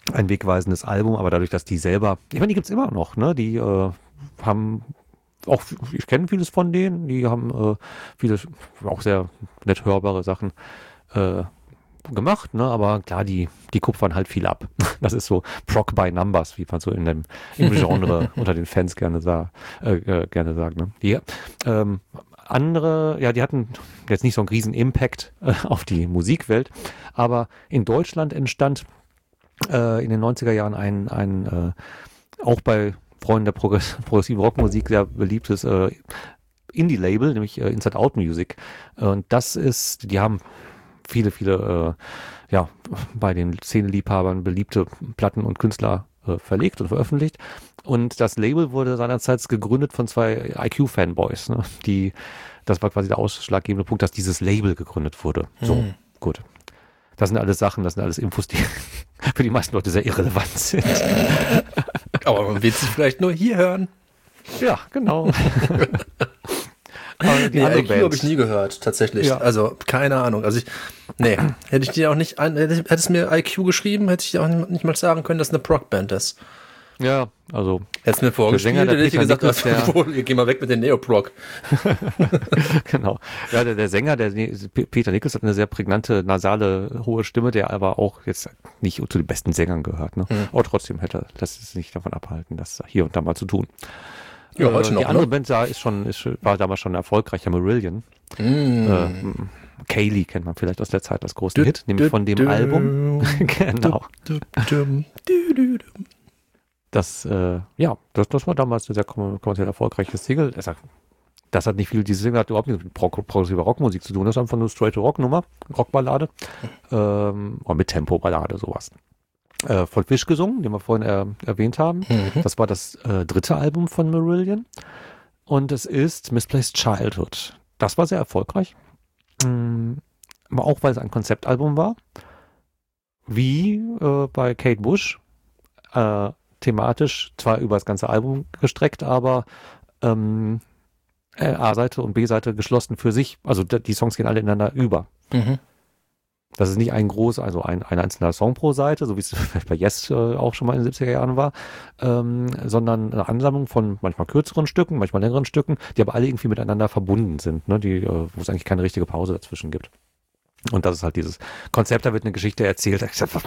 ein wegweisendes Album, aber dadurch, dass die selber, ich meine, die gibt's immer noch, ne? Die äh, haben auch, ich kenne vieles von denen, die haben äh, viele auch sehr nett hörbare Sachen äh, gemacht, ne? Aber klar, die, die kupfern halt viel ab. Das ist so Proc by Numbers, wie man so in dem im Genre unter den Fans gerne, sah, äh, äh, gerne sagt. Ne? Die ähm, andere, ja, die hatten jetzt nicht so einen riesen Impact äh, auf die Musikwelt, aber in Deutschland entstand äh, in den neunziger Jahren ein, ein äh, auch bei Freunden der Progress- progressiven Rockmusik sehr beliebtes äh, Indie-Label, nämlich äh, Inside Out Music. Und das ist, die haben viele, viele, äh, ja, bei den Szeneliebhabern beliebte Platten und Künstler äh, verlegt und veröffentlicht. Und das Label wurde seinerzeit gegründet von zwei I Q-Fanboys, ne? Die, das war quasi der ausschlaggebende Punkt, dass dieses Label gegründet wurde. So, hm. gut. Das sind alles Sachen, das sind alles Infos, die für die meisten Leute sehr irrelevant sind. Aber man will sie vielleicht nur hier hören. Ja, genau. Aber die nee, I Q habe ich nie gehört, tatsächlich. Ja. Also, keine Ahnung. Also ich, nee, hätte ich dir auch nicht, hätte es mir I Q geschrieben, hätte ich dir auch nicht mal sagen können, dass es eine Prog-Band ist. Ja, also. Hättest mir vorgespielt, der Sänger, der hätte ich gesagt, Nichols, der, wohl, geh mal weg mit den Neoprog. Genau. Ja, der, der Sänger, der Peter Nichols, hat eine sehr prägnante, nasale, hohe Stimme, der aber auch jetzt nicht zu den besten Sängern gehört, ne? Hm. Aber trotzdem hätte das ist nicht davon abhalten, das hier und da mal zu tun. Ja, heute äh, noch, die andere ne? Band da ist schon, ist, war damals schon erfolgreicher, Marillion. Mm. Äh, Kaylee kennt man vielleicht aus der Zeit als großen du, Hit, nämlich du, von dem du, Album. Genau. Du, das, äh, ja, das, das war damals eine sehr kommerziell erfolgreiche Single. Das, das hat nicht viel, diese Single hat überhaupt nichts mit progressiver Rockmusik zu tun. Das ist einfach nur straight Rocknummer, Rockballade, ähm, oder mit Tempo-Ballade, sowas. Äh, von Fish gesungen, den wir vorhin äh, erwähnt haben. Mhm. Das war das äh, dritte Album von Marillion. Und es ist Misplaced Childhood. Das war sehr erfolgreich. Mhm. Aber auch, weil es ein Konzeptalbum war. Wie äh, bei Kate Bush. Äh, thematisch zwar über das ganze Album gestreckt, aber ähm, äh, A-Seite und B-Seite geschlossen für sich. Also die Songs gehen alle ineinander über. Mhm. Das ist nicht ein groß, also ein, ein einzelner Song pro Seite, so wie es vielleicht bei Yes äh, auch schon mal in den siebziger Jahren war, ähm, sondern eine Ansammlung von manchmal kürzeren Stücken, manchmal längeren Stücken, die aber alle irgendwie miteinander verbunden sind, ne? Die, äh, wo es eigentlich keine richtige Pause dazwischen gibt. Und das ist halt dieses Konzept, da wird eine Geschichte erzählt.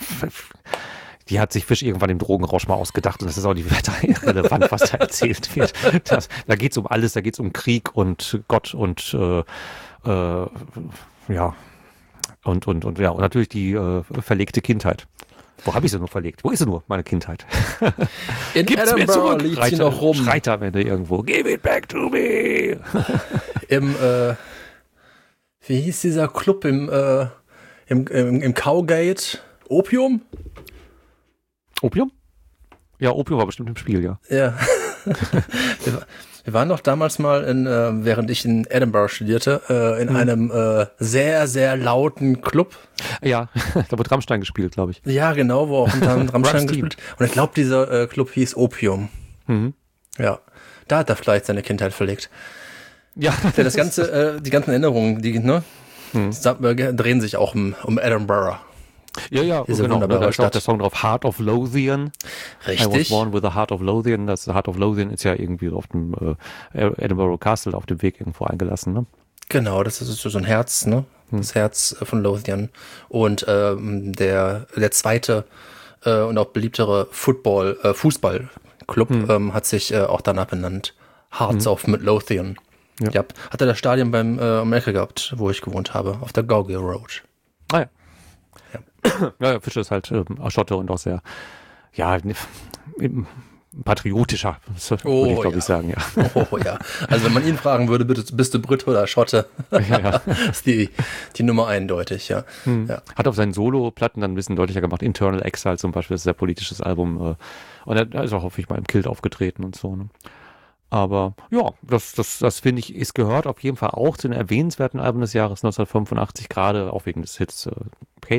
Die hat sich Fisch irgendwann im Drogenrausch mal ausgedacht und das ist auch nicht weiter irrelevant, was da erzählt wird. Das, da geht es um alles, da geht es um Krieg und Gott und äh, äh, ja, Und, und, und, ja, und natürlich die äh, verlegte Kindheit. Wo habe ich sie nur verlegt? Wo ist sie nur, meine Kindheit? In Gibt's Edinburgh mir zurück? Liegt sie noch rum. Schreit am Ende irgendwo. Give it back to me. Im, äh, wie hieß dieser Club im, äh, im, im, im Cowgate? Opium? Opium? Ja, Opium war bestimmt im Spiel, ja. Ja. Wir waren doch damals mal, in, äh, während ich in Edinburgh studierte, äh, in hm. einem äh, sehr, sehr lauten Club. Ja, da wird Rammstein gespielt, glaube ich. Ja, genau, wo auch unter Rammstein gespielt. Und ich glaube, dieser äh, Club hieß Opium. Mhm. Ja, da hat er vielleicht seine Kindheit verlegt. Ja. ja das ganze, äh, die ganzen Erinnerungen, die ne, hm. drehen sich auch um, um Edinburgh. Ja, ja, Diese genau. wunderbare Da Stadt. steht der Song drauf, Heart of Lothian. Richtig. I was born with a Heart of Lothian. Das Heart of Lothian ist ja irgendwie auf dem äh, Edinburgh Castle auf dem Weg irgendwo eingelassen, ne? Genau, das ist so ein Herz, ne? Das hm. Herz von Lothian. Und ähm, der der zweite äh, und auch beliebtere Football, äh, Fußballclub hm. ähm, hat sich äh, auch danach benannt. Hearts hm. of Midlothian. Ja. ja. Hatte das Stadion beim äh, Amerika gehabt, wo ich gewohnt habe, auf der Gauguin Road. Ah ja. Ja, ja, Fischer ist halt ähm, Schotte und auch sehr, ja, patriotischer, oh, würde ich glaube ja. ich sagen, ja. Oh ja, also wenn man ihn fragen würde, bitte, bist du Brit oder Schotte? Ja, ja. ist die, die Nummer eindeutig, ja. Hm. ja. Hat auf seinen Solo-Platten dann ein bisschen deutlicher gemacht, Internal Exile zum Beispiel, das ist ein sehr politisches Album, äh, und er ist auch häufig mal im Kilt aufgetreten und so, ne. Aber ja, das, das, das finde ich, es gehört auf jeden Fall auch zu den erwähnenswerten Alben des Jahres neunzehnhundertfünfundachtzig, gerade auch wegen des Hits äh, Kaylee.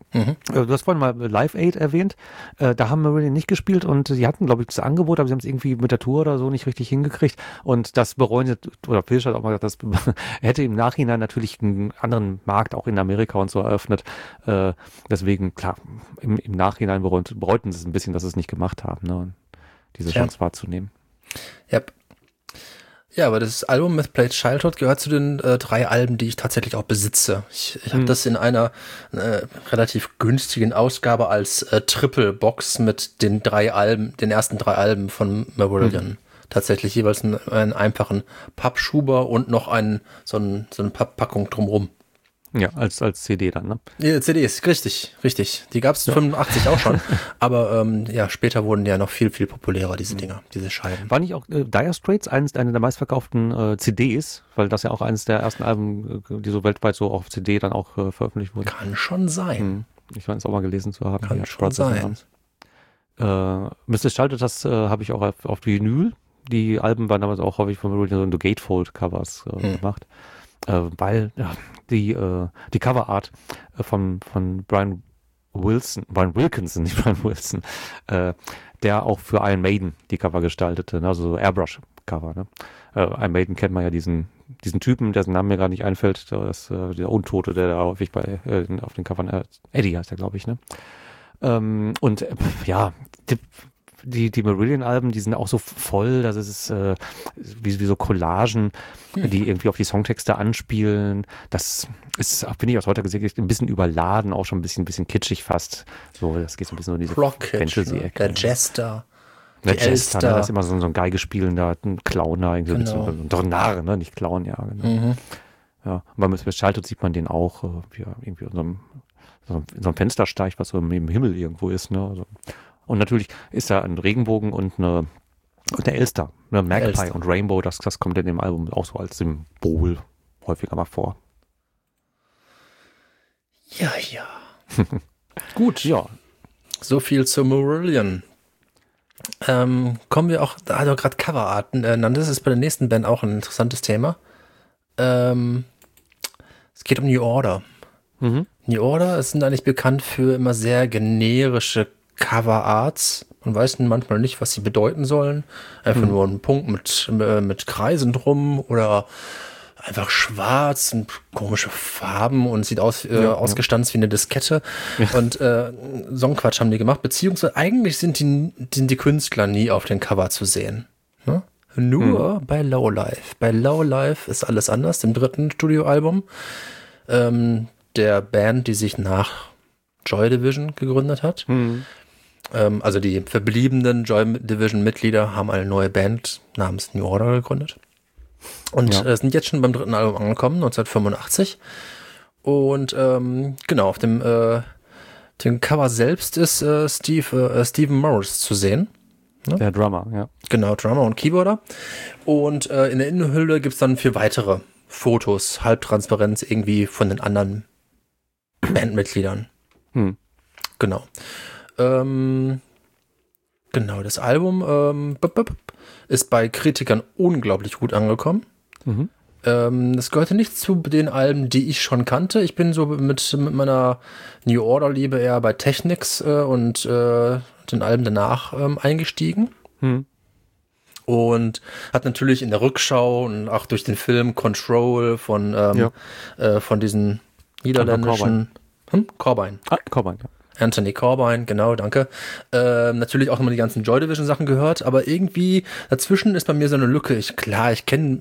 Mhm. Du hast vorhin mal Live Aid erwähnt. Äh, da haben Marillion nicht gespielt und sie hatten, glaube ich, das Angebot, aber sie haben es irgendwie mit der Tour oder so nicht richtig hingekriegt. Und das bereuen, oder Fish hat auch mal gesagt, das hätte im Nachhinein natürlich einen anderen Markt auch in Amerika und so eröffnet. Äh, deswegen, klar, im, im Nachhinein bereuen, bereuten sie es ein bisschen, dass sie es nicht gemacht haben, ne? Diese Chance ja. wahrzunehmen. Ja. Ja, aber das Album Myth Played Childhood gehört zu den äh, drei Alben, die ich tatsächlich auch besitze. Ich, ich habe hm. das in einer äh, relativ günstigen Ausgabe als äh, Triple-Box mit den drei Alben, den ersten drei Alben von Marillion. Hm. Tatsächlich jeweils einen, einen einfachen Pappschuber und noch einen, so, ein, so eine Papppackung drumrum. Ja, als, als C D dann, ne? Ja, C Ds, richtig, richtig. Die gab es ja. fünfundachtzig auch schon, aber ähm, ja, später wurden ja noch viel, viel populärer, diese Dinger, diese Scheiben. War nicht auch äh, Dire Straits eines, eine der meistverkauften äh, C Ds, weil das ja auch eines der ersten Alben, äh, die so weltweit so auf C D dann auch äh, veröffentlicht wurden? Kann schon sein. Hm. Ich meine es auch mal gelesen zu haben. Kann ja, schon sein. Äh, Mister Schaltet, das äh, habe ich auch auf, auf Vinyl. Die Alben waren damals auch häufig von Marillion so Gatefold-Covers äh, hm. gemacht. Äh, weil ja, die, äh, die Coverart äh, von, von Brian Wilson, Brian Wilkinson, nicht Brian Wilson, äh, der auch für Iron Maiden die Cover gestaltete, ne? Also so Airbrush-Cover. Ne? Äh, Iron Maiden kennt man ja diesen, diesen Typen, dessen Name mir gerade nicht einfällt, das, äh, der Untote, der da häufig bei äh, auf den Covern, äh, Eddie heißt der, glaube ich. Ne? Ähm, und äh, ja, die, Die, die Marillion-Alben, die sind auch so voll, dass es äh, wie, wie so Collagen, die irgendwie auf die Songtexte anspielen. Das ist, finde ich aus heutiger Sicht ein bisschen überladen, auch schon ein bisschen, ein bisschen kitschig fast. So, das geht so ein bisschen in diese Fantasy-Ecke. Der Jester. Der Jester, ne? Das ist immer so, so ein Geigespielender, ein Clown da, irgendwie genau. so, doch ein Narr, ne? Nicht Clown, ja. Genau. Mhm. Ja, und beim Mister Childhood sieht man den auch, äh, wie er irgendwie in so einem, in so einem Fenster steigt, was so im Himmel irgendwo ist, ne? Also, und natürlich ist da ein Regenbogen und eine, und der Elster, ne, Magpie Elster. Und Rainbow, das, das kommt in dem Album auch so als Symbol häufiger mal vor. Ja, ja. Gut. Ja. So viel zu Marillion. Ähm, kommen wir auch, da hat er gerade Coverarten genannt, das ist bei der nächsten Band auch ein interessantes Thema. Ähm, es geht um New Order. Mhm. New Order sind eigentlich bekannt für immer sehr generische Coverarts. Man weiß manchmal nicht, was sie bedeuten sollen. Einfach hm. nur ein Punkt mit, mit Kreisen drum oder einfach schwarz und komische Farben und sieht aus, äh, ja, ausgestanzt ja. wie eine Diskette. Ja. Und äh, Songquatsch haben die gemacht. Beziehungsweise eigentlich sind die, sind die Künstler nie auf den Cover zu sehen. Ne? Nur hm. bei Lowlife. Bei Lowlife ist alles anders, dem dritten Studioalbum ähm, der Band, die sich nach Joy Division gegründet hat. Hm. Also die verbliebenen Joy Division-Mitglieder haben eine neue Band namens New Order gegründet. Und ja. äh, sind jetzt schon beim dritten Album angekommen, neunzehnhundertfünfundachtzig. Und ähm, genau, auf dem, äh, dem Cover selbst ist äh, Steve, äh, Stephen Morris zu sehen. Ne? Der Drummer, ja. Genau, Drummer und Keyboarder. Und äh, in der Innenhülle gibt es dann vier weitere Fotos, Halbtransparenz irgendwie von den anderen Bandmitgliedern. Hm. Genau. Ähm, genau, das Album ähm, ist bei Kritikern unglaublich gut angekommen. Mhm. Ähm, das gehörte nicht zu den Alben, die ich schon kannte. Ich bin so mit, mit meiner New Order-Liebe eher bei Technics äh, und äh, den Alben danach ähm, eingestiegen. Mhm. Und hat natürlich in der Rückschau und auch durch den Film Control von, ähm, ja. äh, von diesen niederländischen Hm? Corbijn. Ah, Corbijn, ja. Anthony Corbijn, genau, danke. Ähm, natürlich auch nochmal die ganzen Joy Division Sachen gehört, aber irgendwie dazwischen ist bei mir so eine Lücke. Ich, klar, ich kenne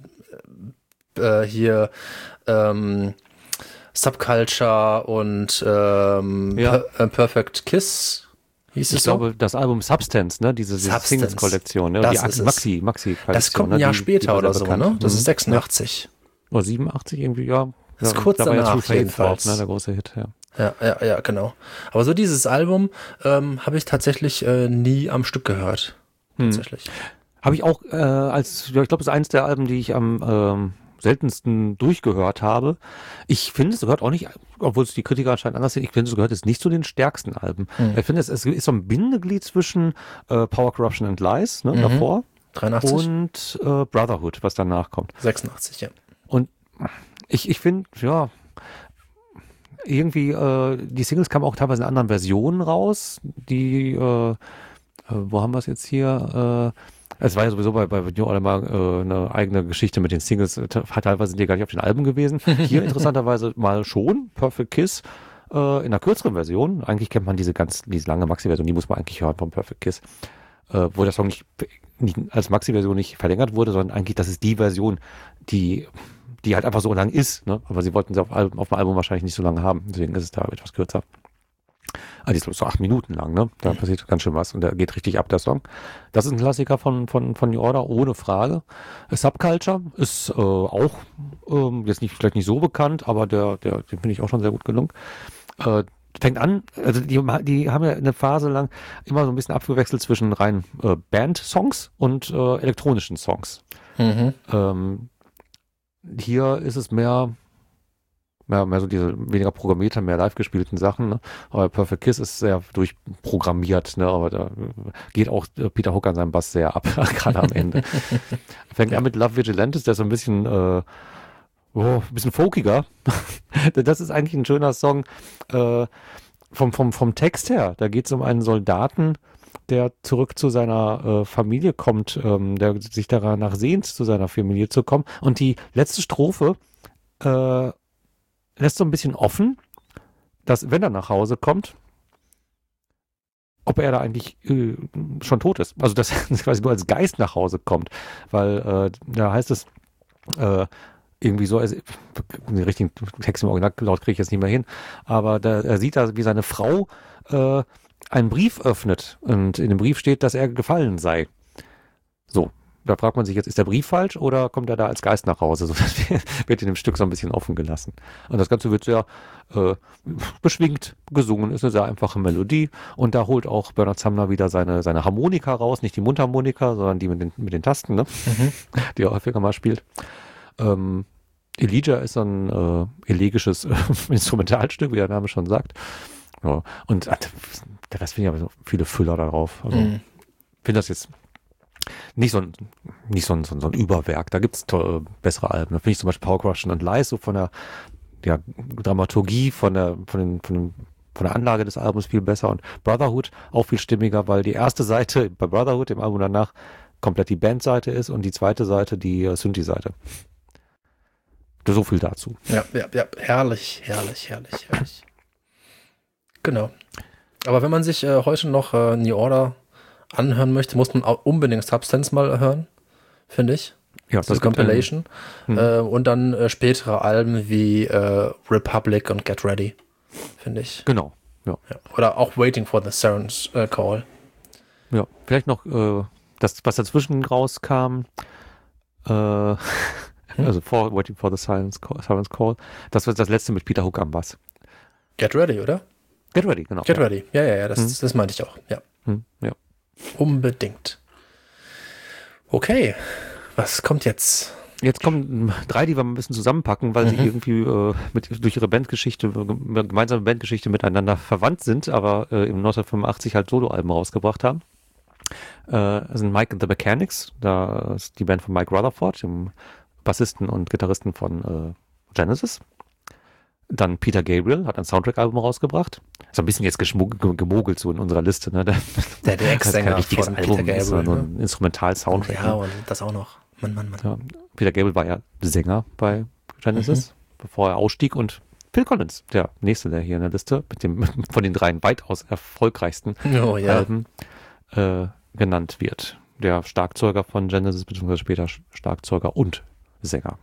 äh, hier ähm, Subculture und ähm, ja. per, äh, Perfect Kiss. Hieß ich es so? glaube, das Album Substance, ne? Diese, diese Singles-Kollektion, ne? Das die ist Maxi, Maxi Das kommt ein Jahr ne? später die, die oder so, ne? Das mhm. ist sechsundachtzig. Oder siebenundachtzig irgendwie, ja. Das ist ja, kurz da danach ja jedenfalls. Drauf, ne? Der große Hit, ja. Ja, ja, ja, genau. Aber so dieses Album ähm, habe ich tatsächlich äh, nie am Stück gehört. Tatsächlich. Hm. Habe ich auch äh, als, ja, ich glaube, das ist eins der Alben, die ich am ähm, seltensten durchgehört habe. Ich finde, es gehört auch nicht, obwohl es die Kritiker anscheinend anders sehen, ich finde, es gehört jetzt nicht zu den stärksten Alben. Hm. Ich finde, es, es ist so ein Bindeglied zwischen äh, Power, Corruption and Lies, ne, mhm. davor. dreiundachtzig. Und äh, Brotherhood, was danach kommt. sechsundachtzig, ja. Und ich, ich finde, ja, irgendwie, äh, die Singles kamen auch teilweise in anderen Versionen raus, die, äh, äh, wo haben wir es jetzt hier? Äh, es war ja sowieso bei, bei New Order mal äh, eine eigene Geschichte mit den Singles, teilweise sind die gar nicht auf den Alben gewesen. Hier interessanterweise mal schon, Perfect Kiss, äh, in einer kürzeren Version. Eigentlich kennt man diese ganz, diese lange Maxi-Version, die muss man eigentlich hören vom Perfect Kiss, äh, wo der Song nicht, nicht als Maxi-Version nicht verlängert wurde, sondern eigentlich, das ist die Version, die die halt einfach so lang ist, ne? Aber sie wollten sie auf, Album, auf dem Album wahrscheinlich nicht so lange haben, deswegen ist es da etwas kürzer. Also die ist so acht Minuten lang, ne? Da passiert ganz schön was und der geht richtig ab, der Song. Das ist ein Klassiker von, von, von New Order, ohne Frage. Subculture ist äh, auch ähm, jetzt nicht, vielleicht nicht so bekannt, aber der, der, den finde ich auch schon sehr gut gelungen. Äh, fängt an, also die, die haben ja eine Phase lang immer so ein bisschen abgewechselt zwischen rein äh, Band-Songs und äh, elektronischen Songs. Mhm. Ähm, hier ist es mehr mehr, mehr so diese weniger programmierter, mehr live gespielten Sachen, ne? Aber Perfect Kiss ist sehr durchprogrammiert, ne? Aber da geht auch Peter Hook an seinem Bass sehr ab, gerade am Ende. Fängt an mit Love Vigilantes, der ist so ein bisschen äh, oh, ein bisschen folkiger. Das ist eigentlich ein schöner Song äh, vom, vom, vom Text her. Da geht es um einen Soldaten, der zurück zu seiner äh, Familie kommt, ähm, der sich danach sehnt, zu seiner Familie zu kommen. Und die letzte Strophe äh, lässt so ein bisschen offen, dass, wenn er nach Hause kommt, ob er da eigentlich äh, schon tot ist. Also, dass er quasi nur als Geist nach Hause kommt. Weil äh, da heißt es äh, irgendwie so, also, den richtigen Text im Original laut kriege ich jetzt nicht mehr hin, aber da, er sieht da, wie seine Frau äh, einen Brief öffnet und in dem Brief steht, dass er gefallen sei. So, da fragt man sich jetzt, ist der Brief falsch oder kommt er da als Geist nach Hause? So, das wird in dem Stück so ein bisschen offen gelassen. Und das Ganze wird sehr äh, beschwingt gesungen, ist eine sehr einfache Melodie und da holt auch Bernard Sumner wieder seine, seine Harmonika raus, nicht die Mundharmonika, sondern die mit den, mit den Tasten, ne? Mhm. Die er häufiger mal spielt. Ähm, Elijah ist ein äh, elegisches äh, Instrumentalstück, wie der Name schon sagt. Ja, und äh, der Rest finde ich aber so viele Füller darauf. Also mhm. finde das jetzt nicht so ein, nicht so ein, so ein, so ein Überwerk. Da gibt es äh, bessere Alben. Da finde ich zum Beispiel Power Crushing and Lies so von der ja, Dramaturgie, von der, von, den, von, den, von der Anlage des Albums viel besser und Brotherhood auch viel stimmiger, weil die erste Seite bei Brotherhood, dem Album danach, komplett die Bandseite ist und die zweite Seite die äh, Synthi-Seite. So viel dazu. Ja, ja, ja, herrlich, herrlich, herrlich, herrlich. Genau. Aber wenn man sich äh, heute noch äh, New Order anhören möchte, muss man auch unbedingt Substance mal hören, finde ich. Ja, das ist Compilation. Hm. Äh, und dann äh, spätere Alben wie äh, Republic und Get Ready, finde ich. Genau. Ja. Ja. Oder auch Waiting for the Siren's äh, Call. Ja, vielleicht noch äh, das, was dazwischen rauskam, äh, hm? also vor Waiting for the Siren's Call, Siren's Call, das war das letzte mit Peter Hook am Bass. Get Ready, oder? Get Ready, genau. Get ja. Ready, ja, ja, ja, das, hm. das meinte ich auch, ja. Hm, ja. Unbedingt. Okay, was kommt jetzt? Jetzt kommen drei, die wir ein bisschen zusammenpacken, weil mhm. sie irgendwie äh, mit, durch ihre Bandgeschichte, gemeinsame Bandgeschichte miteinander verwandt sind, aber äh, im neunzehnhundertfünfundachtzig halt Soloalben rausgebracht haben. Äh, das sind Mike and the Mechanics, da ist die Band von Mike Rutherford, dem Bassisten und Gitarristen von äh, Genesis. Dann Peter Gabriel hat ein Soundtrack-Album rausgebracht. Ist ein bisschen jetzt geschmuggelt, gemogelt so in unserer Liste. Ne? Der, der, der Ex-Sänger von Album, Peter Gabriel. Ist nur ein Instrumental-Soundtrack. Ja, und das auch noch. Mann, Mann, Mann. Ja, Peter Gabriel war ja Sänger bei Genesis, mhm. bevor er ausstieg. Und Phil Collins, der nächste, der hier in der Liste, mit dem von den dreien weitaus erfolgreichsten oh, ja. Alben äh, genannt wird. Der Schlagzeuger von Genesis, beziehungsweise später Schlagzeuger und Sänger.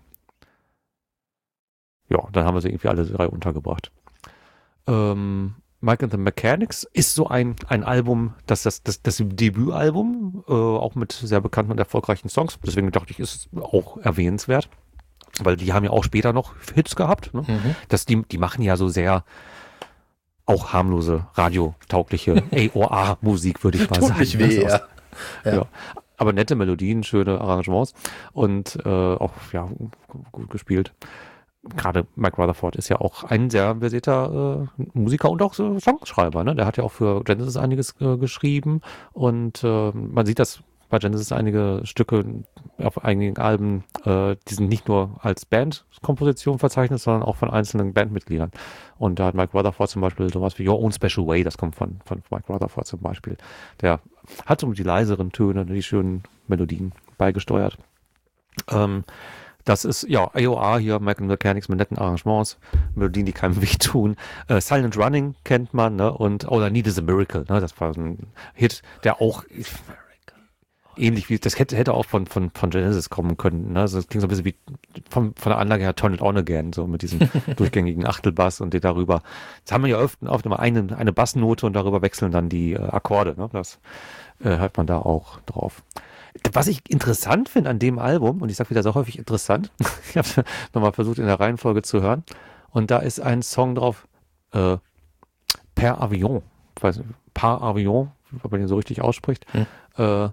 Ja, dann haben wir sie irgendwie alle drei untergebracht. Ähm, Mike and the Mechanics ist so ein, ein Album, das das, das, das Debütalbum, äh, auch mit sehr bekannten und erfolgreichen Songs. Deswegen dachte ich, ist es auch erwähnenswert. Weil die haben ja auch später noch Hits gehabt. Ne? Mhm. Das, die, die machen ja so sehr auch harmlose, radiotaugliche A O A-Musik, würde ich mal Tut sagen. Nicht weh, ja. Ja. ja. Aber nette Melodien, schöne Arrangements und äh, auch ja gut gespielt. Gerade Mike Rutherford ist ja auch ein sehr versierter äh, Musiker und auch so Songschreiber. Ne? Der hat ja auch für Genesis einiges äh, geschrieben und äh, man sieht das bei Genesis einige Stücke auf einigen Alben, äh, die sind nicht nur als Bandkomposition verzeichnet, sondern auch von einzelnen Bandmitgliedern. Und da hat Mike Rutherford zum Beispiel sowas wie Your Own Special Way, das kommt von, von Mike Rutherford zum Beispiel. Der hat so die leiseren Töne, die schönen Melodien beigesteuert. Ähm, Das ist, ja, A O R hier, Mechanics mit netten Arrangements, Melodien, die keinem wehtun. Äh, Silent Running kennt man, ne? Und All I Need is a Miracle, ne? Das war so ein Hit, der auch ähnlich wie, das hätte, hätte auch von, von, von Genesis kommen können, ne? Also das klingt so ein bisschen wie von, von der Anlage her Turn It On Again, so mit diesem durchgängigen Achtelbass und die darüber. Jetzt haben wir ja oft, oft immer eine, eine Bassnote und darüber wechseln dann die äh, Akkorde, ne? Das äh, hört man da auch drauf. Was ich interessant finde an dem Album, und ich sage wieder so häufig interessant, ich habe nochmal versucht in der Reihenfolge zu hören, und da ist ein Song drauf, äh, Per Avion, ich weiß nicht, Par Avion, ob man den so richtig ausspricht, hm. äh,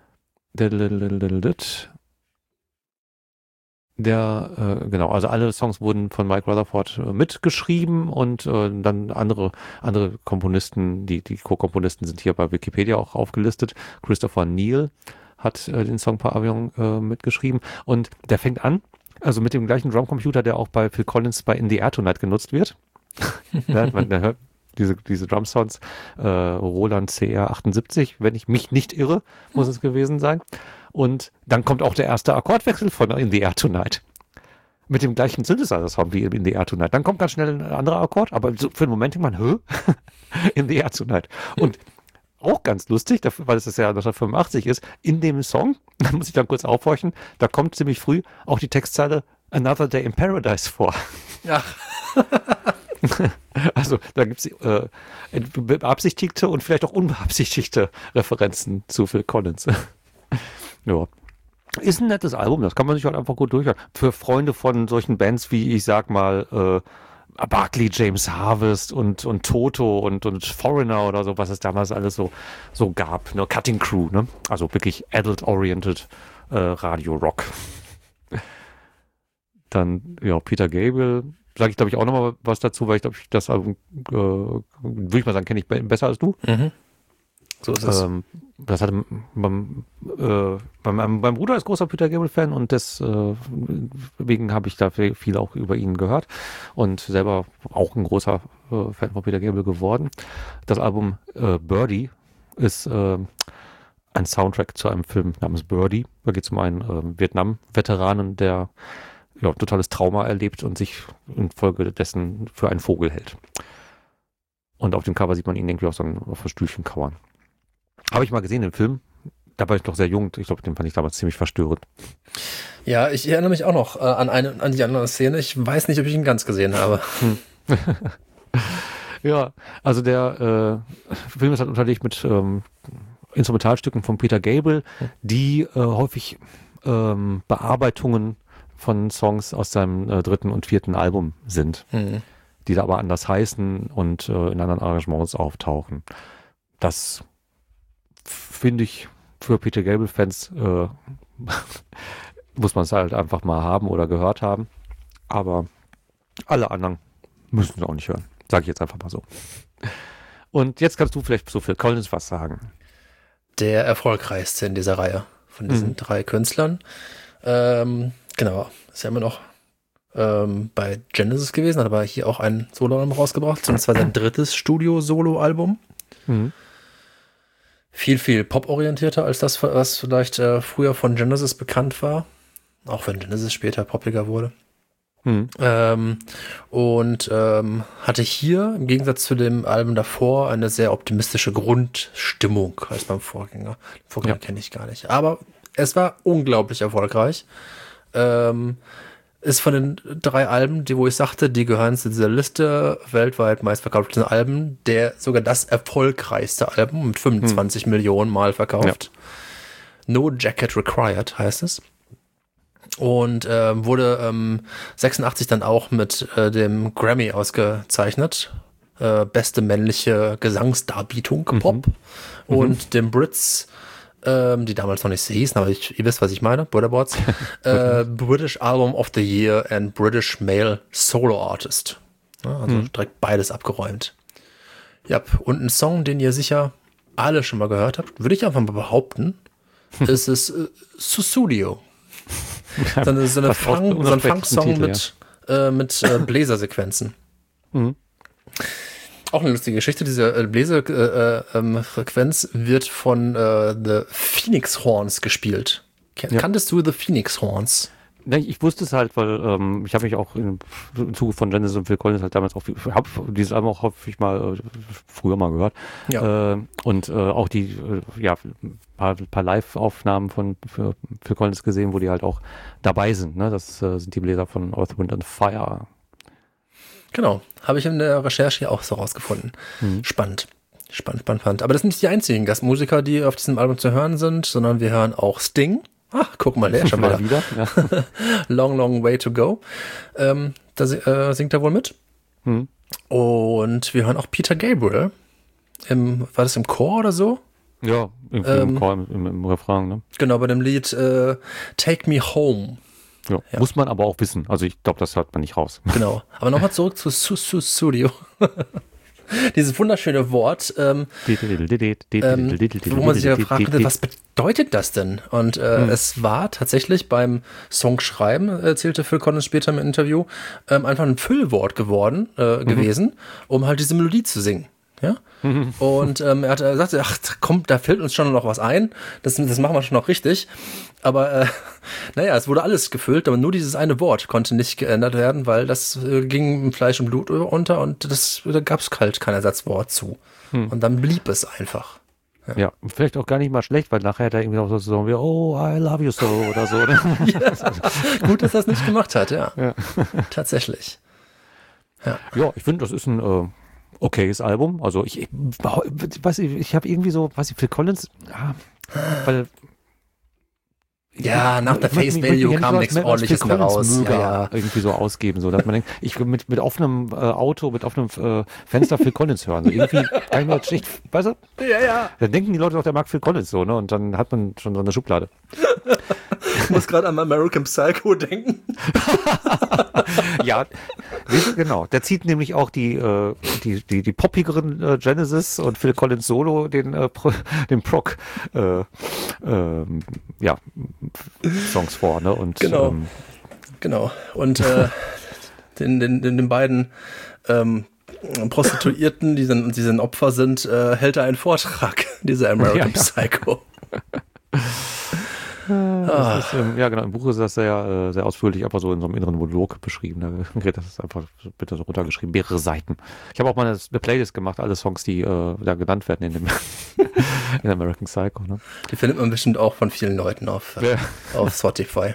der, äh, genau, also alle Songs wurden von Mike Rutherford äh, mitgeschrieben und äh, dann andere andere Komponisten, die, die Co-Komponisten sind hier bei Wikipedia auch aufgelistet, Christopher Neal hat äh, den Song Par Avion äh, mitgeschrieben und der fängt an, also mit dem gleichen Drumcomputer, der auch bei Phil Collins bei In the Air Tonight genutzt wird. Ja, man, man hört diese, diese Drum-Sounds, äh, Roland C R achtundsiebzig, wenn ich mich nicht irre, muss es gewesen sein. Und dann kommt auch der erste Akkordwechsel von In the Air Tonight. Mit dem gleichen Synthesizer-Sound wie In the Air Tonight. Dann kommt ganz schnell ein anderer Akkord, aber so für einen Moment denkt man, hä? In the Air Tonight. Und auch ganz lustig, weil es das ja neunzehnhundertfünfundachtzig ist, in dem Song, da muss ich dann kurz aufhorchen, da kommt ziemlich früh auch die Textzeile Another Day in Paradise vor. Ja. Also da gibt es äh, beabsichtigte und vielleicht auch unbeabsichtigte Referenzen zu Phil Collins. Ja. Ist ein nettes Album, das kann man sich halt einfach gut durchhören. Für Freunde von solchen Bands wie, ich sag mal, äh, Barclay James Harvest und, und Toto und, und Foreigner oder so, was es damals alles so, so gab. Ne? Cutting Crew, ne? Also wirklich adult-oriented äh, Radio-Rock. Dann, ja, Peter Gabriel, sage ich glaube ich auch nochmal was dazu, weil ich glaube, das Album, äh, würde ich mal sagen, kenne ich be- besser als du. Mhm. So ist es. Ähm, das hatte beim, äh, beim, beim Bruder ist großer Peter Gabriel-Fan und deswegen äh, habe ich da viel auch über ihn gehört und selber auch ein großer äh, Fan von Peter Gabriel geworden. Das Album äh, Birdie ist äh, ein Soundtrack zu einem Film namens Birdie. Da geht es um einen äh, Vietnam-Veteranen, der ja, totales Trauma erlebt und sich infolgedessen für einen Vogel hält. Und auf dem Cover sieht man ihn irgendwie auf so einem, auf einem Stühlchen kauern. Habe ich mal gesehen im Film. Da war ich noch sehr jung. Ich glaube, den fand ich damals ziemlich verstörend. Ja, ich erinnere mich auch noch äh, an eine, an die andere Szene. Ich weiß nicht, ob ich ihn ganz gesehen habe. Hm. Ja, also der äh, Film ist halt unterlegt mit ähm, Instrumentalstücken von Peter Gabriel, die äh, häufig ähm, Bearbeitungen von Songs aus seinem äh, dritten und vierten Album sind, hm. die da aber anders heißen und äh, in anderen Arrangements auftauchen. Das finde ich für Peter Gabriel-Fans äh, muss man es halt einfach mal haben oder gehört haben. Aber alle anderen müssen es auch nicht hören. Sage ich jetzt einfach mal so. Und jetzt kannst du vielleicht so Phil Collins was sagen. Der erfolgreichste in dieser Reihe von diesen mhm. drei Künstlern. Ähm, genau, ist ja immer noch ähm, bei Genesis gewesen, hat aber hier auch ein Soloalbum rausgebracht. Und zwar sein drittes Studio-Solo-Album. Mhm. Viel, viel pop-orientierter als das, was vielleicht äh, früher von Genesis bekannt war. Auch wenn Genesis später poppiger wurde. Hm. Ähm, und ähm, hatte hier im Gegensatz zu dem Album davor eine sehr optimistische Grundstimmung als beim Vorgänger. Den Vorgänger ja. kenne ich gar nicht. Aber es war unglaublich erfolgreich. Ähm, ist von den drei Alben, die wo ich sagte, die gehören zu dieser Liste weltweit meistverkauften Alben, der sogar das erfolgreichste Album mit fünfundzwanzig hm. Millionen Mal verkauft. Ja. No Jacket Required heißt es. Und äh, wurde ähm, sechsundachtzig dann auch mit äh, dem Grammy ausgezeichnet. Äh, beste männliche Gesangsdarbietung, mhm. Pop. Mhm. Und dem Brits, ähm, die damals noch nicht so hießen, aber ich, ihr wisst, was ich meine, Butterboards, äh, British Album of the Year and British Male Solo Artist. Ja, also mhm. direkt beides abgeräumt. Ja, und ein Song, den ihr sicher alle schon mal gehört habt, würde ich einfach mal behaupten, ist es äh, Sussudio. So eine, so eine Funk, so ein Funk-Song mit, ja. äh, mit äh, Bläsersequenzen. Mhm. Auch eine lustige Geschichte. Diese äh, Bläserfrequenz äh, äh, wird von äh, The Phoenix Horns gespielt. Ken- ja. Kanntest du The Phoenix Horns? Ne, ich wusste es halt, weil ähm, ich habe mich auch im Zuge von Genesis und Phil Collins halt damals auch, habe dieses Album auch häufig mal, äh, früher mal gehört. Ja. Äh, und äh, auch die, äh, ja, paar, paar Live-Aufnahmen von Phil Collins gesehen, wo die halt auch dabei sind. Ne? Das äh, sind die Bläser von Earth, Wind and Fire. Genau, habe ich in der Recherche hier auch so rausgefunden. Mhm. Spannend. Spannend, spannend, spannend. Aber das sind nicht die einzigen Gastmusiker, die auf diesem Album zu hören sind, sondern wir hören auch Sting. Ach, guck mal, der ist schon mal wieder. Ja. Long, long way to go. Ähm, da äh, singt er wohl mit. Hm. Und wir hören auch Peter Gabriel. Im, war das im Chor oder so? Ja, irgendwie ähm, im Chor, im, im, im Refrain, ne? Genau, bei dem Lied äh, Take Me Home. Ja, ja. Muss man aber auch wissen. Also ich glaube, das hört man nicht raus. Genau. Aber nochmal zurück zu Sussudio. Dieses wunderschöne Wort, ähm, ähm, wo man sich ja fragt, was bedeutet das denn? Und äh, hm. es war tatsächlich beim Songschreiben, erzählte Phil Collins später im Interview, ähm, einfach ein Füllwort geworden, äh, mhm. gewesen, um halt diese Melodie zu singen. Ja? Mhm. Und ähm, er hat gesagt, ach komm, da fällt uns schon noch was ein, das, das machen wir schon noch richtig. Aber äh, naja, es wurde alles gefüllt, aber nur dieses eine Wort konnte nicht geändert werden, weil das äh, ging im Fleisch und Blut unter und das, da gab es halt kein Ersatzwort zu. Hm. Und dann blieb es einfach. Ja. ja, vielleicht auch gar nicht mal schlecht, weil nachher hat er irgendwie auch so sagen wie, oh, I love you so oder so. Oder? Ja, gut, dass er das nicht gemacht hat, ja. ja. Tatsächlich. Ja, ja, ich finde, das ist ein äh, okayes Album. Also ich, ich weiß ich, ich habe irgendwie so, weiß ich, Phil Collins, ja, weil ja, nach der Face Value kam nichts Ordentliches mehr raus. Ja, ja, irgendwie so ausgeben, so dass man denkt, ich will mit, mit offenem äh, Auto, mit offenem äh, Fenster Phil Collins hören. So irgendwie kann ich mir jetzt schlicht, weißt du? Ja, ja. Dann denken die Leute doch, der mag Phil Collins so, ne? Und dann hat man schon so eine Schublade. Ich muss gerade an American Psycho denken. Ja, genau. Der zieht nämlich auch die, äh, die, die, die poppigeren äh, Genesis und Phil Collins Solo, den, äh, Pro, den Proc, äh, äh, ja, Songs vor, ne? Und, genau. Ähm, genau. Und äh, den, den, den, den beiden ähm, Prostituierten, die sind, die sind Opfer sind, äh, hält er einen Vortrag, dieser American ja, ja. Psycho. Ah. Ist, ähm, ja, genau. Im Buch ist das sehr, äh, sehr ausführlich, einfach so in so einem inneren Monolog beschrieben. Da, das ist einfach bitte so runtergeschrieben, mehrere Seiten. Ich habe auch mal eine, eine Playlist gemacht, alle Songs, die äh, da genannt werden in dem in American Psycho. Ne? Die findet man bestimmt auch von vielen Leuten auf, äh, ja. auf Spotify.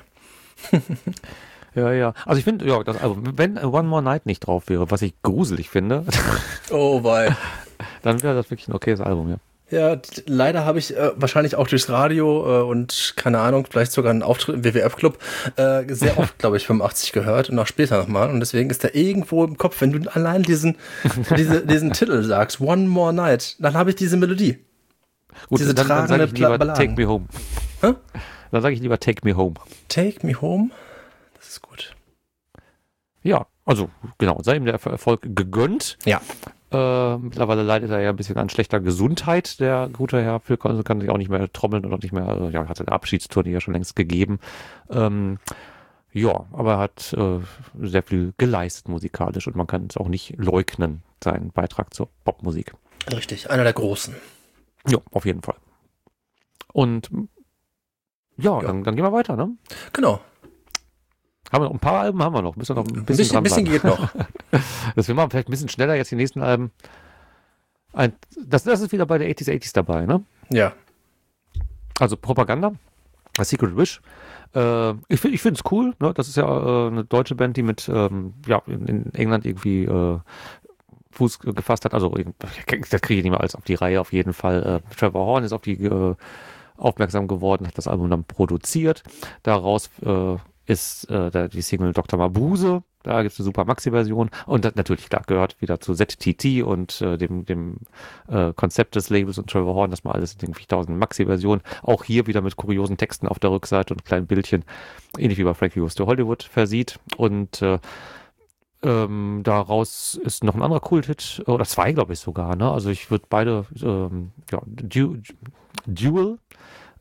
Ja, ja. Also ich finde, ja, das Album, wenn One More Night nicht drauf wäre, was ich gruselig finde, oh, weil dann wäre das wirklich ein okayes Album, ja. Ja, t- leider habe ich äh, wahrscheinlich auch durchs Radio äh, und keine Ahnung, vielleicht sogar einen Auftritt im W W F-Club äh, sehr oft, glaube ich, fünfundachtzig gehört und auch später nochmal. Und deswegen ist der irgendwo im Kopf, wenn du allein diesen, diese, diesen Titel sagst, One More Night, dann habe ich diese Melodie. Gut, diese dann, dann sage ich lieber Balladen. Take Me Home. Hä? Dann sage ich lieber Take Me Home. Take Me Home? Das ist gut. Ja, also genau, sei ihm der Erfolg gegönnt. Ja. Äh, mittlerweile leidet er ja ein bisschen an schlechter Gesundheit, der gute Herr Phil Collins, kann sich auch nicht mehr trommeln und auch nicht mehr, äh, ja, hat eine Abschiedstournee ja schon längst gegeben. Ähm, ja, aber er hat äh, sehr viel geleistet musikalisch und man kann es auch nicht leugnen, seinen Beitrag zur Popmusik. Richtig, einer der Großen. Ja, auf jeden Fall. Und ja, ja. Dann, dann gehen wir weiter, ne? Genau. Haben wir noch ein paar Alben, haben wir noch. Müssen wir noch ein bisschen, ein bisschen, bisschen geht noch. Das wir machen vielleicht ein bisschen schneller jetzt die nächsten Alben. Ein, das, das ist wieder bei der achtziger, achtziger dabei, ne? Ja. Also Propaganda, A Secret Wish. Äh, ich finde ich finde es cool, ne? Das ist ja äh, eine deutsche Band, die mit ähm, ja, in, in England irgendwie äh, Fuß gefasst hat. Also das kriege ich nicht mehr alles auf die Reihe auf jeden Fall. Äh, Trevor Horn ist auf die äh, aufmerksam geworden, hat das Album dann produziert. Daraus äh, ist äh, der, die Single Doktor Mabuse, da gibt es eine super Maxi-Version und das natürlich, klar, gehört wieder zu Z T T und äh, dem, dem äh, Konzept des Labels und Trevor Horn, dass man alles in irgendwie tausend Maxi-Versionen, auch hier wieder mit kuriosen Texten auf der Rückseite und kleinen Bildchen, ähnlich wie bei Frankie Goes to Hollywood, versieht und äh, ähm, daraus ist noch ein anderer Kult-Hit, oder zwei, glaube ich sogar, ne? Also ich würde beide, ähm, ja, du, Duel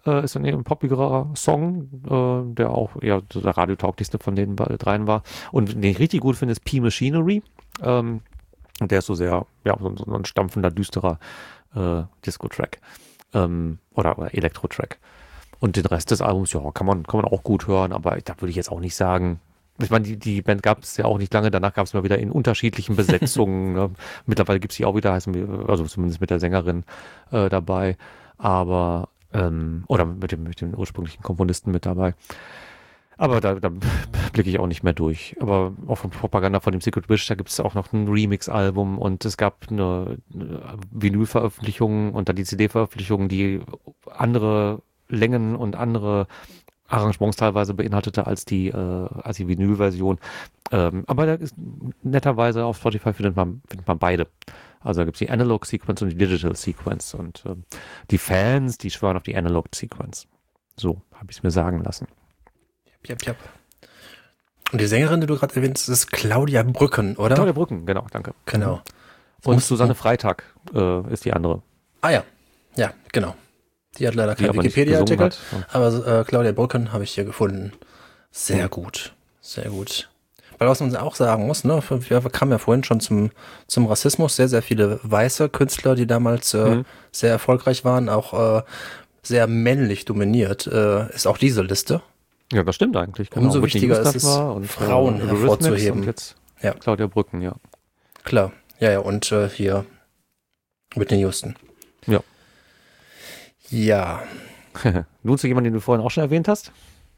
äh, ist ein poppigerer Song, äh, der auch eher so der radiotauglichste von den dreien war. Und den ich richtig gut finde, ist P Machinery. Ähm, der ist so sehr, ja, so, so ein stampfender, düsterer äh, Disco-Track. Ähm, oder, oder Elektro-Track. Und den Rest des Albums, ja, kann man, kann man auch gut hören, aber da würde ich jetzt auch nicht sagen, ich meine, die, die Band gab es ja auch nicht lange, danach gab es mal wieder in unterschiedlichen Besetzungen. Ne? Mittlerweile gibt es die auch wieder, heißen wir, also zumindest mit der Sängerin äh, dabei, aber, ähm, oder mit dem, mit dem ursprünglichen Komponisten mit dabei. Aber da, da blicke ich auch nicht mehr durch. Aber auch von Propaganda von dem Secret Wish, da gibt es auch noch ein Remix-Album und es gab eine, eine Vinyl-Veröffentlichung und dann die C D-Veröffentlichung, die andere Längen und andere Arrangements teilweise beinhaltete als die, äh, als die Vinyl-Version. Ähm, aber da ist netterweise auf Spotify findet man, findet man beide. Also da gibt es die Analog Sequence und die Digital Sequence und ähm, die Fans, die schwören auf die Analog Sequence. So habe ich es mir sagen lassen. Jap, jap. Und die Sängerin, die du gerade erwähnt hast, ist Claudia Brücken, oder? Claudia Brücken, genau, danke. Genau. Und Susanne Freitag äh, ist die andere. Ah ja, ja, genau. Die hat leider keinen Wikipedia-Artikel, aber äh, Claudia Brücken habe ich hier gefunden. Sehr hm. gut, sehr gut. Weil was man auch sagen muss, ne, wir kamen ja vorhin schon zum, zum Rassismus, sehr, sehr viele weiße Künstler, die damals äh, hm. sehr erfolgreich waren, auch äh, sehr männlich dominiert, äh, ist auch diese Liste. Ja, das stimmt eigentlich. Genau. Umso wichtiger ist es, und, Frauen äh, hervorzuheben. Und jetzt ja. Claudia Brücken, ja. Klar, ja, ja, und äh, hier Whitney Houston. Ja. Ja. Nun zu jemandem, den du vorhin auch schon erwähnt hast?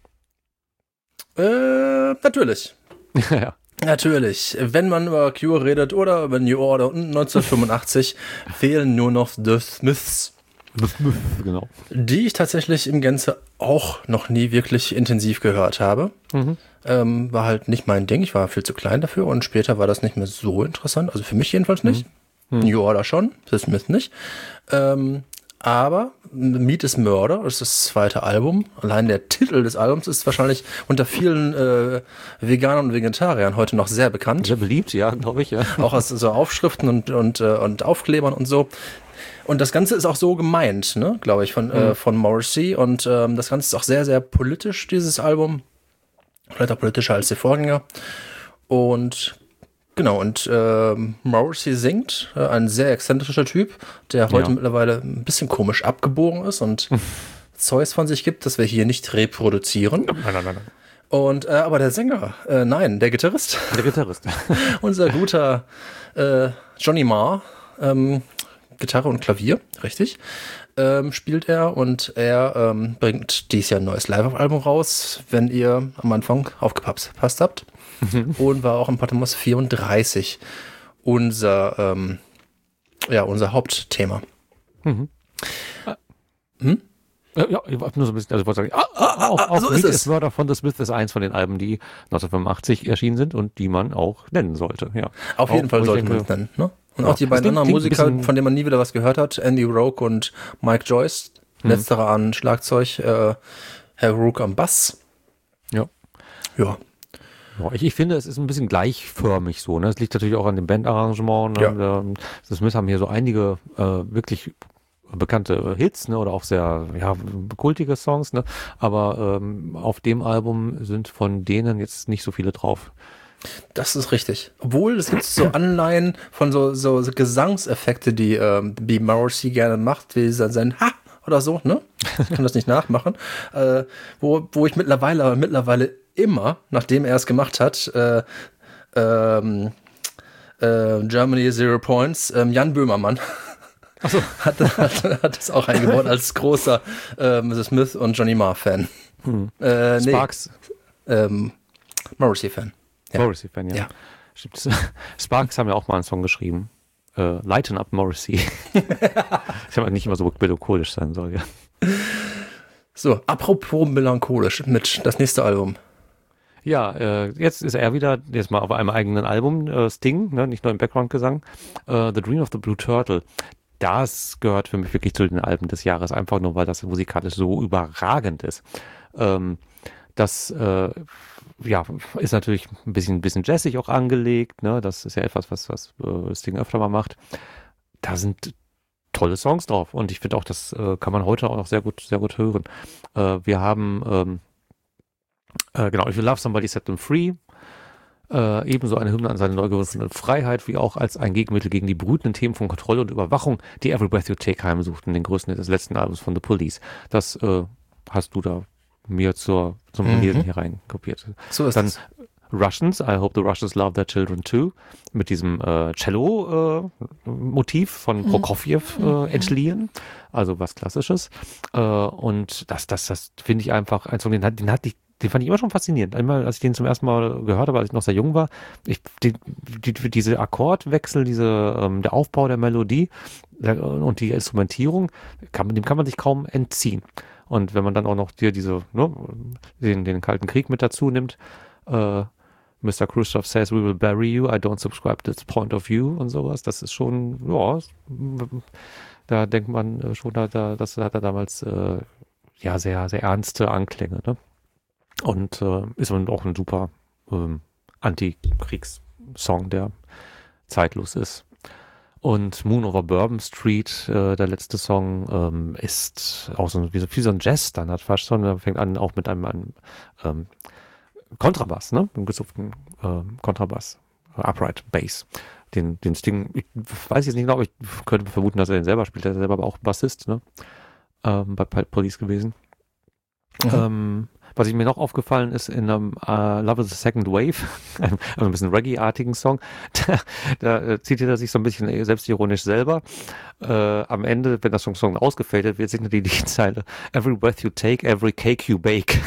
Äh, natürlich. ja. Natürlich. Wenn man über Cure redet oder über New Order und neunzehnhundertfünfundachtzig, fehlen nur noch The Smiths. Genau. Die ich tatsächlich im Gänze auch noch nie wirklich intensiv gehört habe. Mhm. Ähm, war halt nicht mein Ding. Ich war viel zu klein dafür und später war das nicht mehr so interessant. Also für mich jedenfalls nicht. Mhm. New Order schon, The Smiths nicht. Ähm, aber Meat is Murder ist das zweite Album. Allein der Titel des Albums ist wahrscheinlich unter vielen äh, Veganern und Vegetariern heute noch sehr bekannt. Sehr beliebt, ja, glaube ich. Ja. Auch aus so Aufschriften und, und, äh, und Aufklebern und so. Und das Ganze ist auch so gemeint, ne, glaube ich, von, mhm. äh, von Morrissey. Und ähm, das Ganze ist auch sehr, sehr politisch, dieses Album. Vielleicht auch politischer als die Vorgänger. Und genau, und äh, Morrissey singt, äh, ein sehr exzentrischer Typ, der heute ja. mittlerweile ein bisschen komisch abgebogen ist und Zeugs von sich gibt, das wir hier nicht reproduzieren. Nein, nein, nein, nein. Und, äh, aber der Sänger, äh, nein, der Gitarrist. Der Gitarrist. Unser guter äh, Johnny Marr, ähm, Gitarre und Klavier, richtig, ähm, spielt er und er ähm, bringt dies Jahr ein neues Live-Album raus, wenn ihr am Anfang aufgepasst habt. Mhm. Und war auch im Patmos vierunddreißig unser, ähm, ja, unser Hauptthema. Mhm. Hm? Ja, ja, ich wollte nur so ein bisschen, also ich wollte sagen, ah, ah, auch, auch so Meat is Murder von The Smiths ist eins von den Alben, die neunzehnhundertfünfundachtzig erschienen sind und die man auch nennen sollte. Ja. Auf jeden auch, Fall sollte man es nennen, ne? Und ja, auch die beiden anderen Musiker, von denen man nie wieder was gehört hat, Andy Rourke und Mike Joyce, hm. letzterer an Schlagzeug, äh, Herr Rourke am Bass. Ja. Ja. Ja, ich, ich finde, es ist ein bisschen gleichförmig so. Ne? Es liegt natürlich auch an dem Bandarrangement. Ne? Ja. Das Smiths haben hier so einige äh, wirklich bekannte Hits, ne, oder auch sehr, ja, kultige Songs, ne, aber ähm, auf dem Album sind von denen jetzt nicht so viele drauf. Das ist richtig. Obwohl, es gibt so Anleihen von so, so, so Gesangseffekte, die, ähm, die Morrissey gerne macht, wie sein Ha! Oder so, ne? Ich kann das nicht nachmachen. Äh, wo, wo ich mittlerweile, mittlerweile immer, nachdem er es gemacht hat, äh, ähm, äh, Germany Zero Points, ähm, Jan Böhmermann, Ach so. Hat, hat, hat das auch eingebaut als großer äh, Misses Smith und Johnny Marr-Fan. Hm. Äh, nee, Sparks. Ähm, Morrissey-Fan. Ja. Morrissey-Fan, ja. ja. Stimmt. Sparks haben ja auch mal einen Song geschrieben. Äh, Lighten Up Morrissey. Ich habe nicht immer so melancholisch sein soll, ja. So, apropos melancholisch mit das nächste Album. Ja, äh, jetzt ist er wieder, jetzt mal auf einem eigenen Album, äh, Sting, ne, nicht nur im Background-Gesang, äh, The Dream of the Blue Turtle. Das gehört für mich wirklich zu den Alben des Jahres, einfach nur, weil das musikalisch so überragend ist. Ähm, das äh, ja, ist natürlich ein bisschen, ein bisschen jazzig auch angelegt, ne? Das ist ja etwas, was, was äh, Sting öfter mal macht. Da sind tolle Songs drauf. Und ich finde auch, das äh, kann man heute auch noch sehr gut, sehr gut hören. Äh, wir haben, ähm, äh, genau, If You Love Somebody, Set Them Free. Äh, ebenso eine Hymne an seine neu gewonnene Freiheit, wie auch als ein Gegenmittel gegen die brütenden Themen von Kontrolle und Überwachung, die Every Breath You Take heimsuchten, den größten Hit des letzten Albums von The Police. Das äh, hast du da mir zur, zum mhm. Lesen hier reinkopiert. So ist Dann es. Russians, I Hope the Russians Love Their Children Too, mit diesem äh, Cello-Motiv äh, von Prokofjew äh, entliehen, also was Klassisches. Äh, und das, das, das finde ich einfach, also den, den hatte ich Den fand ich immer schon faszinierend. Einmal, als ich den zum ersten Mal gehört habe, als ich noch sehr jung war, ich, die, die, diese Akkordwechsel, diese, ähm, der Aufbau der Melodie der, und die Instrumentierung, kann, dem kann man sich kaum entziehen. Und wenn man dann auch noch dir diese, ne, den, den Kalten Krieg mit dazu nimmt, äh, Mister Khrushchev says we will bury you, I don't subscribe to this point of view und sowas, das ist schon, ja, da denkt man schon, da, das hat er damals äh, ja sehr, sehr ernste Anklänge, ne? Und äh, ist auch ein super ähm, Antikriegssong, der zeitlos ist. Und Moon over Bourbon Street, äh, der letzte Song, ähm, ist auch so wie so, wie so ein Jazz-Standard fast schon. Der fängt an auch mit einem, einem ähm, Kontrabass, ne? Einem gesupften äh, Kontrabass, äh, Upright Bass. Den, den Sting, ich weiß jetzt nicht genau, aber ich könnte vermuten, dass er den selber spielt. Er ist selber aber auch Bassist, ne? Ähm, bei Police gewesen. Mhm. Ähm, Was ich mir noch aufgefallen ist, in einem uh, Love is the Second Wave, also ein bisschen Reggae-artigen Song, da, da äh, zitiert er sich so ein bisschen selbstironisch selber. Äh, am Ende, wenn das Song ausgefädelt wird, singt er die, die Zeile Every breath you take, every cake you bake.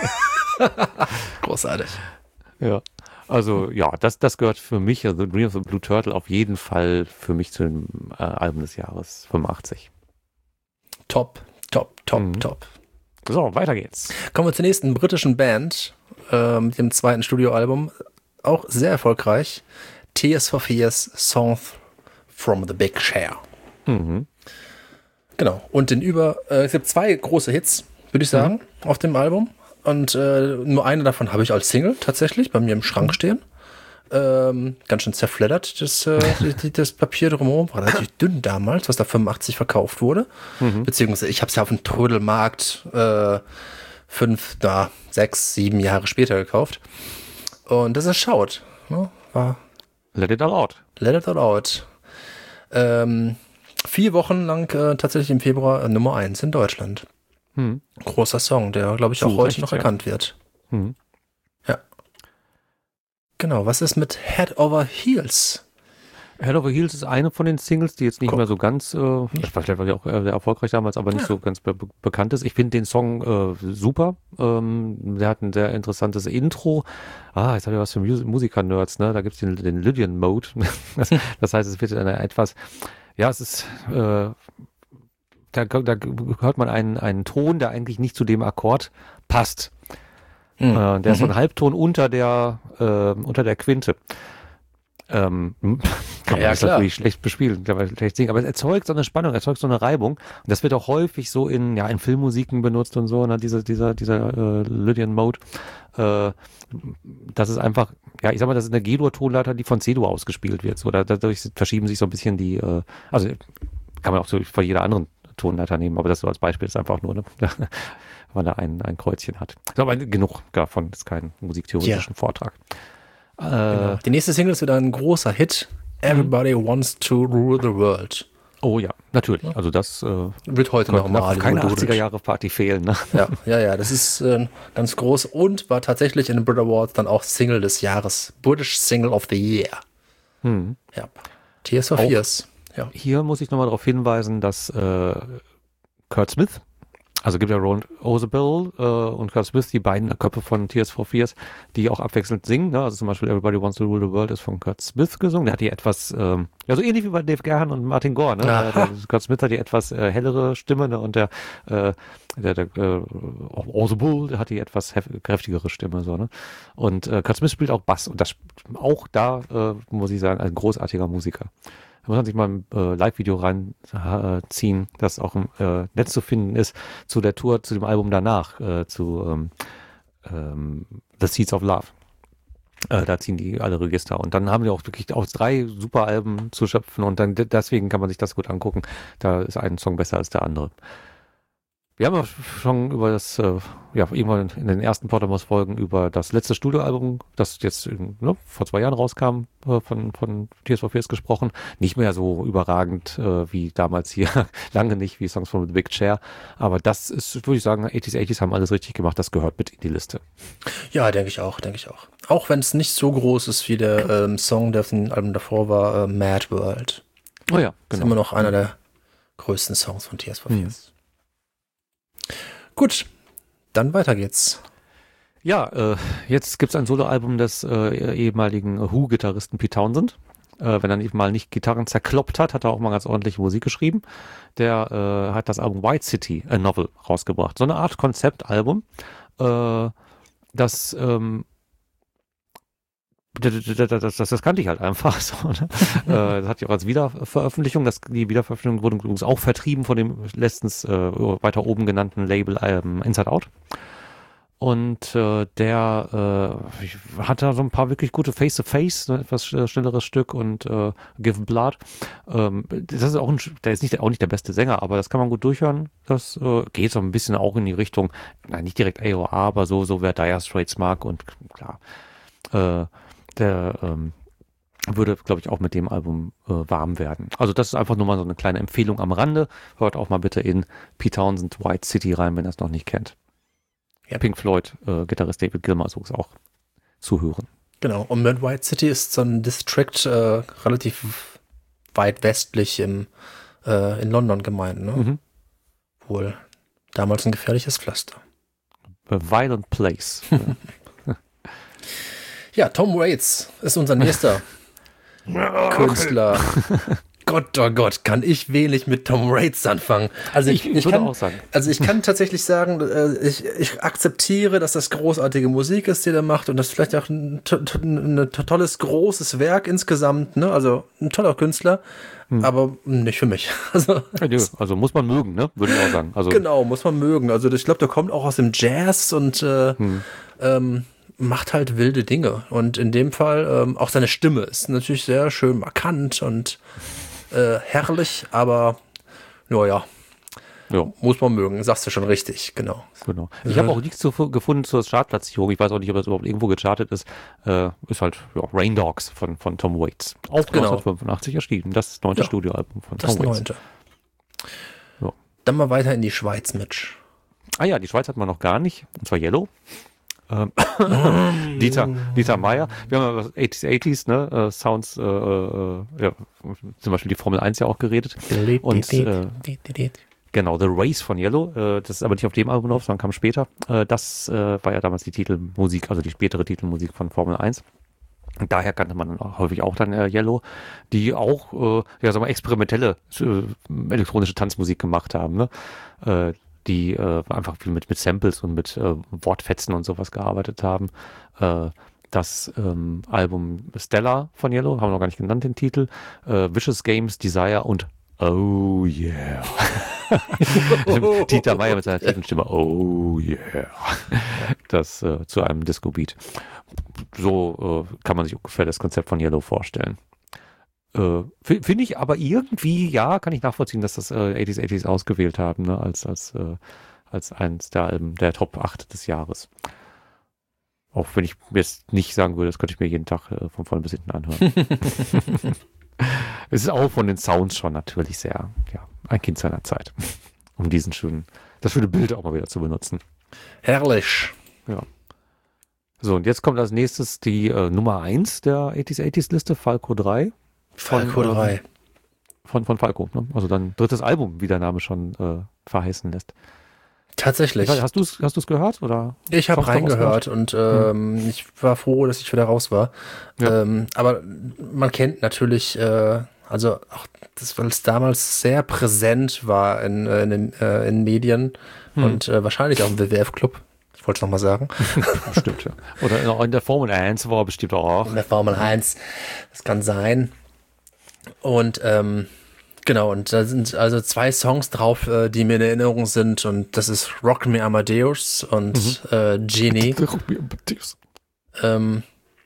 Großartig. Ja, also ja, das, das gehört für mich, also Dream of the Blue Turtle, auf jeden Fall für mich zu dem äh, Album des Jahres fünfundachtzig. Top, top, top, mhm. top. So, weiter geht's. Kommen wir zur nächsten britischen Band äh, mit dem zweiten Studioalbum. Auch sehr erfolgreich. Tears for Fears, Songs from the Big Share. Mhm. Genau. Und den über, äh, es gibt zwei große Hits, würde ich sagen, mhm. auf dem Album. Und äh, nur eine davon habe ich als Single tatsächlich bei mir im Schrank stehen. Ähm, ganz schön zerfleddert, das, äh, das Papier drumherum. War relativ dünn damals, was da fünfundachtzig verkauft wurde. Mhm. Beziehungsweise ich habe es ja auf dem Trödelmarkt äh, fünf, da, sechs, sieben Jahre später gekauft. Und das ist Shout. Ne? War Let It All Out. Let It All Out. Ähm, vier Wochen lang äh, tatsächlich im Februar äh, Nummer eins in Deutschland. Mhm. Großer Song, der, glaube ich, auch Zu heute Recht, noch ja. erkannt wird. Mhm. Ja. Genau, was ist mit Head Over Heels? Head Over Heels ist eine von den Singles, die jetzt nicht Guck. mehr so ganz, äh, vielleicht war die auch äh, sehr erfolgreich damals, aber nicht ja. so ganz be- bekannt ist. Ich finde den Song äh, super. Ähm, der hat ein sehr interessantes Intro. Ah, jetzt habe ich was für Mus- Musiker-Nerds, ne? Da gibt es den, den Lydian-Mode. das, das heißt, es wird eine etwas, ja, es ist, äh, da, da hört man einen, einen Ton, der eigentlich nicht zu dem Akkord passt. Mhm. Äh, der ist so ein Halbton unter der, äh, unter der Quinte. Ähm, kann man ja, das natürlich schlecht bespielen, schlecht singen, aber es erzeugt so eine Spannung, erzeugt so eine Reibung. Und das wird auch häufig so in, ja, in Filmmusiken benutzt und so, ne, dieser, dieser, dieser äh, Lydian-Mode. Äh, das ist einfach, ja, ich sag mal, das ist eine G-Dur-Tonleiter, die von C-Dur ausgespielt wird. So, dadurch verschieben sich so ein bisschen die, äh, also kann man auch so von jeder anderen Tonleiter nehmen, aber das so als Beispiel ist einfach nur, ne, wenn man da ein, ein Kreuzchen hat. So, aber genug davon, ist kein musiktheoretischen ja. Vortrag. Genau. Die nächste Single ist wieder ein großer Hit. Everybody mhm. Wants to Rule the World. Oh ja, natürlich. Also das äh, wird heute noch mal keine achtziger Jahre Party fehlen. Ne? Ja, ja, ja. Das ist äh, ganz groß und war tatsächlich in den Brit Awards dann auch Single des Jahres. British Single of the Year. Mhm. Ja. Tears for Fears. Ja. Hier muss ich nochmal darauf hinweisen, dass äh, Kurt Smith, also gibt ja Ron Osobel äh, und Kurt Smith, die beiden Köpfe von Tears for Fears, die auch abwechselnd singen. Ne? Also zum Beispiel Everybody Wants to Rule the World ist von Kurt Smith gesungen. Der hat hier etwas, ähm, ja so ähnlich wie bei Dave Gahan und Martin Gore. Ne? Der, der, Kurt Smith hat die etwas äh, hellere Stimme, ne? Und der, äh, der, der äh, Osobel, der hat die etwas hef- kräftigere Stimme. So, ne? Und äh, Kurt Smith spielt auch Bass und das auch da, äh, muss ich sagen, ein großartiger Musiker. Da muss man sich mal ein äh, Live-Video reinziehen, äh, das auch im äh, Netz zu finden ist, zu der Tour, zu dem Album danach, äh, zu ähm, ähm, The Seeds of Love. Äh, da ziehen die alle Register. Und dann haben die auch wirklich aus drei super Alben zu schöpfen und dann deswegen kann man sich das gut angucken. Da ist ein Song besser als der andere. Wir haben ja schon über das, äh, ja, irgendwann in den ersten Pottermos-Folgen über das letzte Studioalbum, das jetzt in, ne, vor zwei Jahren rauskam, äh, von, von Tears for Fears gesprochen. Nicht mehr so überragend äh, wie damals hier, lange nicht wie Songs from the Big Chair. Aber das ist, würde ich sagen, achtziger, achtziger haben alles richtig gemacht, das gehört mit in die Liste. Ja, denke ich auch, denke ich auch. Auch wenn es nicht so groß ist wie der ähm, Song, der auf dem Album davor war, äh, Mad World. Oh ja, genau. Das ist immer noch einer der größten Songs von Tears for Fears. Mhm. Gut, dann weiter geht's. Ja, äh, jetzt gibt's ein Soloalbum des äh, ehemaligen Who-Gitarristen Pete Townsend. Äh, wenn er nicht mal nicht Gitarren zerkloppt hat, hat er auch mal ganz ordentliche Musik geschrieben. Der äh, hat das Album White City, a Novel, rausgebracht. So eine Art Konzeptalbum, äh, das ähm, Das, das, das, das kannte ich halt einfach so. Ne? äh, das hat ja auch als Wiederveröffentlichung, das, die Wiederveröffentlichung wurde übrigens auch vertrieben von dem letztens äh, weiter oben genannten Label ähm, Inside Out. Und äh, der äh, hat da so ein paar wirklich gute Face-to-Face, ne, etwas schnelleres Stück und äh, Give Blood. Ähm, das ist auch ein, der ist nicht, auch nicht der beste Sänger, aber das kann man gut durchhören. Das äh, geht so ein bisschen auch in die Richtung, nein, nicht direkt A O A, aber so, so wer Dire Straits mag und klar, äh, der ähm, würde, glaube ich, auch mit dem Album äh, warm werden. Also das ist einfach nur mal so eine kleine Empfehlung am Rande. Hört auch mal bitte in Pete Townsend White City rein, wenn ihr es noch nicht kennt. Ja. Pink Floyd, äh, Gitarrist David Gilmour sucht auch zuhören. Genau, und Mad White City ist so ein District äh, relativ weit westlich im, äh, in London gemeint, ne? Mhm. Wohl damals ein gefährliches Pflaster. A violent place. Ja, Tom Waits ist unser nächster Künstler. Gott, oh Gott, kann ich wenig mit Tom Waits anfangen. Also ich, ich, ich würde kann, auch sagen. Also ich kann tatsächlich sagen, ich, ich akzeptiere, dass das großartige Musik ist, die er macht und das vielleicht auch ein, ein tolles, großes Werk insgesamt, ne? Also ein toller Künstler, hm. aber nicht für mich. Also, also muss man mögen, ne? Würde ich auch sagen. Also genau, muss man mögen. Also ich glaube, der kommt auch aus dem Jazz und äh, hm. ähm, macht halt wilde Dinge. Und in dem Fall ähm, auch seine Stimme ist natürlich sehr schön markant und äh, herrlich, aber naja, ja. muss man mögen. Sagst du schon richtig, genau. Genau. Ich äh, habe auch nichts zu, gefunden zur Chartplatzierung. Ich weiß auch nicht, ob das überhaupt irgendwo gechartet ist. Äh, ist halt ja, Rain Dogs von, von Tom Waits. Auch genau. neunzehnhundertfünfundachtzig erschienen. Das neunte ja, Studioalbum von Tom Waits. Das neunte. Ja. Dann mal weiter in die Schweiz, Mitch. Ah ja, die Schweiz hat man noch gar nicht. Und zwar Yellow. Ähm, Dieter, Dieter Meier. Wir haben über achtziger, achtziger, ne, uh, Sounds, äh, uh, ja, zum Beispiel die Formel eins ja auch geredet. Und äh, genau, The Race von Yellow, äh, das ist aber nicht auf dem Album drauf, sondern kam später. Äh, das äh, war ja damals die Titelmusik, also die spätere Titelmusik von Formel eins. Und daher kannte man häufig auch dann äh, Yellow, die auch äh, ja, sagen wir, experimentelle äh, elektronische Tanzmusik gemacht haben, ne? Äh, die äh, einfach viel mit, mit Samples und mit äh, Wortfetzen und sowas gearbeitet haben. Äh, das ähm, Album Stella von Yellow, haben wir noch gar nicht genannt, den Titel. Äh, Vicious Games, Desire und Oh yeah. Dieter Meier mit seiner tiefen Stimme, oh yeah. Das äh, zu einem Disco-Beat. So äh, kann man sich ungefähr das Konzept von Yellow vorstellen. Äh, Finde ich aber irgendwie, ja, kann ich nachvollziehen, dass das äh, achtziger, achtziger ausgewählt haben, ne, als, als, äh, als eins der Alben, der Top acht des Jahres. Auch wenn ich jetzt nicht sagen würde, das könnte ich mir jeden Tag äh, von vorne bis hinten anhören. Es ist auch von den Sounds schon natürlich sehr, ja, ein Kind seiner Zeit. Um diesen schönen, das schöne Bild auch mal wieder zu benutzen. Herrlich. Ja. So, und jetzt kommt als nächstes die äh, Nummer eins der achtziger, achtziger Liste, Falco drei. Falco von, drei. Äh, von, von Falco, ne? Also dann drittes Album, wie der Name schon äh, verheißen lässt. Tatsächlich. Weiß, hast du es hast du's gehört? Oder ich habe reingehört und ähm, hm. ich war froh, dass ich wieder raus war. Ja. Ähm, aber man kennt natürlich, äh, also auch das, weil es damals sehr präsent war in, in den äh, in Medien hm. und äh, wahrscheinlich auch im W W F-Club. Ich wollte es nochmal sagen. Stimmt, ja. Oder in der Formel eins war bestimmt auch. In der Formel eins, das kann sein. Und ähm, genau, und da sind also zwei Songs drauf, äh, die mir in Erinnerung sind. Und das ist Rock Me Amadeus und mhm. äh, Genie. Rock Me Amadeus. Ähm,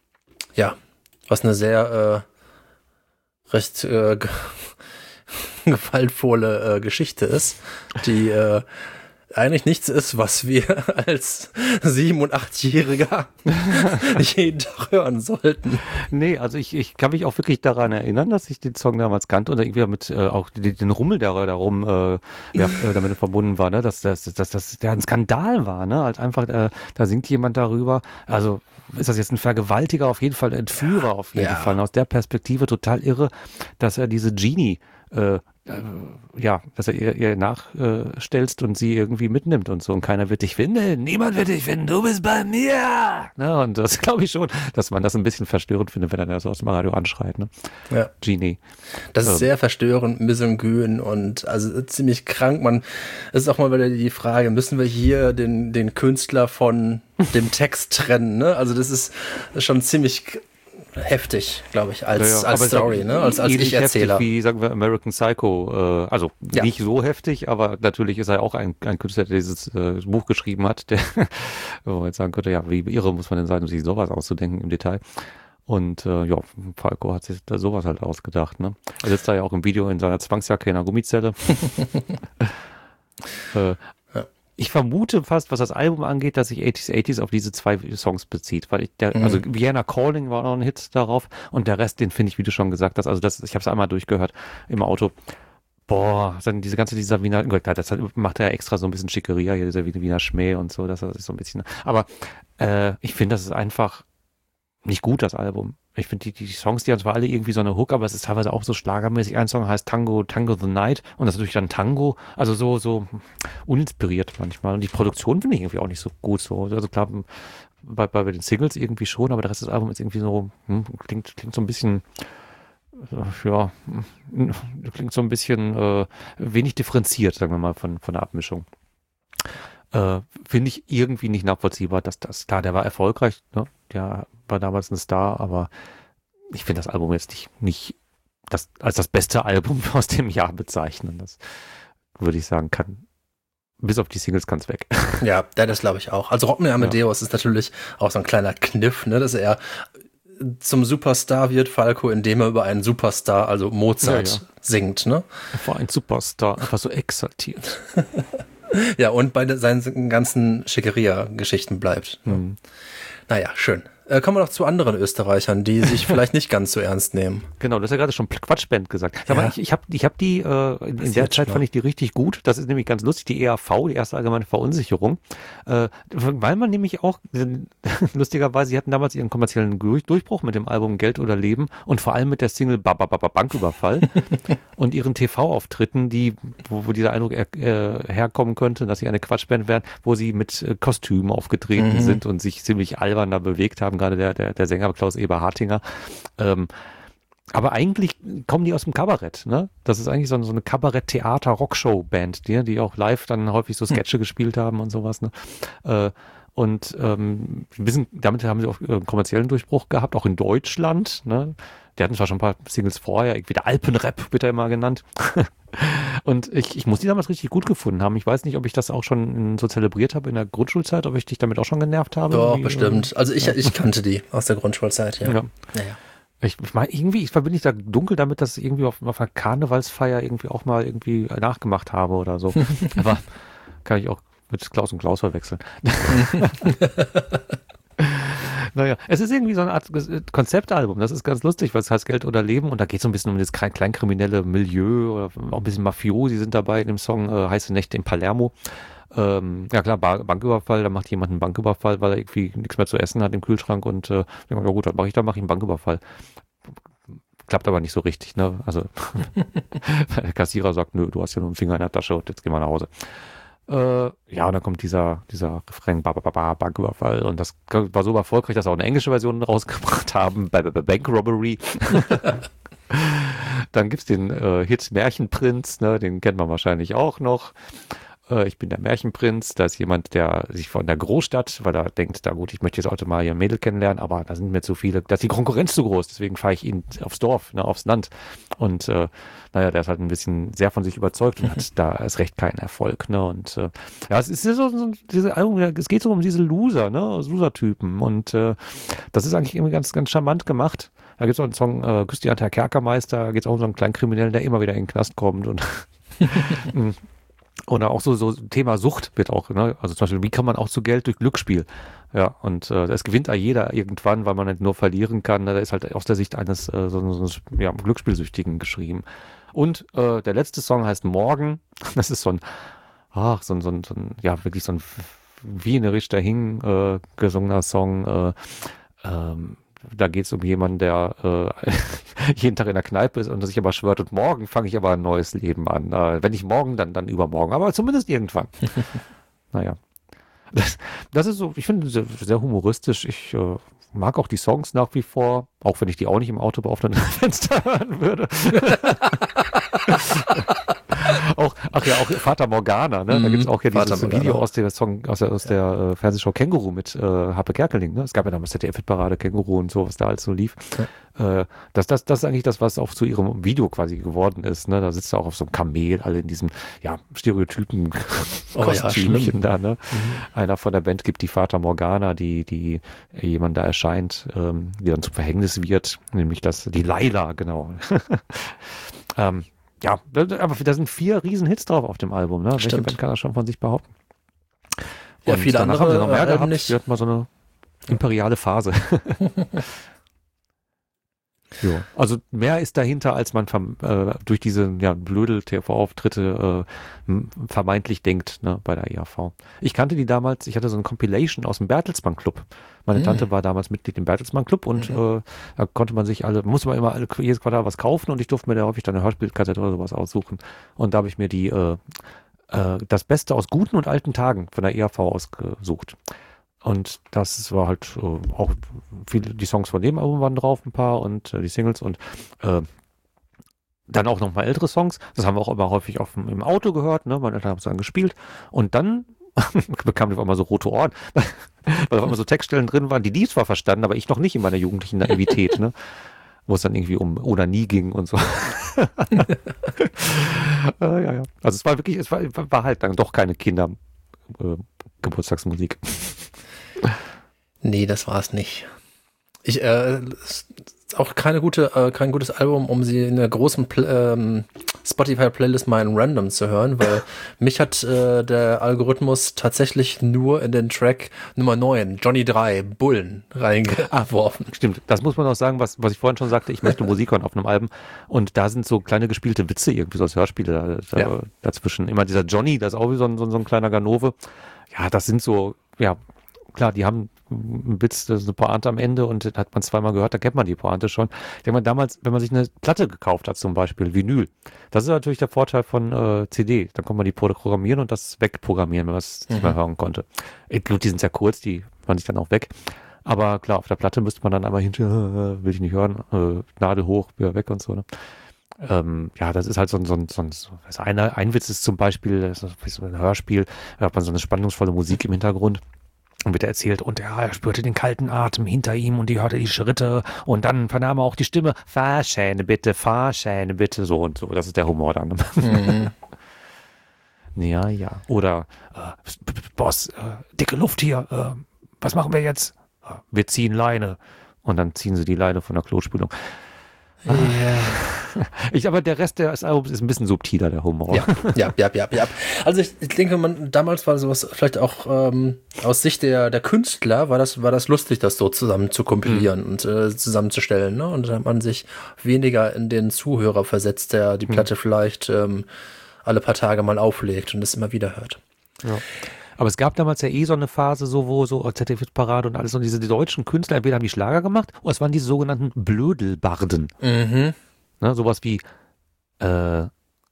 Ja, was eine sehr äh, recht äh, ge- gewaltvolle äh, Geschichte ist, die äh, eigentlich nichts ist, was wir als sieben- und achtjähriger jeden Tag hören sollten. Nee, also ich, ich kann mich auch wirklich daran erinnern, dass ich den Song damals kannte und irgendwie mit äh, auch den, den Rummel, der darum äh, ja, äh, damit verbunden war, ne, dass das dass, dass, der ein Skandal war, ne, halt einfach, äh, da singt jemand darüber, also ist das jetzt ein Vergewaltiger, auf jeden Fall ein Entführer, ja, auf jeden ja. Fall, aus der Perspektive total irre, dass er diese Genie äh, ja, dass er ihr, ihr nachstellst und sie irgendwie mitnimmt und so und keiner wird dich finden, niemand wird dich finden, du bist bei mir. Ne? Und das glaube ich schon, dass man das ein bisschen verstörend findet, wenn er das aus dem Radio anschreit. Ne? Ja. Genie. Das ist ähm. sehr verstörend, misogyn und also ziemlich krank. Man, es ist auch mal wieder die Frage, müssen wir hier den, den Künstler von dem Text trennen? Ne? Also das ist schon ziemlich heftig, glaube ich, als, ja, ja. als Story, ne? als, als Ich-Erzähler. Heftig wie, sagen wir, American Psycho. Äh, also ja. nicht so heftig, aber natürlich ist er auch ein, ein Künstler, der dieses äh, Buch geschrieben hat, der, wo man jetzt sagen könnte, ja, wie irre muss man denn sein, um sich sowas auszudenken im Detail. Und äh, ja, Falco hat sich da sowas halt ausgedacht. Ne? Er sitzt da ja auch im Video in seiner Zwangsjacke in einer Gummizelle. äh, Ich vermute fast, was das Album angeht, dass sich achtziger achtziger auf diese zwei Songs bezieht, weil ich der, mhm. also Vienna Calling war noch ein Hit darauf und der Rest, den finde ich, wie du schon gesagt hast, also das, ich habe es einmal durchgehört im Auto. Boah, dann diese ganze, dieser Wiener, das macht er ja extra so ein bisschen Schickeria, hier dieser Wiener Schmäh und so, das ist so ein bisschen, aber äh, ich finde, das ist einfach nicht gut, das Album. Ich finde, die, die Songs, die haben zwar alle irgendwie so eine Hook, aber es ist teilweise auch so schlagermäßig. Ein Song heißt Tango, Tango the Night und das ist natürlich dann Tango, also so, so uninspiriert manchmal. Und die Produktion finde ich irgendwie auch nicht so gut. So. Also klar, bei, bei den Singles irgendwie schon, aber der Rest des Albums ist irgendwie so, hm, klingt, klingt so ein bisschen, ja, klingt so ein bisschen äh, wenig differenziert, sagen wir mal, von, von der Abmischung. Äh, finde ich irgendwie nicht nachvollziehbar, dass das, klar, der war erfolgreich, ne? Der war damals ein Star, aber ich finde das Album jetzt nicht, nicht das, als das beste Album aus dem Jahr bezeichnen. Das würde ich sagen, kann, bis auf die Singles kann es weg. Ja, das glaube ich auch. Also Rock Me Amadeus ja. ist natürlich auch so ein kleiner Kniff, ne, dass er zum Superstar wird, Falco, indem er über einen Superstar, also Mozart, ja, ja. singt, ne? Er war ein Superstar, einfach so exaltiert. Ja, und bei seinen ganzen Schickeria-Geschichten bleibt. Hm. Naja, schön. Äh, kommen wir noch zu anderen Österreichern, die sich vielleicht nicht ganz so ernst nehmen. Genau, du hast ja gerade schon Quatschband gesagt. Sag mal, ja. ich, ich habe ich hab die, äh, in, in der Zeit mal. fand ich die richtig gut. Das ist nämlich ganz lustig, die E A V, die erste allgemeine Verunsicherung. Äh, weil man nämlich auch, lustigerweise, sie hatten damals ihren kommerziellen Durchbruch mit dem Album Geld oder Leben und vor allem mit der Single Babababa Banküberfall und ihren T V-Auftritten, die, wo, wo dieser Eindruck äh, herkommen könnte, dass sie eine Quatschband wären, wo sie mit äh, Kostümen aufgetreten mhm. sind und sich ziemlich albern da bewegt haben, gerade der, der, der Sänger Klaus Eber-Hartinger. Ähm, aber eigentlich kommen die aus dem Kabarett, ne? Das ist eigentlich so, so eine Kabarett-Theater-Rockshow-Band, die, die auch live dann häufig so Sketche hm. gespielt haben und sowas, ne? Äh, und ähm, wissen, damit haben sie auch äh, kommerziellen Durchbruch gehabt, auch in Deutschland, ne? Die hatten zwar schon ein paar Singles vorher, irgendwie der Alpenrap wird er immer genannt. Und ich, ich muss die damals richtig gut gefunden haben. Ich weiß nicht, ob ich das auch schon so zelebriert habe in der Grundschulzeit, ob ich dich damit auch schon genervt habe. Doch, bestimmt. Also ich, ja. ich kannte die aus der Grundschulzeit, ja. ja. ja, ja. Ich, ich meine, irgendwie, ich verbinde ich da dunkel damit, dass ich irgendwie auf, auf einer Karnevalsfeier irgendwie auch mal irgendwie nachgemacht habe oder so. Aber kann ich auch mit Klaus und Klaus verwechseln. Naja, es ist irgendwie so eine Art Konzeptalbum, das ist ganz lustig, weil es heißt Geld oder Leben und da geht es so ein bisschen um das kleinkriminelle Milieu oder auch ein bisschen Mafiosi sind dabei in dem Song äh, Heiße Nächte in Palermo. Ähm, ja klar, ba- Banküberfall, da macht jemand einen Banküberfall, weil er irgendwie nichts mehr zu essen hat im Kühlschrank und äh, ja gut, was mache ich da, mache ich einen Banküberfall. Klappt aber nicht so richtig, ne? Also der Kassierer sagt, nö, du hast ja nur einen Finger in der Tasche und jetzt gehen wir nach Hause. Äh, ja, und dann kommt dieser, dieser Refrain, ba, ba, ba, ba, Banküberfall. Und das war so erfolgreich, dass sie auch eine englische Version rausgebracht haben, bei, bei Bank Robbery. Dann gibt's den äh, Hit Märchenprinz, ne, den kennt man wahrscheinlich auch noch. äh, ich bin der Märchenprinz, da ist jemand, der sich von der Großstadt, weil er denkt, da gut, ich möchte jetzt heute mal hier ein Mädel kennenlernen, aber da sind mir zu viele, da ist die Konkurrenz zu groß, deswegen fahre ich ihn aufs Dorf, ne, aufs Land. Und äh, naja, der ist halt ein bisschen sehr von sich überzeugt und hat da erst recht keinen Erfolg. Ne? Und äh, ja, es ist so, so diese Album, es geht so um diese Loser, ne, Loser-Typen. Und äh, das ist eigentlich irgendwie ganz, ganz charmant gemacht. Da gibt es auch einen Song, äh, Küss die Hand, Herr Kerkermeister, da geht es auch um so einen kleinen Kriminellen, der immer wieder in den Knast kommt und oder auch so, so Thema Sucht wird auch, ne? Also zum Beispiel, wie kann man auch zu Geld durch Glücksspiel? Ja, und äh, das gewinnt ja jeder irgendwann, weil man halt nur verlieren kann. Da ist halt aus der Sicht eines äh, so, so, ja, Glücksspielsüchtigen geschrieben. Und äh, der letzte Song heißt Morgen. Das ist so ein, ach, so ein, so ein, so ein ja, wirklich so ein wie eine Richter Hing äh, gesungener Song. Äh, ähm, Da geht es um jemanden, der äh, jeden Tag in der Kneipe ist und sich aber schwört, und morgen fange ich aber ein neues Leben an. Äh, wenn nicht morgen, dann, dann übermorgen, aber zumindest irgendwann. Naja. Das, das ist so, ich finde, sehr, sehr humoristisch. Ich äh, mag auch die Songs nach wie vor, auch wenn ich die auch nicht im Auto auf dem Fenster hören würde. auch, ach ja, auch Fata Morgana, ne? Da gibt es auch ja dieses Video aus der Song, aus der, aus der ja. äh, Fernsehshow Känguru mit äh, Happe Kerkeling, ne? Es gab ja damals Z D F-Parade Känguru und so, was da alles so lief. Ja. Äh, das, das, das ist eigentlich das, was auch zu ihrem Video quasi geworden ist, ne? Da sitzt er auch auf so einem Kamel, alle in diesem, ja, Stereotypen oh, Kostümchen ja, da, ne? Mhm. Einer von der Band gibt die Fata Morgana, die, die jemand da erscheint, ähm, die dann zum Verhängnis wird, nämlich das, die Laila, genau. ähm, Ja, aber da sind vier riesen Hits drauf auf dem Album, ne? Welche Band kann das schon von sich behaupten? Ja, und viele danach andere haben sie noch mehr äh, gehabt. nicht. Wir hatten mal so eine imperiale Phase. Jo. Also mehr ist dahinter, als man verm- äh, durch diese ja, Blödel-T V-Auftritte äh, vermeintlich denkt, ne, bei der I A V. Ich kannte die damals, ich hatte so eine Compilation aus dem Bertelsmann Club. Meine mm. Tante war damals Mitglied im Bertelsmann Club und mhm. äh, da konnte man sich alle, musste man immer alle, jedes Quartal was kaufen und ich durfte mir da häufig dann eine Hörspielkassette oder sowas aussuchen. Und da habe ich mir die äh, äh, das Beste aus guten und alten Tagen von der I A V ausgesucht. Und das war halt äh, auch viele, die Songs von dem Album waren drauf, ein paar und äh, die Singles und äh, dann auch noch mal ältere Songs. Das haben wir auch immer häufig auf, im Auto gehört, ne? Meine Eltern haben es dann gespielt und dann bekamen wir auf einmal so rote Ohren, weil auf einmal so Textstellen drin waren, die die zwar verstanden, aber ich noch nicht in meiner jugendlichen Naivität, ne? Wo es dann irgendwie um oder nie ging und so. äh, ja, ja. Also es war wirklich, es war, war halt dann doch keine Kinder äh, Geburtstagsmusik. Nee, das war es nicht. Ich, äh, ist auch keine gute, äh, kein gutes Album, um sie in der großen Pl- ähm, Spotify-Playlist mal in Random zu hören, weil mich hat äh, der Algorithmus tatsächlich nur in den Track Nummer neun, Johnny drei, Bullen, reingeworfen. Ah, stimmt, das muss man auch sagen, was, was ich vorhin schon sagte, ich möchte Musik hören auf einem Album und da sind so kleine gespielte Witze, irgendwie so als Hörspiele da, da, ja. dazwischen. Immer dieser Johnny, das ist auch wie so ein, so ein kleiner Ganove. Ja, das sind so, ja, klar, die haben einen Witz, das ist eine Pointe am Ende und das hat man zweimal gehört, da kennt man die Pointe schon. Ich denke mal, damals, wenn man sich eine Platte gekauft hat, zum Beispiel Vinyl, das ist natürlich der Vorteil von äh, C D. Dann kann man die programmieren und das wegprogrammieren, wenn man es mhm. nicht mehr hören konnte. Ich glaube, die sind sehr kurz, die waren sich dann auch weg. Aber klar, auf der Platte müsste man dann einmal hinter, äh, will ich nicht hören, äh, Nadel hoch, wieder weg und so, ne? Ähm, ja, das ist halt so ein, so ein, so ein so ein, ein Witz ist zum Beispiel, das ist so ein Hörspiel, da hat man so eine spannungsvolle Musik im Hintergrund. Und wird erzählt, und ja, er spürte den kalten Atem hinter ihm und die hörte die Schritte und dann vernahm er auch die Stimme, Fahrschäne bitte, Fahrschäne bitte, so und so. Das ist der Humor dann. Mhm. Ja, ja. Oder, äh, Boss, äh, dicke Luft hier, äh, was machen wir jetzt? Äh, wir ziehen Leine. Und dann ziehen sie die Leine von der Klospülung. Ja. Ich, aber der Rest des Albums ist ein bisschen subtiler, der Humor. Ja, ja, ja, ja, ja. Also ich, ich denke, man, damals war sowas vielleicht auch ähm, aus Sicht der, der Künstler war das, war das lustig, das so zusammen zu kompilieren mhm. und äh, zusammenzustellen, ne? Und da hat man sich weniger in den Zuhörer versetzt, der die Platte mhm. vielleicht ähm, alle paar Tage mal auflegt und es immer wieder hört. Ja. Aber es gab damals ja eh so eine Phase, so wo so Z D F-Parade und alles, und diese die deutschen Künstler, entweder haben die Schlager gemacht, oder es waren diese sogenannten Blödelbarden. Mhm. Ne, sowas wie, äh,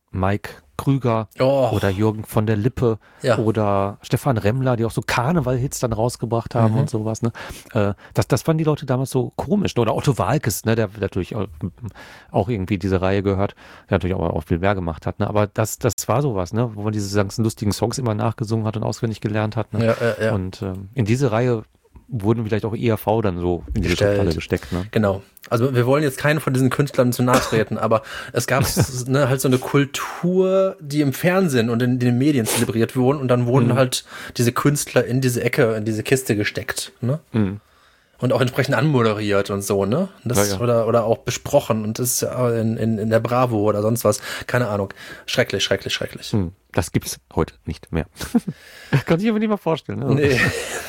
Mike Krüger oh. oder Jürgen von der Lippe ja. oder Stefan Remmler, die auch so Karneval-Hits dann rausgebracht haben mhm. und sowas. Ne? Äh, das, das fanden die Leute damals so komisch. Oder Otto Waalkes, ne? der, der natürlich auch, auch irgendwie diese Reihe gehört, der natürlich auch, auch viel mehr gemacht hat. Ne? Aber das, das war sowas, ne? Wo man diese ganzen lustigen Songs immer nachgesungen hat und auswendig gelernt hat. Ne? Ja, ja, ja. Und ähm, in diese Reihe wurden vielleicht auch E R V dann so in diese Schublade gesteckt. Ne? Genau. Also wir wollen jetzt keinen von diesen Künstlern zu nahe treten, aber es gab ne, halt so eine Kultur, die im Fernsehen und in den Medien zelebriert wurden und dann wurden mhm. halt diese Künstler in diese Ecke, in diese Kiste gesteckt. Ne? Mhm. Und auch entsprechend anmoderiert und so, ne? Das, ja, ja. Oder, oder auch besprochen und das ist ja in, in, in der Bravo oder sonst was. Keine Ahnung. Schrecklich, schrecklich, schrecklich. Mhm. Das gibt's heute nicht mehr. Kann ich mir nicht mal vorstellen. Ne? Nee.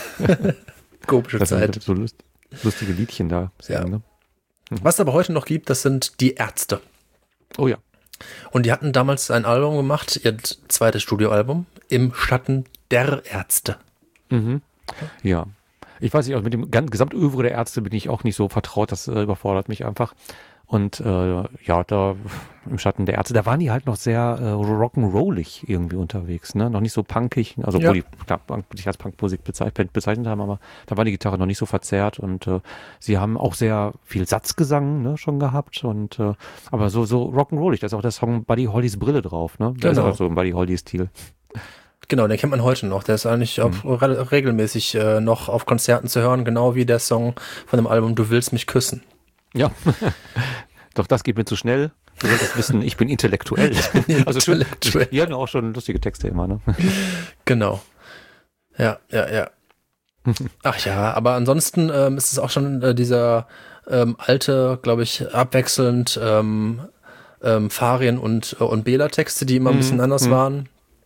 Komische das Zeit. Sind so lust, lustige Liedchen da. Ja. Ne? Hm. Was es aber heute noch gibt, das sind die Ärzte. Oh ja. Und die hatten damals ein Album gemacht, ihr zweites Studioalbum, Im Schatten der Ärzte. Mhm. Ja. Ich weiß nicht, auch mit dem Gesamtövre der Ärzte bin ich auch nicht so vertraut, das äh, überfordert mich einfach. Und äh, ja, da im Schatten der Ärzte, da waren die halt noch sehr äh, rock'n'rollig irgendwie unterwegs, ne? Noch nicht so punkig, also ja. wo die klar, sich als Punkmusik bezeichnet, bezeichnet haben, aber da war die Gitarre noch nicht so verzerrt und äh, sie haben auch sehr viel Satzgesang, ne, schon gehabt und äh, aber so so rock'n'rollig, da ist auch der Song Buddy Hollys Brille drauf, ne? Da genau. ist auch so ein Buddy Holly-Stil. Genau, den kennt man heute noch. Der ist eigentlich mhm. auch re- regelmäßig äh, noch auf Konzerten zu hören, genau wie der Song von dem Album Du willst mich küssen. Ja, doch das geht mir zu schnell. Du solltest wissen, ich bin intellektuell. Ich bin also intellektuell. Die haben auch schon lustige Texte immer, ne? Genau. Ja, ja, ja. Ach ja, aber ansonsten ähm, ist es auch schon äh, dieser ähm, alte, glaube ich, abwechselnd ähm, ähm, Farien und, äh, und Bela-Texte, die immer ein bisschen mhm. anders mhm. waren.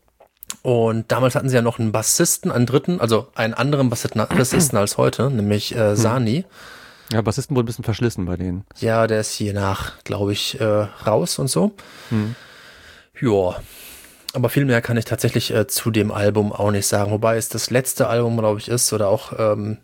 Und damals hatten sie ja noch einen Bassisten, einen dritten, also einen anderen Bassisten als heute, nämlich äh, Sani. Ja, Bassisten wurden ein bisschen verschlissen bei denen. Ja, der ist hier nach, glaube ich, äh, raus und so. Hm. Ja, aber viel mehr kann ich tatsächlich äh, zu dem Album auch nicht sagen. Wobei es das letzte Album, glaube ich, ist oder auch ähm,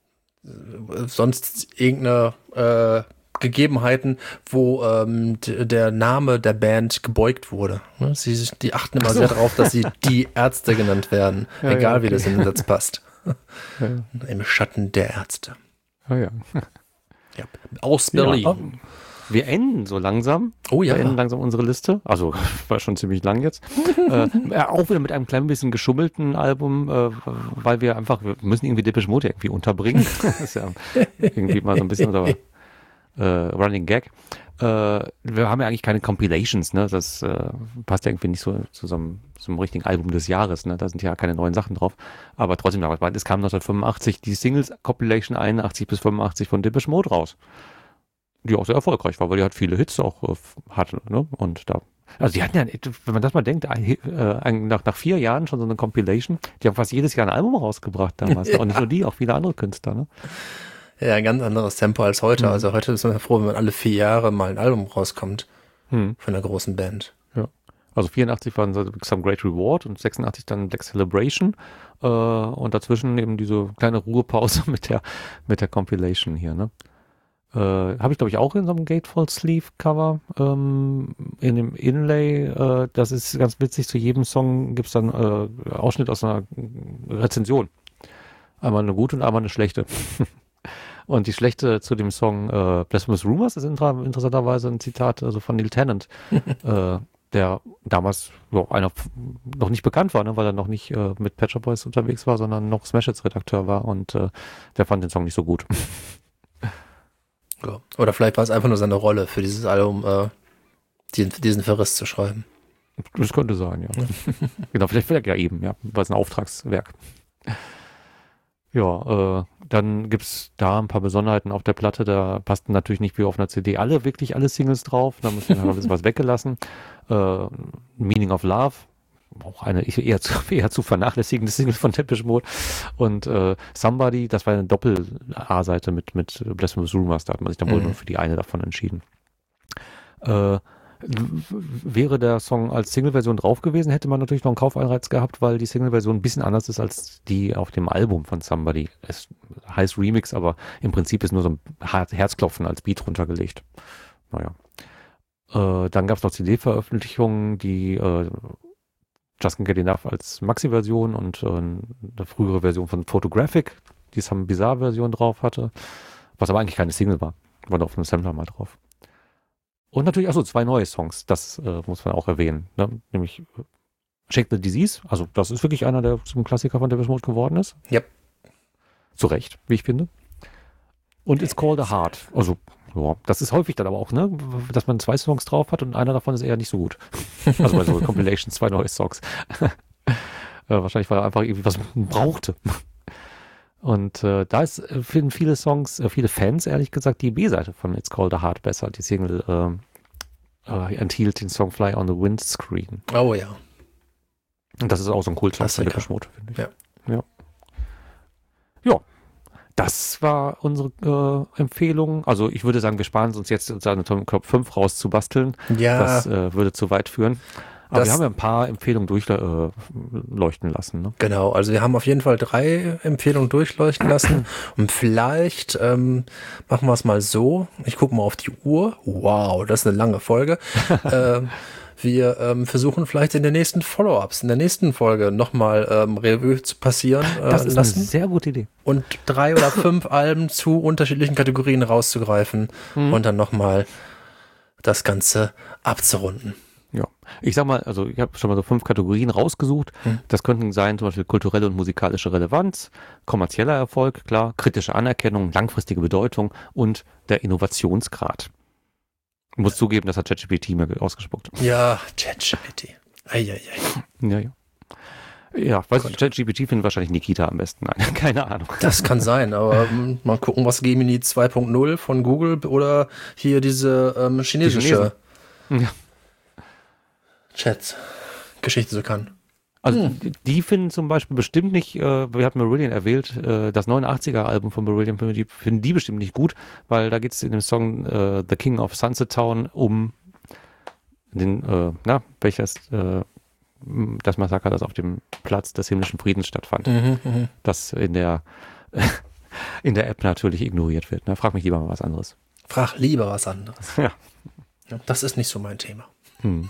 sonst irgendeine äh, Gegebenheiten, wo ähm, d- der Name der Band gebeugt wurde. Ne? Sie, die achten immer so. sehr darauf, dass sie die Ärzte genannt werden, ja, egal ja, okay. wie das in den Satz passt. Ja. Im Schatten der Ärzte. Ah, ja. Ja. Aus Berlin. Ja, wir enden so langsam. Oh ja. Wir enden langsam unsere Liste. Also war schon ziemlich lang jetzt. äh, auch wieder mit einem kleinen bisschen geschummelten Album, äh, weil wir einfach, wir müssen irgendwie Depeche Mode irgendwie unterbringen. Das ist ja irgendwie mal so ein bisschen unser äh, Running Gag. Äh, wir haben ja eigentlich keine Compilations, ne? Das äh, passt ja irgendwie nicht so zu so einem, so einem richtigen Album des Jahres, ne? Da sind ja keine neuen Sachen drauf. Aber trotzdem, es kam neunzehnhundertfünfundachtzig die Singles-Compilation einundachtzig bis fünfundachtzig von Depeche Mode raus. Die auch sehr erfolgreich war, weil die halt viele Hits auch äh, hatte, ne? Und da, also die hatten ja, wenn man das mal denkt, äh, nach, nach vier Jahren schon so eine Compilation, die haben fast jedes Jahr ein Album rausgebracht damals. Ja. Und nicht nur die, auch viele andere Künstler, ne? Ja, ein ganz anderes Tempo als heute. Mhm. Also heute ist man ja froh, wenn man alle vier Jahre mal ein Album rauskommt mhm. von einer großen Band. Ja. Also vierundachtzig waren so Some Great Reward und sechsundachtzig dann Black Celebration äh, und dazwischen eben diese kleine Ruhepause mit der mit der Compilation hier, ne? Äh, habe ich, glaube ich, auch in so einem Gatefold Sleeve Cover ähm, in dem Inlay. Äh, das ist ganz witzig. Zu jedem Song gibt es dann äh, Ausschnitt aus einer Rezension. Einmal eine gute und einmal eine schlechte. Und die schlechte zu dem Song äh, Blasphemous Rumors ist inter- interessanterweise ein Zitat also von Neil Tennant, äh, der damals jo, einer f- noch nicht bekannt war, ne, weil er noch nicht äh, mit Pet Shop Boys unterwegs war, sondern noch Smash Hits Redakteur war und äh, der fand den Song nicht so gut. Ja. Oder vielleicht war es einfach nur seine Rolle für dieses Album, äh, diesen, diesen Verriss zu schreiben. Das könnte sein, ja. Genau, vielleicht vielleicht ja eben, ja, war es ein Auftragswerk. Ja, äh, dann gibt's da ein paar Besonderheiten auf der Platte, da passten natürlich nicht wie auf einer C D alle, wirklich alle Singles drauf, da muss man ein bisschen was weggelassen. Äh, Meaning of Love, auch eine eher zu, eher zu vernachlässigende Single von Depeche Mode und äh, Somebody, das war eine Doppel-A-Seite mit, mit Blasphemous Rumors, da hat man sich dann wohl mhm. nur für die eine davon entschieden. Äh, Wäre der Song als Single-Version drauf gewesen, hätte man natürlich noch einen Kaufanreiz gehabt, weil die Single-Version ein bisschen anders ist als die auf dem Album von Somebody. Es heißt Remix, aber im Prinzip ist nur so ein Herzklopfen als Beat runtergelegt. Naja. Äh, dann gab es noch C D-Veröffentlichungen, die äh, Just Can't Get Enough als Maxi-Version und äh, eine frühere Version von Photographic, die Some Bizarre-Version drauf hatte, was aber eigentlich keine Single war. War da auf einem Sampler mal drauf. Und natürlich, achso, zwei neue Songs, das äh, muss man auch erwähnen, ne? Nämlich äh, Shake the Disease, also das ist wirklich einer, der zum Klassiker von Depeche Mode geworden ist. Ja. Zu Recht, wie ich finde. Und It's Called a Heart, also ja, das ist häufig dann aber auch, ne, dass man zwei Songs drauf hat und einer davon ist eher nicht so gut. Also bei so Compilations, zwei neue Songs. äh, wahrscheinlich, weil er einfach irgendwie was brauchte. Und äh, da ist, äh, finden viele Songs, äh, viele Fans, ehrlich gesagt, die B-Seite von It's Called a Heart besser. Die Single äh, äh, enthielt den Song Fly on the Windscreen. Oh ja. Und das ist auch so ein Kultsong von Depeche Mode, finde ich. Ja. Ja. Ja. Das war unsere äh, Empfehlung. Also ich würde sagen, wir sparen uns jetzt unsere Top fünf rauszubasteln. Ja. Das äh, würde zu weit führen. Aber das, wir haben ja ein paar Empfehlungen durchleuchten äh, lassen. Ne? Genau, also wir haben auf jeden Fall drei Empfehlungen durchleuchten lassen. Und vielleicht ähm, machen wir es mal so. Ich gucke mal auf die Uhr. Wow, das ist eine lange Folge. ähm, Wir ähm, versuchen vielleicht in den nächsten Follow-ups, in der nächsten Folge nochmal ähm, Revue zu passieren äh, das ist lassen. Eine sehr gute Idee. Und drei oder fünf Alben zu unterschiedlichen Kategorien rauszugreifen mhm. und dann nochmal das Ganze abzurunden. Ja, ich sag mal, also ich habe schon mal so fünf Kategorien rausgesucht. Mhm. Das könnten sein zum Beispiel kulturelle und musikalische Relevanz, kommerzieller Erfolg, klar, kritische Anerkennung, langfristige Bedeutung und der Innovationsgrad. Ich muss zugeben, das hat ChatGPT mir ausgespuckt. Ja, ChatGPT. Eieiei. Ja, ja. Ja, weiß ich, ChatGPT findet wahrscheinlich Nikita am besten. Nein, keine Ahnung. Das kann sein, aber ähm, mal gucken, was Gemini zwei Punkt null von Google oder hier diese ähm, chinesische die ja. Chat-Geschichte so kann. Also hm. die, die finden zum Beispiel bestimmt nicht, äh, wir hatten Marillion erwählt, äh, das neunundachtziger-Album von Marillion, die finden die bestimmt nicht gut, weil da geht es in dem Song äh, The King of Sunset Town um den, äh, na, welches, äh, das Massaker, das auf dem Platz des himmlischen Friedens stattfand. Mhm, mh. Das in der in der App natürlich ignoriert wird. Ne? Frag mich lieber mal was anderes. Frag lieber was anderes. Ja. Das ist nicht so mein Thema. Hm.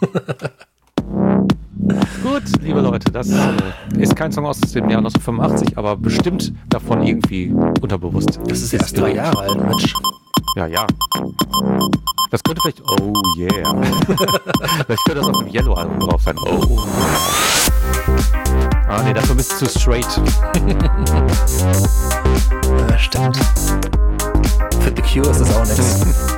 Gut, liebe Leute, das äh, ist kein Song aus dem Jahr neunzehnhundertfünfundachtzig, aber bestimmt davon irgendwie unterbewusst. Das ist erst drei Jahre alt, Mensch. Ja, ja. Das könnte vielleicht, oh yeah. Vielleicht könnte das auf dem Yellow-Album drauf sein. Oh. Ah, nee, dafür bist du zu straight. Ja, stimmt. Für The Cure ist das auch nichts.